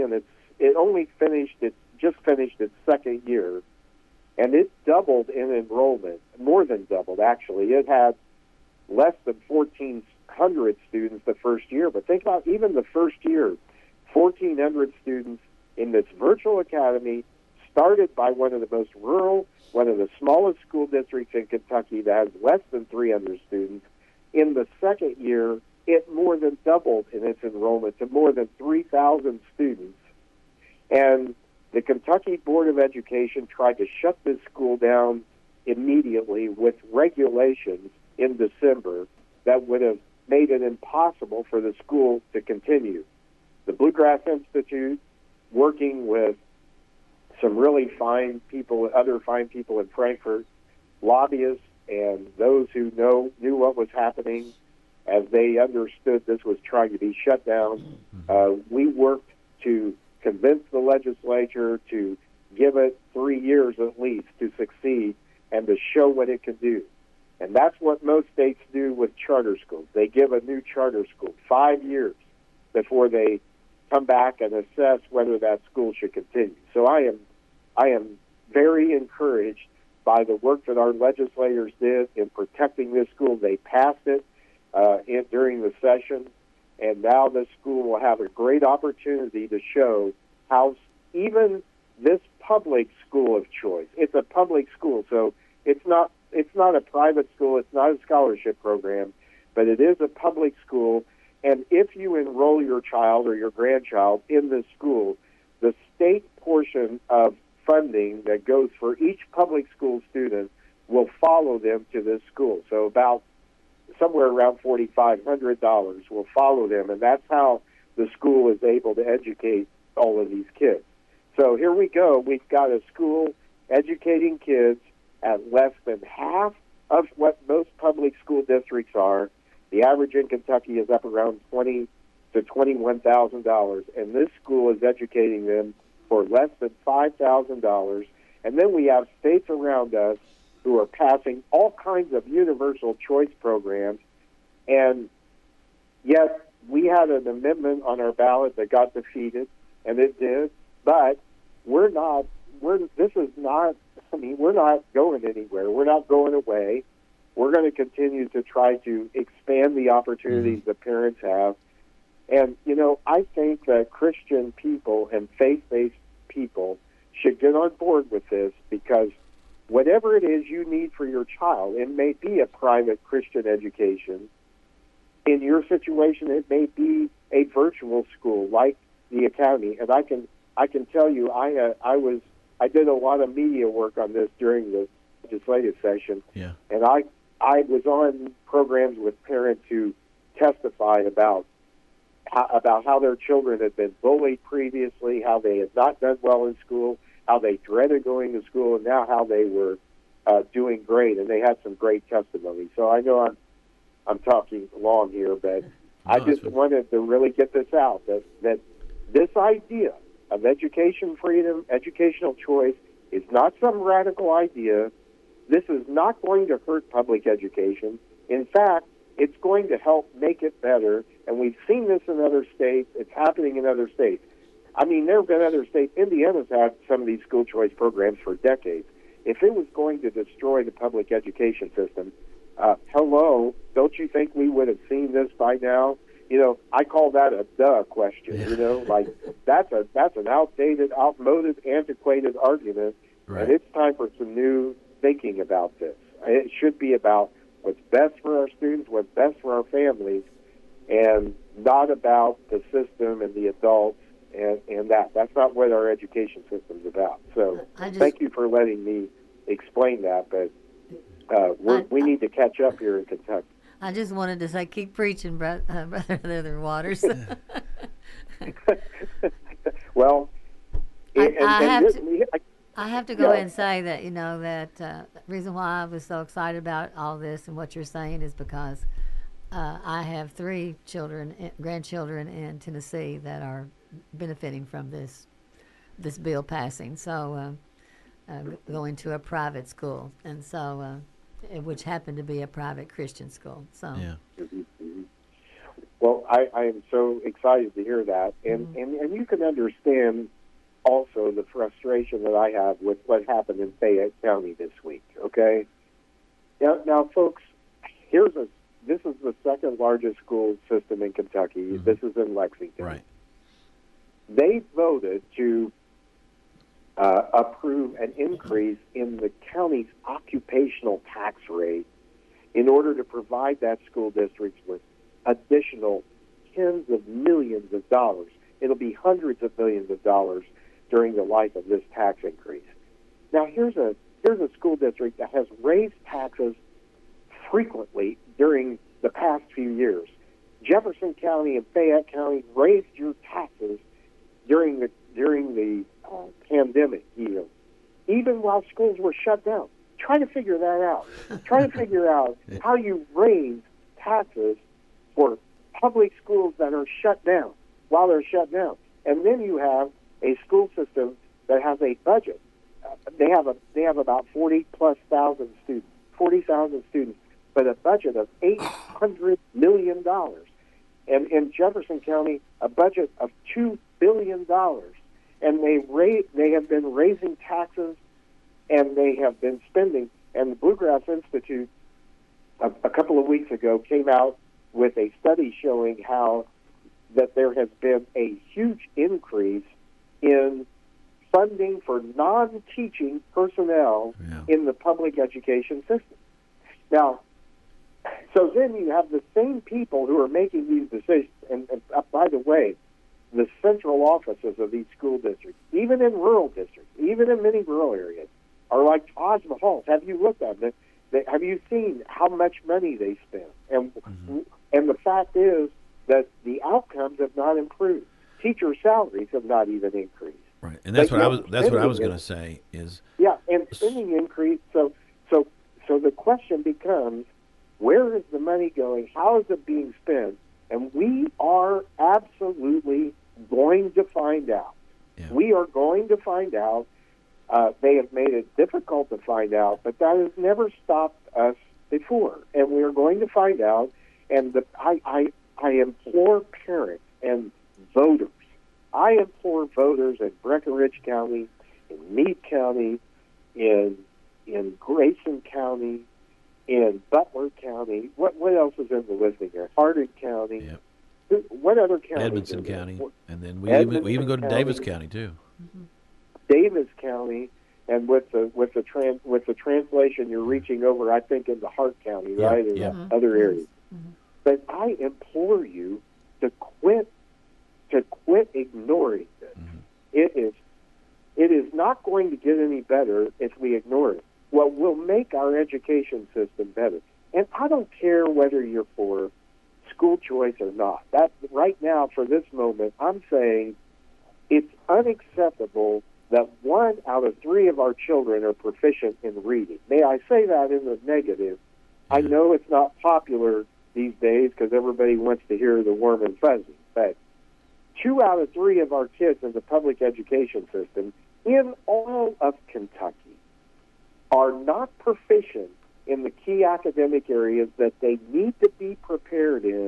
Speaker 5: just finished its second year, and it doubled in enrollment, more than doubled actually. It had less than 1,400 students the first year, but think about even the first year, 1,400 students in this virtual academy, started by one of the most rural, one of the smallest school districts in Kentucky that has less than 300 students. In the second year, it more than doubled in its enrollment to more than 3,000 students. And the Kentucky Board of Education tried to shut this school down immediately with regulations in December that would have made it impossible for the school to continue. The Bluegrass Institute, working with some really fine people, other fine people in Frankfort, lobbyists, and those who knew what was happening, as they understood this was trying to be shut down, we worked to convince the legislature to give it 3 years at least to succeed and to show what it can do. And that's what most states do with charter schools. They give a new charter school 5 years before they come back and assess whether that school should continue. So I am very encouraged by the work that our legislators did in protecting this school. They passed it during the session, and now this school will have a great opportunity to show how even this public school of choice, it's a public school, so it's not a private school, it's not a scholarship program, but it is a public school. And if you enroll your child or your grandchild in this school, the state portion of funding that goes for each public school student will follow them to this school. So about somewhere around $4,500 will follow them, and that's how the school is able to educate all of these kids. So here we go. We've got a school educating kids at less than half of what most public school districts are. The average in Kentucky is up around $20,000 to $21,000, and this school is educating them for less than $5,000. And then we have states around us who are passing all kinds of universal choice programs, and yet we had an amendment on our ballot that got defeated, and it did, but we're not going anywhere. We're not going away. We're going to continue to try to expand the opportunities that parents have. And, I think that Christian people and faith-based people should get on board with this, because whatever it is you need for your child, it may be a private Christian education. In your situation, it may be a virtual school like the academy. And I can tell you, I did a lot of media work on this during the legislative session.
Speaker 3: Yeah.
Speaker 5: And I was on programs with parents who testified about how their children had been bullied previously, how they had not done well in school, how they dreaded going to school, and now how they were doing great, and they had some great testimony. So I know I'm talking long here, but I just wanted to really get this out, that this idea of education freedom, educational choice, is not some radical idea. This is not going to hurt public education. In fact, it's going to help make it better And we've seen this in other states. It's happening in other states. I mean, there have been other states. Indiana's had some of these school choice programs for decades. If it was going to destroy the public education system, hello, don't you think we would have seen this by now? You know, I call that a duh question. You know, like that's an outdated, outmoded, antiquated argument,
Speaker 3: Right.
Speaker 5: and it's time for some new thinking about this. It should be about what's best for our students, what's best for our families, and not about the system and the adults and that. That's not what our education system's about. So thank you for letting me explain that, but we need to catch up here in Kentucky.
Speaker 2: I just wanted to say, keep preaching, Brother Leather Waters.
Speaker 5: Well,
Speaker 2: I have to go ahead and say that, you know, that the reason why I was so excited about all this and what you're saying is because I have 3 grandchildren in Tennessee that are benefiting from this bill passing. So going to a private school, and so which happened to be a private Christian school. So
Speaker 3: Yeah.
Speaker 5: Well, I am so excited to hear that, and you can understand also the frustration that I have with what happened in Fayette County this week. Okay, now, folks, this is the second largest school system in Kentucky. Mm-hmm. This is in Lexington.
Speaker 3: Right.
Speaker 5: They voted to approve an increase in the county's occupational tax rate in order to provide that school district with additional tens of millions of dollars. It'll be hundreds of millions of dollars during the life of this tax increase. Now, here's a school district that has raised taxes frequently during the past few years. Jefferson County and Fayette County raised your taxes during the pandemic year, even while schools were shut down. Try to figure that out. Try to figure out how you raise taxes for public schools that are shut down while they're shut down. And then you have a school system that has a budget. They have about 40,000 students, but a budget of $800 million. And in Jefferson County, a budget of $2 billion. And they have been raising taxes, and they have been spending. And the Bluegrass Institute, a couple of weeks ago, came out with a study showing how that there has been a huge increase in funding for non-teaching personnel in the public education system. Now, so then you have the same people who are making these decisions. And by the way, the central offices of these school districts, even in rural districts, even in many rural areas, are like Taj Mahals. Have you looked at them? Have you seen how much money they spend? And the fact is that the outcomes have not improved. Teacher salaries have not even increased.
Speaker 3: Right, and that's what I was going to say is
Speaker 5: and spending increase. So the question becomes, where is the money going? How is it being spent? And we are absolutely going to find out.
Speaker 3: Yeah.
Speaker 5: We are going to find out. They have made it difficult to find out, but that has never stopped us before. And we are going to find out. And I implore parents and voters. I implore voters in Breckinridge County, in Meade County, in Grayson County, in Butler County. What else is in the listing here? Hardin County.
Speaker 3: Yep.
Speaker 5: What other county?
Speaker 3: Edmonson County, and then we even go to
Speaker 5: County,
Speaker 3: Davis County too.
Speaker 5: Davis County, and with the translation, you're reaching over, I think, into Hart County, right, and other areas. But I implore you to quit ignoring this. It is not going to get any better if we ignore it. What will make our education system better, and I don't care whether you're for school choice or not. That right now, for this moment, I'm saying it's unacceptable that 1 out of 3 of our children are proficient in reading. May I say that in the negative? I know it's not popular these days because everybody wants to hear the warm and fuzzy, but 2 out of 3 of our kids in the public education system in all of Kentucky are not proficient in the key academic areas that they need to be prepared in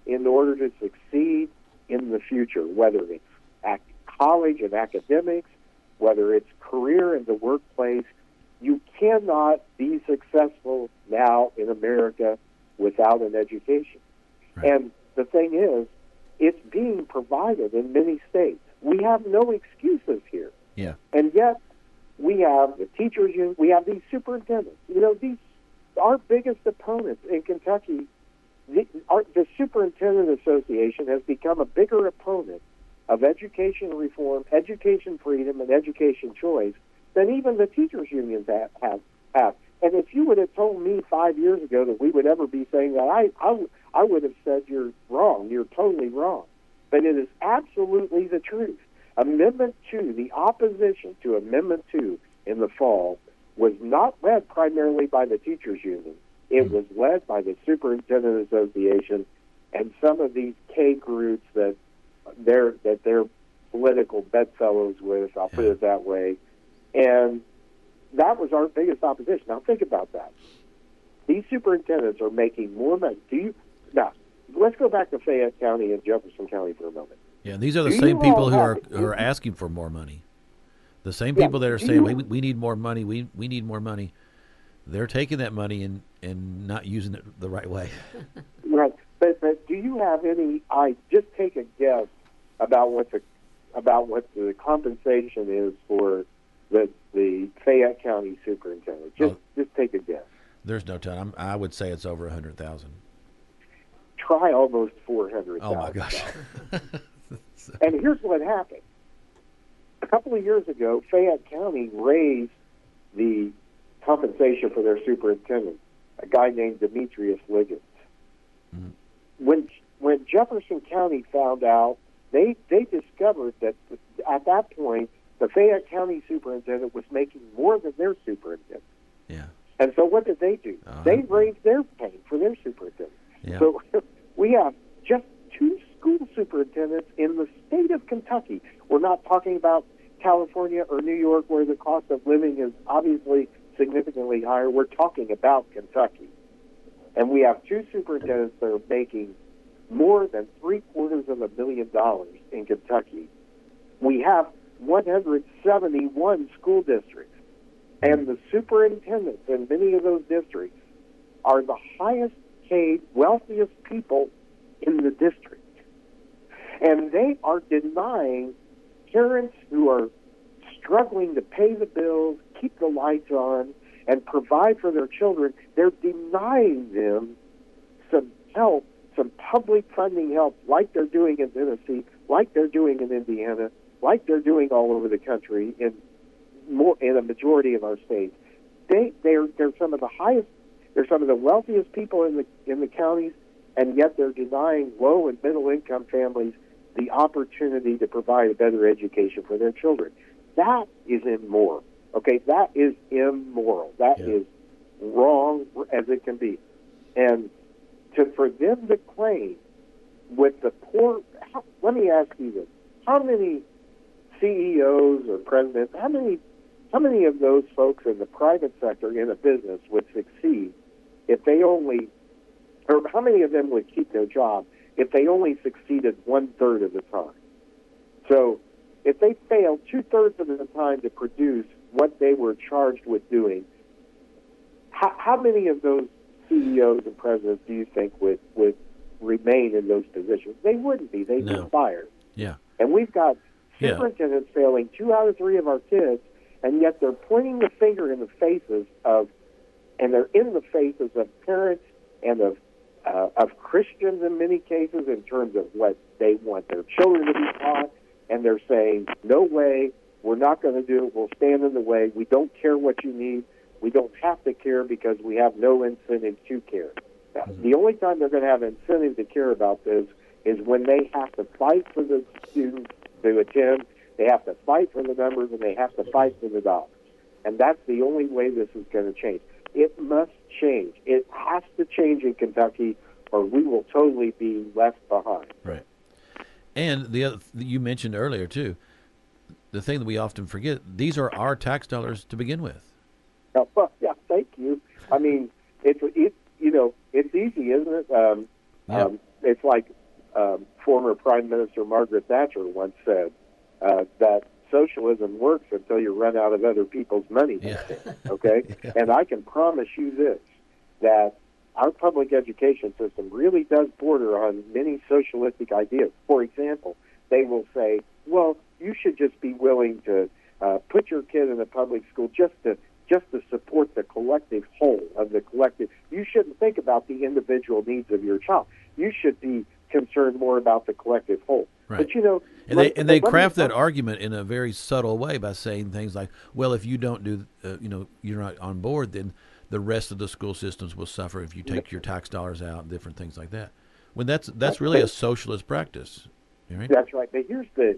Speaker 5: in order to succeed in the future, whether it's college and academics, whether it's career in the workplace. You cannot be successful now in America without an education.
Speaker 3: Right.
Speaker 5: And the thing is, it's being provided in many states. We have no excuses here.
Speaker 3: Yeah.
Speaker 5: And yet, we have the teachers union, we have these superintendents. You know, these our biggest opponents in Kentucky. The Superintendent Association has become a bigger opponent of education reform, education freedom, and education choice than even the teachers unions have. And if you would have told me 5 years ago that we would ever be saying that, I would have said you're wrong. You're totally wrong. But it is absolutely the truth. Amendment 2, the opposition to Amendment 2 in the fall, was not led primarily by the teachers union. It was led by the Superintendent Association and some of these K groups that they're political bedfellows with, I'll put it that way. And that was our biggest opposition. Now think about that. These superintendents are making more money. Now, let's go back to Fayette County and Jefferson County for a moment.
Speaker 3: Yeah, these are the
Speaker 5: Do
Speaker 3: same
Speaker 5: you
Speaker 3: people
Speaker 5: all
Speaker 3: who are asking for more money. The same people that are saying, we need more money, we need more money. They're taking that money and not using it the right way.
Speaker 5: Right. But do you have any? Just take a guess about what the compensation is for the Fayette County superintendent. Just take a guess.
Speaker 3: There's no time. I would say it's over 100,000.
Speaker 5: Try almost 400,000.
Speaker 3: Oh my gosh.
Speaker 5: And here's what happened. A couple of years ago, Fayette County raised the compensation for their superintendent, a guy named Demetrius Liggins. Mm-hmm. When Jefferson County found out, they discovered that at that point, the Fayette County superintendent was making more than their superintendent.
Speaker 3: Yeah.
Speaker 5: And so what did they do? They raised their pay for their superintendent.
Speaker 3: Yeah.
Speaker 5: So we have just 2 school superintendents in the state of Kentucky. We're not talking about California or New York, where the cost of living is obviously significantly higher. We're talking about Kentucky. And we have 2 superintendents that are making more than $750,000 in Kentucky. We have 171 school districts. And the superintendents in many of those districts are the highest paid, wealthiest people in the district. And they are denying parents who are struggling to pay the bills, keep the lights on, and provide for their children. They're denying them some help, some public funding help, like they're doing in Tennessee, like they're doing in Indiana, like they're doing all over the country in a majority of our states. They're some of the highest. They're some of the wealthiest people in the counties, and yet they're denying low and middle income families the opportunity to provide a better education for their children. That is immoral. Okay, that is immoral. That is wrong as it can be. And for them to claim with the poor, let me ask you this: how many CEOs or presidents, how many of those folks in the private sector in a business would succeed if they only, or how many of them would keep their job if they only succeeded 1/3 of the time? So if they failed 2/3 of the time to produce what they were charged with doing, how many of those CEOs and presidents do you think would remain in those positions? They wouldn't be. They'd be fired.
Speaker 3: Yeah.
Speaker 5: And we've got superintendents failing 2 out of 3 of our kids, and yet they're pointing the finger in the faces of parents and of Christians in many cases in terms of what they want their children to be taught, and they're saying, no way, we're not going to do it, we'll stand in the way, we don't care what you need, we don't have to care because we have no incentive to care. Now, the only time they're going to have incentive to care about this is when they have to fight for the students to attend, they have to fight for the numbers, and they have to fight for the dollars. And that's the only way this is going to change. It must change. It has to change in Kentucky, or we will totally be left behind.
Speaker 3: Right. And the other you mentioned earlier too, the thing that we often forget: these are our tax dollars to begin with.
Speaker 5: Well, yeah, thank you. I mean, it's easy, isn't it? It's like former Prime Minister Margaret Thatcher once said, that socialism works until you run out of other people's money.
Speaker 3: Yeah.
Speaker 5: Okay?
Speaker 3: Yeah.
Speaker 5: And I can promise you this, that our public education system really does border on many socialistic ideas. For example, they will say, well, you should just be willing to put your kid in a public school just to support the collective whole of the collective. You shouldn't think about the individual needs of your child. You should be concerned more about the collective whole.
Speaker 3: Right.
Speaker 5: But, you know,
Speaker 3: And they craft that argument in a very subtle way by saying things like, well, if you don't do, you're not on board, then the rest of the school systems will suffer if you take your tax dollars out and different things like that. When that's really a socialist practice. Right?
Speaker 5: That's right. But here's the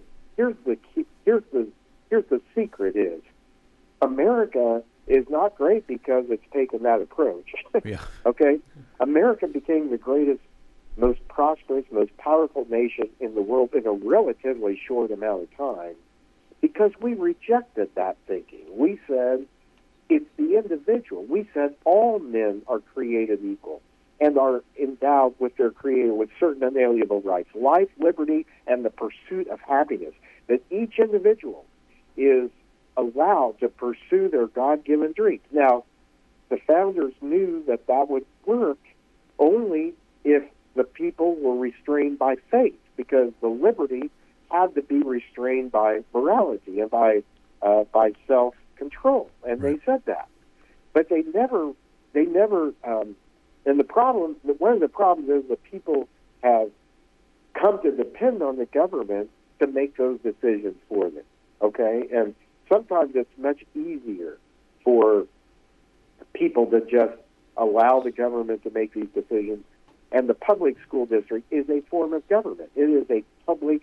Speaker 5: secret is America is not great because it's taken that approach.
Speaker 3: Yeah.
Speaker 5: Okay? America became the greatest, most prosperous, most powerful nation in the world in a relatively short amount of time because we rejected that thinking. We said it's the individual. We said all men are created equal and are endowed with their Creator with certain unalienable rights, life, liberty, and the pursuit of happiness, that each individual is allowed to pursue their God-given dreams. Now, the founders knew that that would work only if the people were restrained by faith, because the liberty had to be restrained by morality and by self-control, and
Speaker 3: Right.
Speaker 5: they said that. But they never. And the problem, one of the problems is that people have come to depend on the government to make those decisions for them. Okay, and sometimes it's much easier for people to just allow the government to make these decisions. And the public school district is a form of government. It is a public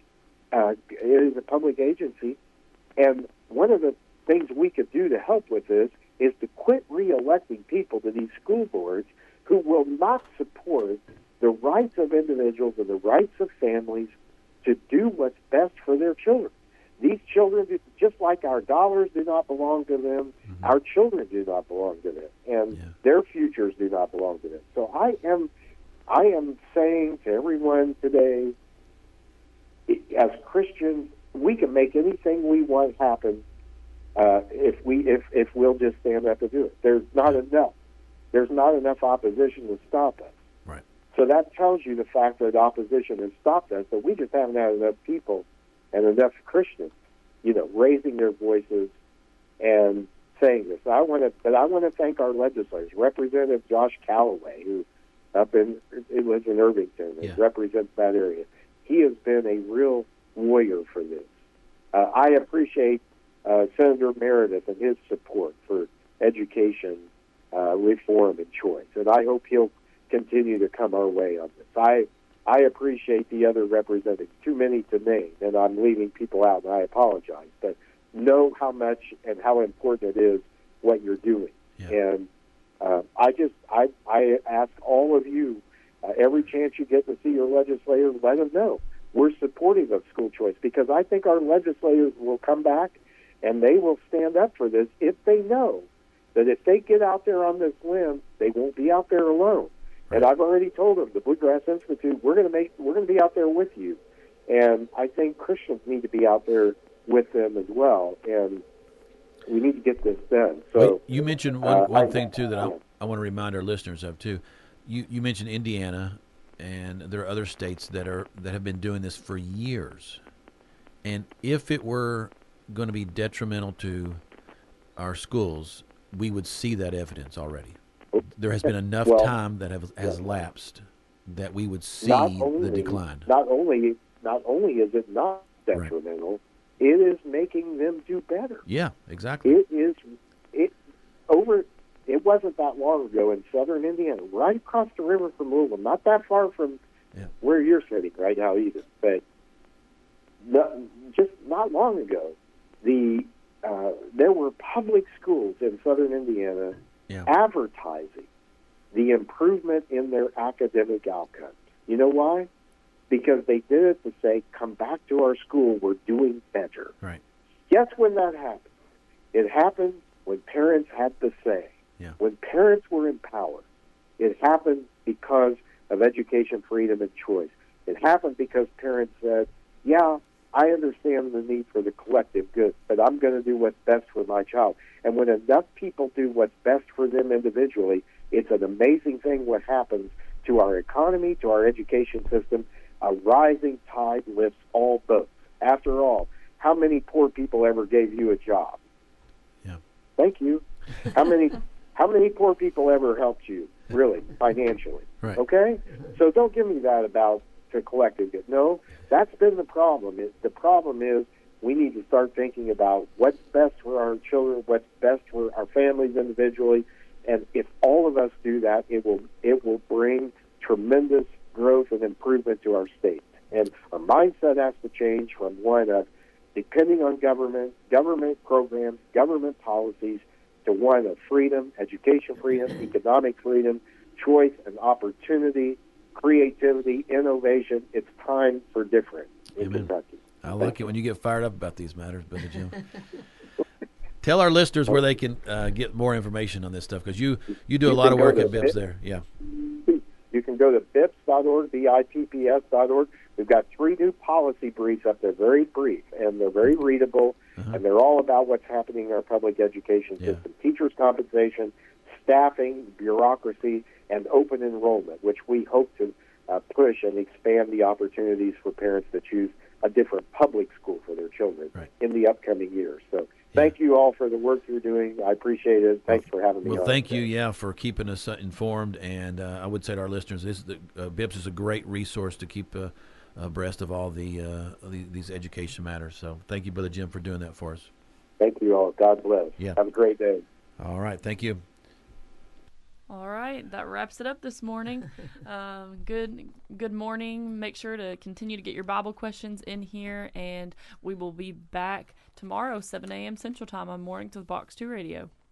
Speaker 5: agency. And one of the things we could do to help with this is to quit re-electing people to these school boards who will not support the rights of individuals and the rights of families to do what's best for their children. These children, just like our dollars do not belong to them, our children do not belong to them, and their futures do not belong to them. So I am saying to everyone today, as Christians, we can make anything we want happen if we'll just stand up and do it. There's not enough opposition to stop us.
Speaker 3: Right.
Speaker 5: So that tells you the fact that opposition has stopped us, but we just haven't had enough people and enough Christians, raising their voices and saying this. But I want to thank our legislators, Representative Josh Callaway, who lives in Irvington and represents that area. He has been a real warrior for this. I appreciate Senator Meredith and his support for education reform and choice, and I hope he'll continue to come our way on this. I appreciate the other representatives, too many to name, and I'm leaving people out, and I apologize, but know how much and how important it is what you're doing.
Speaker 3: Yeah.
Speaker 5: And I ask all of you, every chance you get to see your legislators, let them know we're supportive of school choice, because I think our legislators will come back and they will stand up for this if they know that if they get out there on this limb, they won't be out there alone.
Speaker 3: Right.
Speaker 5: And I've already told them, the Bluegrass Institute, we're going to be out there with you. And I think Christians need to be out there with them as well. And we need to get this done. So
Speaker 3: Wait, you mentioned one thing too that I want to remind our listeners of too. You mentioned Indiana, and there are other states that have been doing this for years. And if it were going to be detrimental to our schools, we would see that evidence already. There has been enough time that has lapsed that we would see the decline.
Speaker 5: Not only is it not detrimental, it is making them do better.
Speaker 3: Yeah, exactly.
Speaker 5: It wasn't that long ago in southern Indiana, right across the river from Louisville, not that far from where you're sitting right now either, but just not long ago, there were public schools in southern Indiana advertising the improvement in their academic outcomes. You know why? Because they did it to say, come back to our school, we're doing better.
Speaker 3: Right.
Speaker 5: Guess when that happened? It happened when parents had the say.
Speaker 3: Yeah.
Speaker 5: When parents were in power. It happened because of education, freedom, and choice. It happened because parents said, yeah, I understand the need for the collective good, but I'm going to do what's best for my child. And when enough people do what's best for them individually, it's an amazing thing what happens to our economy, to our education system. A rising tide lifts all boats. After all, how many poor people ever gave you a job?
Speaker 3: Yeah.
Speaker 5: Thank you. How many poor people ever helped you, really, financially?
Speaker 3: Right.
Speaker 5: Okay? So don't give me that about the collective good. No, that's been the problem. The problem is we need to start thinking about what's best for our children, what's best for our families individually, and if all of us do that, it will bring tremendous growth and improvement to our state. And our mindset has to change from one of depending on government programs, government policies, to one of freedom, education freedom, economic freedom, choice and opportunity, creativity, innovation. It's time for different in
Speaker 3: Amen.
Speaker 5: Kentucky.
Speaker 3: I like it when you get fired up about these matters, Brother Jim. Tell our listeners where they can get more information on this stuff, because you do a lot of work at BIPS there. Yeah.
Speaker 5: You can go to BIPS.org, BIPPS.org. We've got 3 new policy briefs up there, very brief, and they're very readable, and they're all about what's happening in our public education system. Teachers' compensation, staffing, bureaucracy, and open enrollment, which we hope to push and expand the opportunities for parents to choose a different public school for their children in the upcoming years. So thank you all for the work you're doing. I appreciate it. Thanks for having me on.
Speaker 3: Well, thank you, for keeping us informed. And I would say to our listeners, BIPS is a great resource to keep abreast of all these education matters. So thank you, Brother Jim, for doing that for us.
Speaker 5: Thank you all. God bless.
Speaker 3: Yeah.
Speaker 5: Have a great day.
Speaker 3: All right. Thank you.
Speaker 4: All right, that wraps it up this morning. Good morning. Make sure to continue to get your Bible questions in here, and we will be back tomorrow, 7 a.m. Central Time on Mornings with Box 2 Radio.